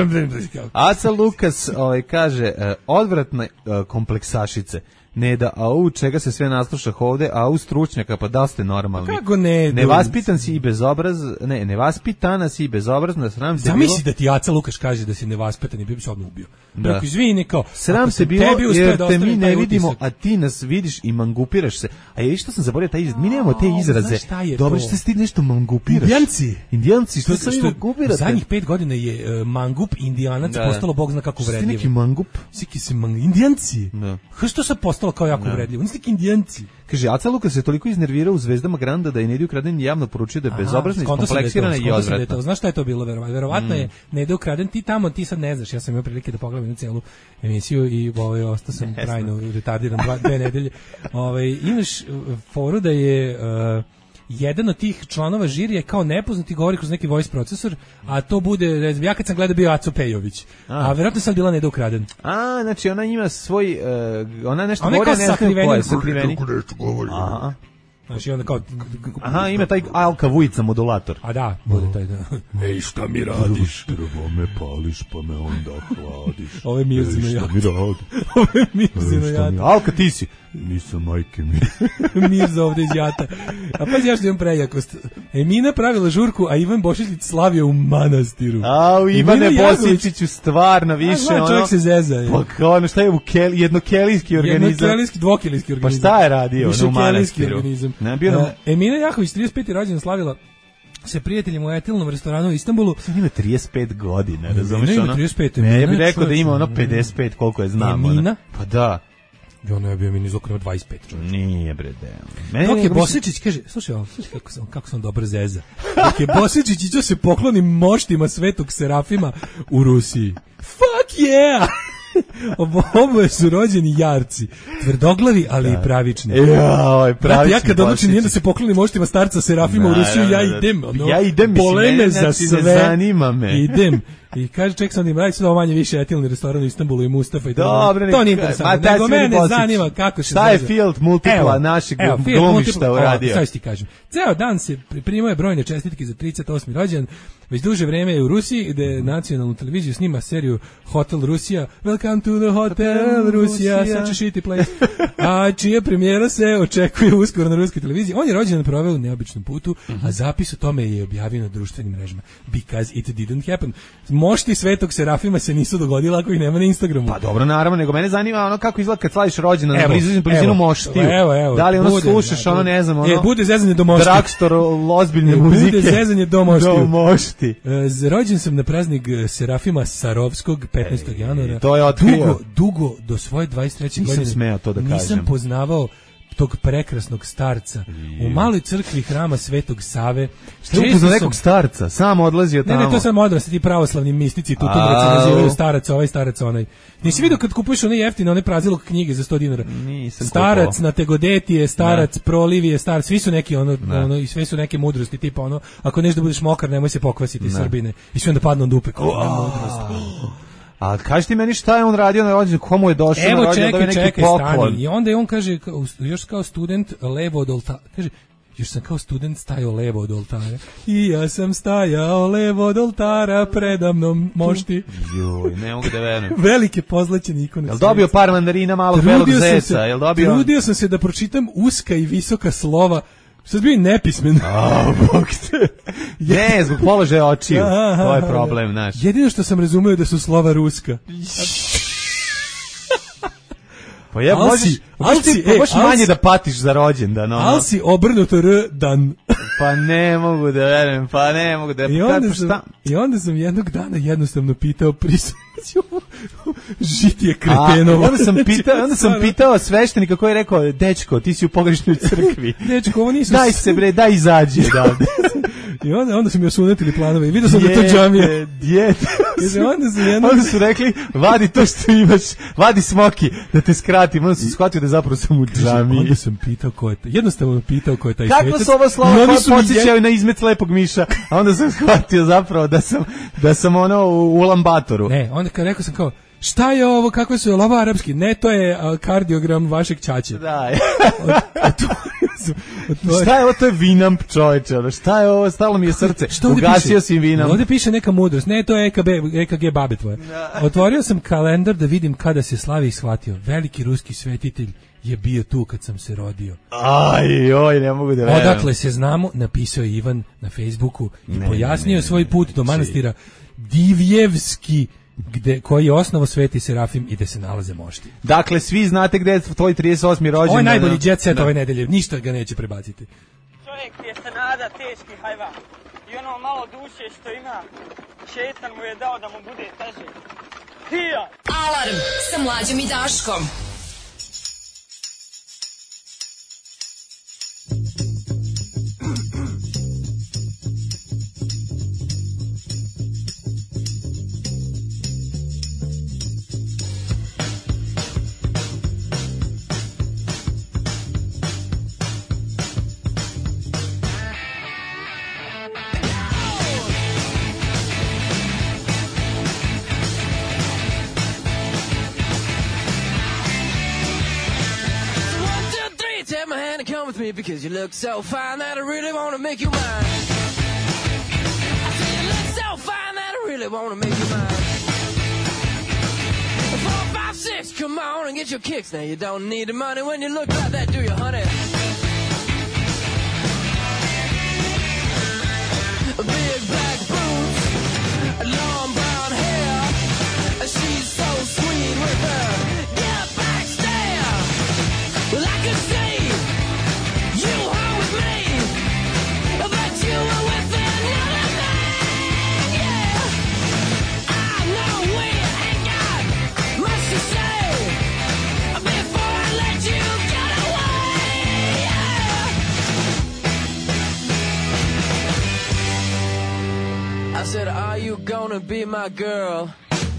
[SPEAKER 9] Aca Lukas ovaj, kaže, e, odvratne e, kompleksašice. Neda, a u čega se sve naslušah ovde, a u stručnjaka, pa da li ste normalni?
[SPEAKER 8] Kako ne?
[SPEAKER 9] Nevaspitan si i bezobraz, ne, nevaspitana si i bezobrazna, sram se bilo.
[SPEAKER 8] Zamisli da ti Aca Lukaš kaže da si nevaspetan i bi se odmah ubio.
[SPEAKER 9] Da.
[SPEAKER 8] Rekao, izvini, kao,
[SPEAKER 9] Sram
[SPEAKER 8] ako
[SPEAKER 9] se
[SPEAKER 8] sam
[SPEAKER 9] bilo
[SPEAKER 8] tebi uspeo
[SPEAKER 9] jer
[SPEAKER 8] da
[SPEAKER 9] te
[SPEAKER 8] ostavim
[SPEAKER 9] mi
[SPEAKER 8] taj
[SPEAKER 9] ne vidimo,
[SPEAKER 8] utisak.
[SPEAKER 9] a ti nas vidiš i mangupiraš se. A je što sam zaboravio taj izraz, mi nemamo te
[SPEAKER 8] A,
[SPEAKER 9] izraze.
[SPEAKER 8] znaš šta je
[SPEAKER 9] Dobro,
[SPEAKER 8] to?
[SPEAKER 9] što se ti nešto mangupiraš?
[SPEAKER 8] Indijanci.
[SPEAKER 9] Indijanci, što,
[SPEAKER 8] Što,
[SPEAKER 9] se
[SPEAKER 8] što,
[SPEAKER 9] vi mangupirate?
[SPEAKER 8] zadnjih pet godina je uh, mangup indijanac
[SPEAKER 9] Da, da.
[SPEAKER 8] postalo bog zna kako
[SPEAKER 9] Što ste
[SPEAKER 8] uvredljivo.
[SPEAKER 9] neki mangup?
[SPEAKER 8] Siki se mang... Indijanci?
[SPEAKER 9] Da.
[SPEAKER 8] Kako što sad postalo kao jako uvredljivo? Nisi neki indijanci.
[SPEAKER 9] Kaže, Aca Lukas se toliko iznervirao u Zvezdama Granda da je Nedi ukraden javno poručio da je bezobrazna,
[SPEAKER 8] Aha, skonto sam da je to,
[SPEAKER 9] iskompleksirana i
[SPEAKER 8] skonto sam da je
[SPEAKER 9] odvratna.
[SPEAKER 8] to. Znaš šta je to bilo, verovatno? Verovatno
[SPEAKER 9] Mm.
[SPEAKER 8] je Nede ukraden, ti tamo, ti sad ne znaš, ja sam imao prilike da pogledam jednu celu emisiju i ovaj, ostao sam
[SPEAKER 9] Ne
[SPEAKER 8] trajno retardiran dva, dve nedelje. Ovaj, imaš uh, foru da je uh, jedan od tih članova žirija kao nepoznati govori kroz neki voice procesor, a to bude, ne znam, ja kad sam gledao bio Aco Pejović, a,
[SPEAKER 9] A.
[SPEAKER 8] verovatno sam bila Neda ukraden.
[SPEAKER 9] A, znači ona ima svoj, uh, ona nešto
[SPEAKER 8] Ona je
[SPEAKER 9] govori,
[SPEAKER 8] kao
[SPEAKER 9] a ne znam
[SPEAKER 8] sakriveni-
[SPEAKER 9] ko je sakriveni.
[SPEAKER 8] Kako
[SPEAKER 9] nešto govori. Aha.
[SPEAKER 8] Znači onda kao...
[SPEAKER 9] Aha, ima taj Alka Vujica modulator.
[SPEAKER 8] A da, bude taj da.
[SPEAKER 11] Ej, šta mi radiš? Prvo me pališ, pa me onda hladiš.
[SPEAKER 8] Ovo je Mirzino
[SPEAKER 11] Ej, šta
[SPEAKER 8] jata.
[SPEAKER 11] mi radi?
[SPEAKER 8] Ovo je Mirzino
[SPEAKER 9] Ej, šta mi-
[SPEAKER 8] jata.
[SPEAKER 9] Alka, ti si.
[SPEAKER 11] Nisam majke mi.
[SPEAKER 8] Mirza ovde iz jata. A pa ja što imam prejakost. Emina pravila žurku, a Ivan Bošićić slavio u manastiru.
[SPEAKER 9] A, u Ivane
[SPEAKER 8] Emina Jagović-
[SPEAKER 9] Bosičiću stvarno više,
[SPEAKER 8] zna,
[SPEAKER 9] ono...
[SPEAKER 8] čovjek se zeza, je.
[SPEAKER 9] Pa kao ono, šta je u keli, jednokelijski organizam?
[SPEAKER 8] Jednokelijski, dvokelijski
[SPEAKER 9] Pa
[SPEAKER 8] organizam.
[SPEAKER 9] šta je radio ono, u
[SPEAKER 8] Višekelijski
[SPEAKER 9] manastiru?
[SPEAKER 8] organizam.
[SPEAKER 9] Ne, bio nam-
[SPEAKER 8] Uh, Emina Jahović, trideset peti rođendan slavila se prijateljima u etilnom restoranu u Istanbulu.
[SPEAKER 9] Ima trideset pet godina,
[SPEAKER 8] Emina
[SPEAKER 9] razumeš
[SPEAKER 8] ima
[SPEAKER 9] ono?
[SPEAKER 8] trideset pet,
[SPEAKER 9] Ne, ja bih
[SPEAKER 8] Emina,
[SPEAKER 9] rekao da
[SPEAKER 8] čoveče,
[SPEAKER 9] ima ono
[SPEAKER 8] Emina.
[SPEAKER 9] pedeset pet, koliko je znam. ono.
[SPEAKER 8] Emina?
[SPEAKER 9] Pa da.
[SPEAKER 8] I ono je bio Emina iz okna dvadeset pet. čoveče.
[SPEAKER 9] Nije bre, da. Meni
[SPEAKER 8] Dok je
[SPEAKER 9] nego mislim-
[SPEAKER 8] Bosičić, kaže, slušaj ovo, slušaj kako sam, kako sam dobro zeza. Dok je Bosičić iđo se pokloni moštima Svetog Serafima u Rusiji. Fuck yeah! Obo- Oboje su rođeni jarci, tvrdoglavi, ali i pravični.
[SPEAKER 9] Joj,
[SPEAKER 8] Brate,
[SPEAKER 9] pravični
[SPEAKER 8] ja kad odlučim
[SPEAKER 9] Bosičić.
[SPEAKER 8] nije da se poklonim moštima starca Serafima u
[SPEAKER 9] Da,
[SPEAKER 8] Rusiju,
[SPEAKER 9] da,
[SPEAKER 8] ja
[SPEAKER 9] da.
[SPEAKER 8] idem. Ono,
[SPEAKER 9] Ja idem, mislim,
[SPEAKER 8] bole
[SPEAKER 9] mene,
[SPEAKER 8] me za
[SPEAKER 9] znači, ne
[SPEAKER 8] sve.
[SPEAKER 9] zanima me.
[SPEAKER 8] Idem. I kaže, ček sam da im radi sve ovo manje više etilni restoran u Istanbulu i Mustafa i to.
[SPEAKER 9] Dobro,
[SPEAKER 8] to nije
[SPEAKER 9] nek- ma,
[SPEAKER 8] interesantno.
[SPEAKER 9] taj
[SPEAKER 8] Nego
[SPEAKER 9] Sveti
[SPEAKER 8] mene
[SPEAKER 9] Bosić.
[SPEAKER 8] zanima kako se
[SPEAKER 9] Šta je
[SPEAKER 8] zeza.
[SPEAKER 9] Field Multipla
[SPEAKER 8] Evo,
[SPEAKER 9] našeg
[SPEAKER 8] evo, Field
[SPEAKER 9] glumišta
[SPEAKER 8] Multipla,
[SPEAKER 9] uradio?
[SPEAKER 8] o, Sad ću ti kažem. Ceo dan se primao je brojne čestitke za trideset osmi rođendan. Već duže vreme je u Rusiji, gde nacionalnu televiziju snima seriju Hotel Rusija. Welcome to the Hotel Rusija, such a shitty place. A čija premijera se očekuje uskoro na ruskoj televiziji. On je rođendan proveo u neobičnom putu, a zapis o tome je objavio na društvenim mrežama. Because it didn't happen. Mošti Svetog Serafima se nisu dogodila ako ih nema na Instagramu.
[SPEAKER 9] Pa dobro, naravno, nego mene zanima ono kako izgleda kad slaviš rođendan na
[SPEAKER 8] Evo,
[SPEAKER 9] blizinu, blizinu
[SPEAKER 8] evo,
[SPEAKER 9] moštiju.
[SPEAKER 8] evo, evo,
[SPEAKER 9] Da li ono
[SPEAKER 8] bude,
[SPEAKER 9] slušaš,
[SPEAKER 8] da,
[SPEAKER 9] ono
[SPEAKER 8] bude.
[SPEAKER 9] ne znam, ono...
[SPEAKER 8] E, bude zezanje do moštiju.
[SPEAKER 9] Dragstor ozbiljne
[SPEAKER 8] E,
[SPEAKER 9] muzike.
[SPEAKER 8] bude zezanje do moštiju.
[SPEAKER 9] Do moštiju. ti.
[SPEAKER 8] Uh, rođen sam na praznik Serafima Sarovskog petnaestog januara.
[SPEAKER 9] To je otkrio.
[SPEAKER 8] Dugo, dugo, do svoje dvadeset treće godine.
[SPEAKER 9] Nisam smeo to da kažem.
[SPEAKER 8] Nisam poznavao tog prekrasnog starca. I... U maloj crkvi hrama Svetog Save.
[SPEAKER 9] Što je upoznao nekog starca? Sam odlazio tamo.
[SPEAKER 8] Ne, ne, to sam odrasli, ti pravoslavni mistici, tu tumraci nazivaju starac ovaj, starac onaj. Nisi vidio kad kupuješ one jeftine, one prazilog knjige za sto dinara?
[SPEAKER 9] Nisam
[SPEAKER 8] starac
[SPEAKER 9] kupao.
[SPEAKER 8] na Tegodetije, starac ne. Prolivije, starac, svi su neki ono, ono, i sve su neke mudrosti, tipa ono, ako nešto da budeš mokar, nemoj se pokvasiti, ne. Srbine. I sve onda padnu na dupe, kao mudrost.
[SPEAKER 9] A kaži ti meni šta je on radio na rođendan, komu je došao
[SPEAKER 8] Evo,
[SPEAKER 9] na rođendan, da je neki
[SPEAKER 8] čekaj,
[SPEAKER 9] poklon.
[SPEAKER 8] Stani. I onda je on kaže, još kao student levo od oltara, kaže, još sam kao student stajao levo od oltara. I ja sam stajao levo od oltara, predamnom mošti.
[SPEAKER 9] Joj, ne mogu da verujem.
[SPEAKER 8] Velike pozlaćene ikone.
[SPEAKER 9] Jel dobio par mandarina, malog belog zeca? Jel dobio?
[SPEAKER 8] Trudio sam se da pročitam uska i visoka slova. Sad bio i nepismen.
[SPEAKER 9] A, bog te. Ne, zbog položaja očiju. Aha, to je problem, znaš.
[SPEAKER 8] Jedino što sam razumeo da su slova ruska.
[SPEAKER 9] Pa ja možeš, možeš, e, možeš manje da patiš za rođendan. No,
[SPEAKER 8] al si obrnuto r dan.
[SPEAKER 9] Pa ne mogu da verujem, pa ne mogu da...
[SPEAKER 8] I onda, sam, I onda sam jednog dana jednostavno pitao prisutnju žitije kretenovo.
[SPEAKER 9] A, onda sam pitao, onda sam pitao sveštenika koji je rekao, dečko, ti si u pogrešnoj crkvi.
[SPEAKER 8] Dečko, ovo nisu...
[SPEAKER 9] Daj se bre, daj izađi odavde.
[SPEAKER 8] I onda, onda su mi osunetili planove i vidio sam da to džamije.
[SPEAKER 9] Djete,
[SPEAKER 8] onda, su jedno...
[SPEAKER 9] onda su rekli, vadi to što imaš, vadi smoki, da te skratim. Onda sam shvatio da zapravo sam u džamiji.
[SPEAKER 8] Onda sam pitao ko je taj, jednostavno pitao ko je taj
[SPEAKER 9] svetac.
[SPEAKER 8] Kako
[SPEAKER 9] su ovo slova koja podsjećaju je... na izmet lepog miša, a onda sam shvatio zapravo da sam, da sam ono u, u lambatoru.
[SPEAKER 8] Ne, onda kad rekao sam kao, šta je ovo, kakve su, ovo arapski? Ne, to je uh, kardiogram vašeg ćaće.
[SPEAKER 9] Da. Šta je ovo, to je Vinamp, čoveče, šta je ovo, stalo mi je srce, ugasio si Vinamp.
[SPEAKER 8] Ovdje piše neka mudrost, ne, to je E K B, E K G babe tvoje. Otvorio sam kalendar da vidim kada se slavi i shvatio. Veliki ruski svetitelj je bio tu kad sam se rodio.
[SPEAKER 9] Aj, oj, ne mogu da verujem.
[SPEAKER 8] Odakle se znamo, napisao je Ivan na Facebooku i ne, pojasnio ne, ne, svoj put do manastira Divjevski, gde, koji je osnovo Sveti Serafim i gde se nalaze mošti.
[SPEAKER 9] Dakle, svi znate gde je tvoj trideset osmi rođendan.
[SPEAKER 8] Ovo je najbolji jet set ove nedelje, ništa ga neće prebaciti.
[SPEAKER 2] Čovjek je se nada teški hajvan i ono malo duše što ima, šetan mu je dao da mu bude teže. Hija!
[SPEAKER 1] Alarm sa Mlađom i Daškom.
[SPEAKER 14] With me because you look so fine that I really want to make you mine. I say you look so fine that I really want to make you mine. Four, five, six, come on and get your kicks. Now you don't need the money when you look like that, do you, honey? Big black boots, long brown hair. She's so sweet with her get back stare. Well, I could say you were with me, but you were with another man, yeah. I know we ain't got much to say before I let you get away, yeah. I said, are you gonna be my girl?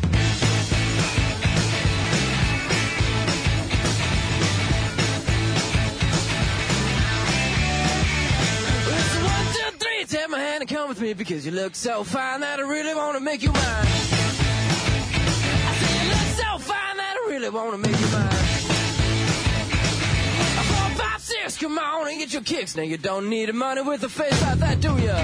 [SPEAKER 14] Take my hand and come with me because you look so fine that I really want to make you mine. I say you look so fine that I really want to make you mine. Four, five, six, come on and get your kicks. Now you don't need the money with a face like that, do ya?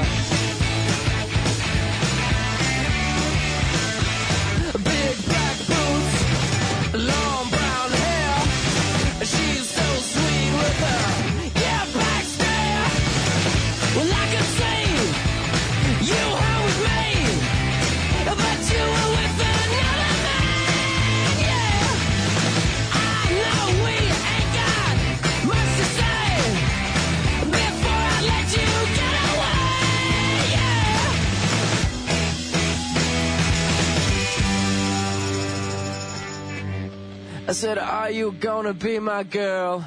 [SPEAKER 14] Big black boots, long brown hair. She's so sweet with her yeah, black stare. Well, I could say you were with me, but you were with another man, yeah. I know we ain't got much to say before I let you get away, said, are you gonna be my girl?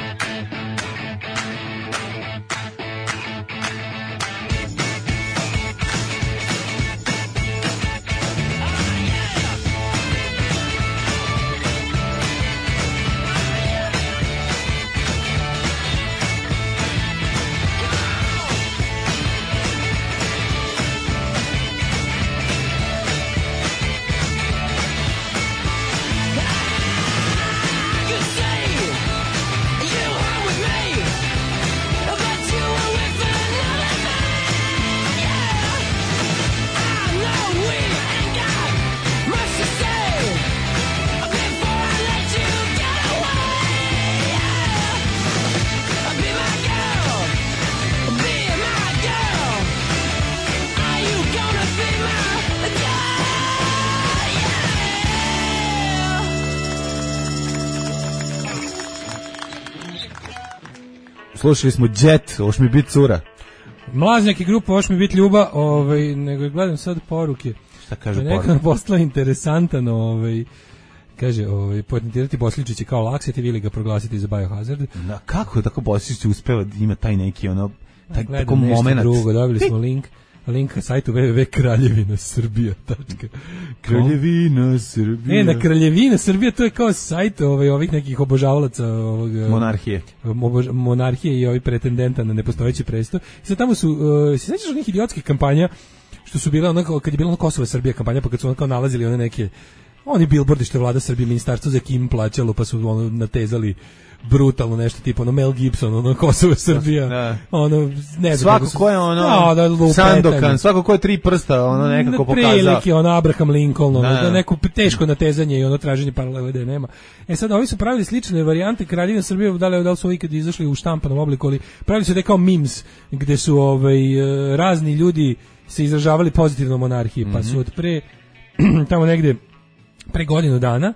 [SPEAKER 9] Slušali smo Jet, hoš mi bit cura.
[SPEAKER 8] Mlaznjak i grupa hoš mi bit ljuba, ovaj, nego gledam sad poruke.
[SPEAKER 9] Šta kaže
[SPEAKER 8] poruke?
[SPEAKER 9] poruke?
[SPEAKER 8] Neka postala interesantan, ovaj, kaže, ovaj, patentirati Bosličići kao lakset i Vili ga proglasiti za biohazard.
[SPEAKER 9] Na, kako je tako Bosličić uspeva da ima taj neki, ono, taj,
[SPEAKER 8] gledam
[SPEAKER 9] tako
[SPEAKER 8] nešto
[SPEAKER 9] moment.
[SPEAKER 8] drugo, dobili smo link. Link na sajtu w w w tačka kraljevina srbija tačka com.
[SPEAKER 9] Kraljevina Srbija.
[SPEAKER 8] E, na Kraljevina Srbija, to je kao sajt ovaj, ovih nekih obožavalaca ovog,
[SPEAKER 9] monarhije.
[SPEAKER 8] Obož, monarhije i ovih pretendenta na nepostojeći presto. I sad tamo su, uh, se sećaš onih idiotskih kampanja, što su bile ono, kad je bila ono Kosovo Srbija kampanja, pa kad su ono kao nalazili one neke, oni billboardi što je vlada Srbije, ministarstvo za Kim plaćalo, pa su ono natezali brutalno nešto tipa ono Mel Gibson, ono Kosovo Srbija, da. Ono ne znam
[SPEAKER 9] svako
[SPEAKER 8] su,
[SPEAKER 9] ko je ono
[SPEAKER 8] no, da,
[SPEAKER 9] Sandokan, svako ko je tri prsta, ono nekako pokazao.
[SPEAKER 8] Prilike, ono Abraham Lincoln, ono, da. Neko teško natezanje i ono traženje paralele da nema. E sad ovi su pravili slične varijante Kraljevina Srbije, da li da li su ovi kad izašli u štampanom obliku, ali pravili su da kao memes gde su ovaj razni ljudi se izražavali pozitivno monarhiji, pa su od pre tamo negde pre godinu dana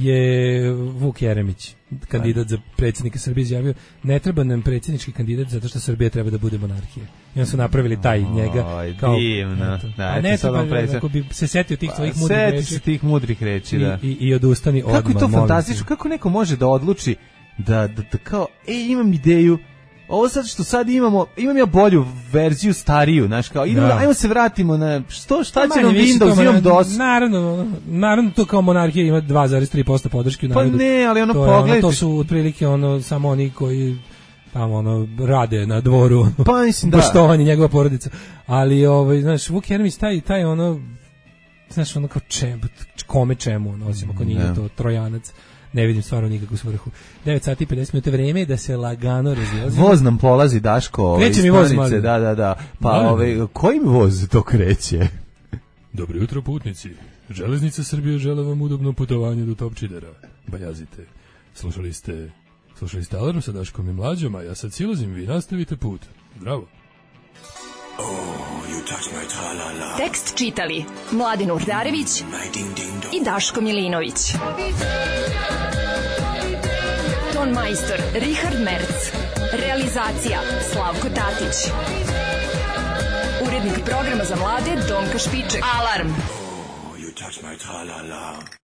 [SPEAKER 8] je Vuk Jeremić, kandidat za predsjednika Srbije, izjavio ne treba nam predsjednički kandidat zato što Srbija treba da bude monarhija. I onda su napravili taj njega kao
[SPEAKER 9] divno. Da,
[SPEAKER 8] a ne treba, ako bi se setio tih tvojih
[SPEAKER 9] pa,
[SPEAKER 8] mudrih reči.
[SPEAKER 9] Seti se tih mudrih reči, da.
[SPEAKER 8] I, i, i odustani odmah.
[SPEAKER 9] Kako je to fantastično, kako neko može da odluči da, da, da kao, ej, imam ideju, ovo sad što sad imamo, imam ja bolju verziju, stariju, znaš, kao, idemo, ajmo se vratimo na, što, šta će nam Windows, imam DOS.
[SPEAKER 8] Naravno, naravno, to kao monarhija ima dva zarez tri posto podrške u narodu.
[SPEAKER 9] Pa ne, ali ono, pogledajte.
[SPEAKER 8] To su otprilike ono, samo oni koji tamo ono, rade na dvoru, ono,
[SPEAKER 9] pa mislim da.
[SPEAKER 8] Poštovanje njegova porodica. Ali, ovaj, znaš, Vuk Jeremić, taj, taj ono, znaš, ono kao čem, kome čemu, ono, osim ako nije to Trojanac. Ne vidim stvarno nikakvu svrhu. devet sati i pedeset minuta, vreme je da se lagano razilazimo.
[SPEAKER 9] Voz nam polazi, Daško, ove
[SPEAKER 8] kreće mi voz, mali.
[SPEAKER 9] Da, da, da. Pa ove, kojim voz to kreće?
[SPEAKER 15] Dobro jutro, putnici. Železnica Srbije žele vam udobno putovanje do Topčidera. Bajazite. Slušali ste, slušali ste Alarm sa Daškom i Mlađom, a ja sad silazim, vi nastavite put. Zdravo.
[SPEAKER 11] Oh, you touch my tra-la-la.
[SPEAKER 16] Tekst čitali Mladin Urdarević i Daško Milinović. Ton majstor Richard Merc. Realizacija Slavko Tatić. Urednik programa za mlade Donka Špiček. Alarm.
[SPEAKER 11] Oh, you touch my tra-la-la.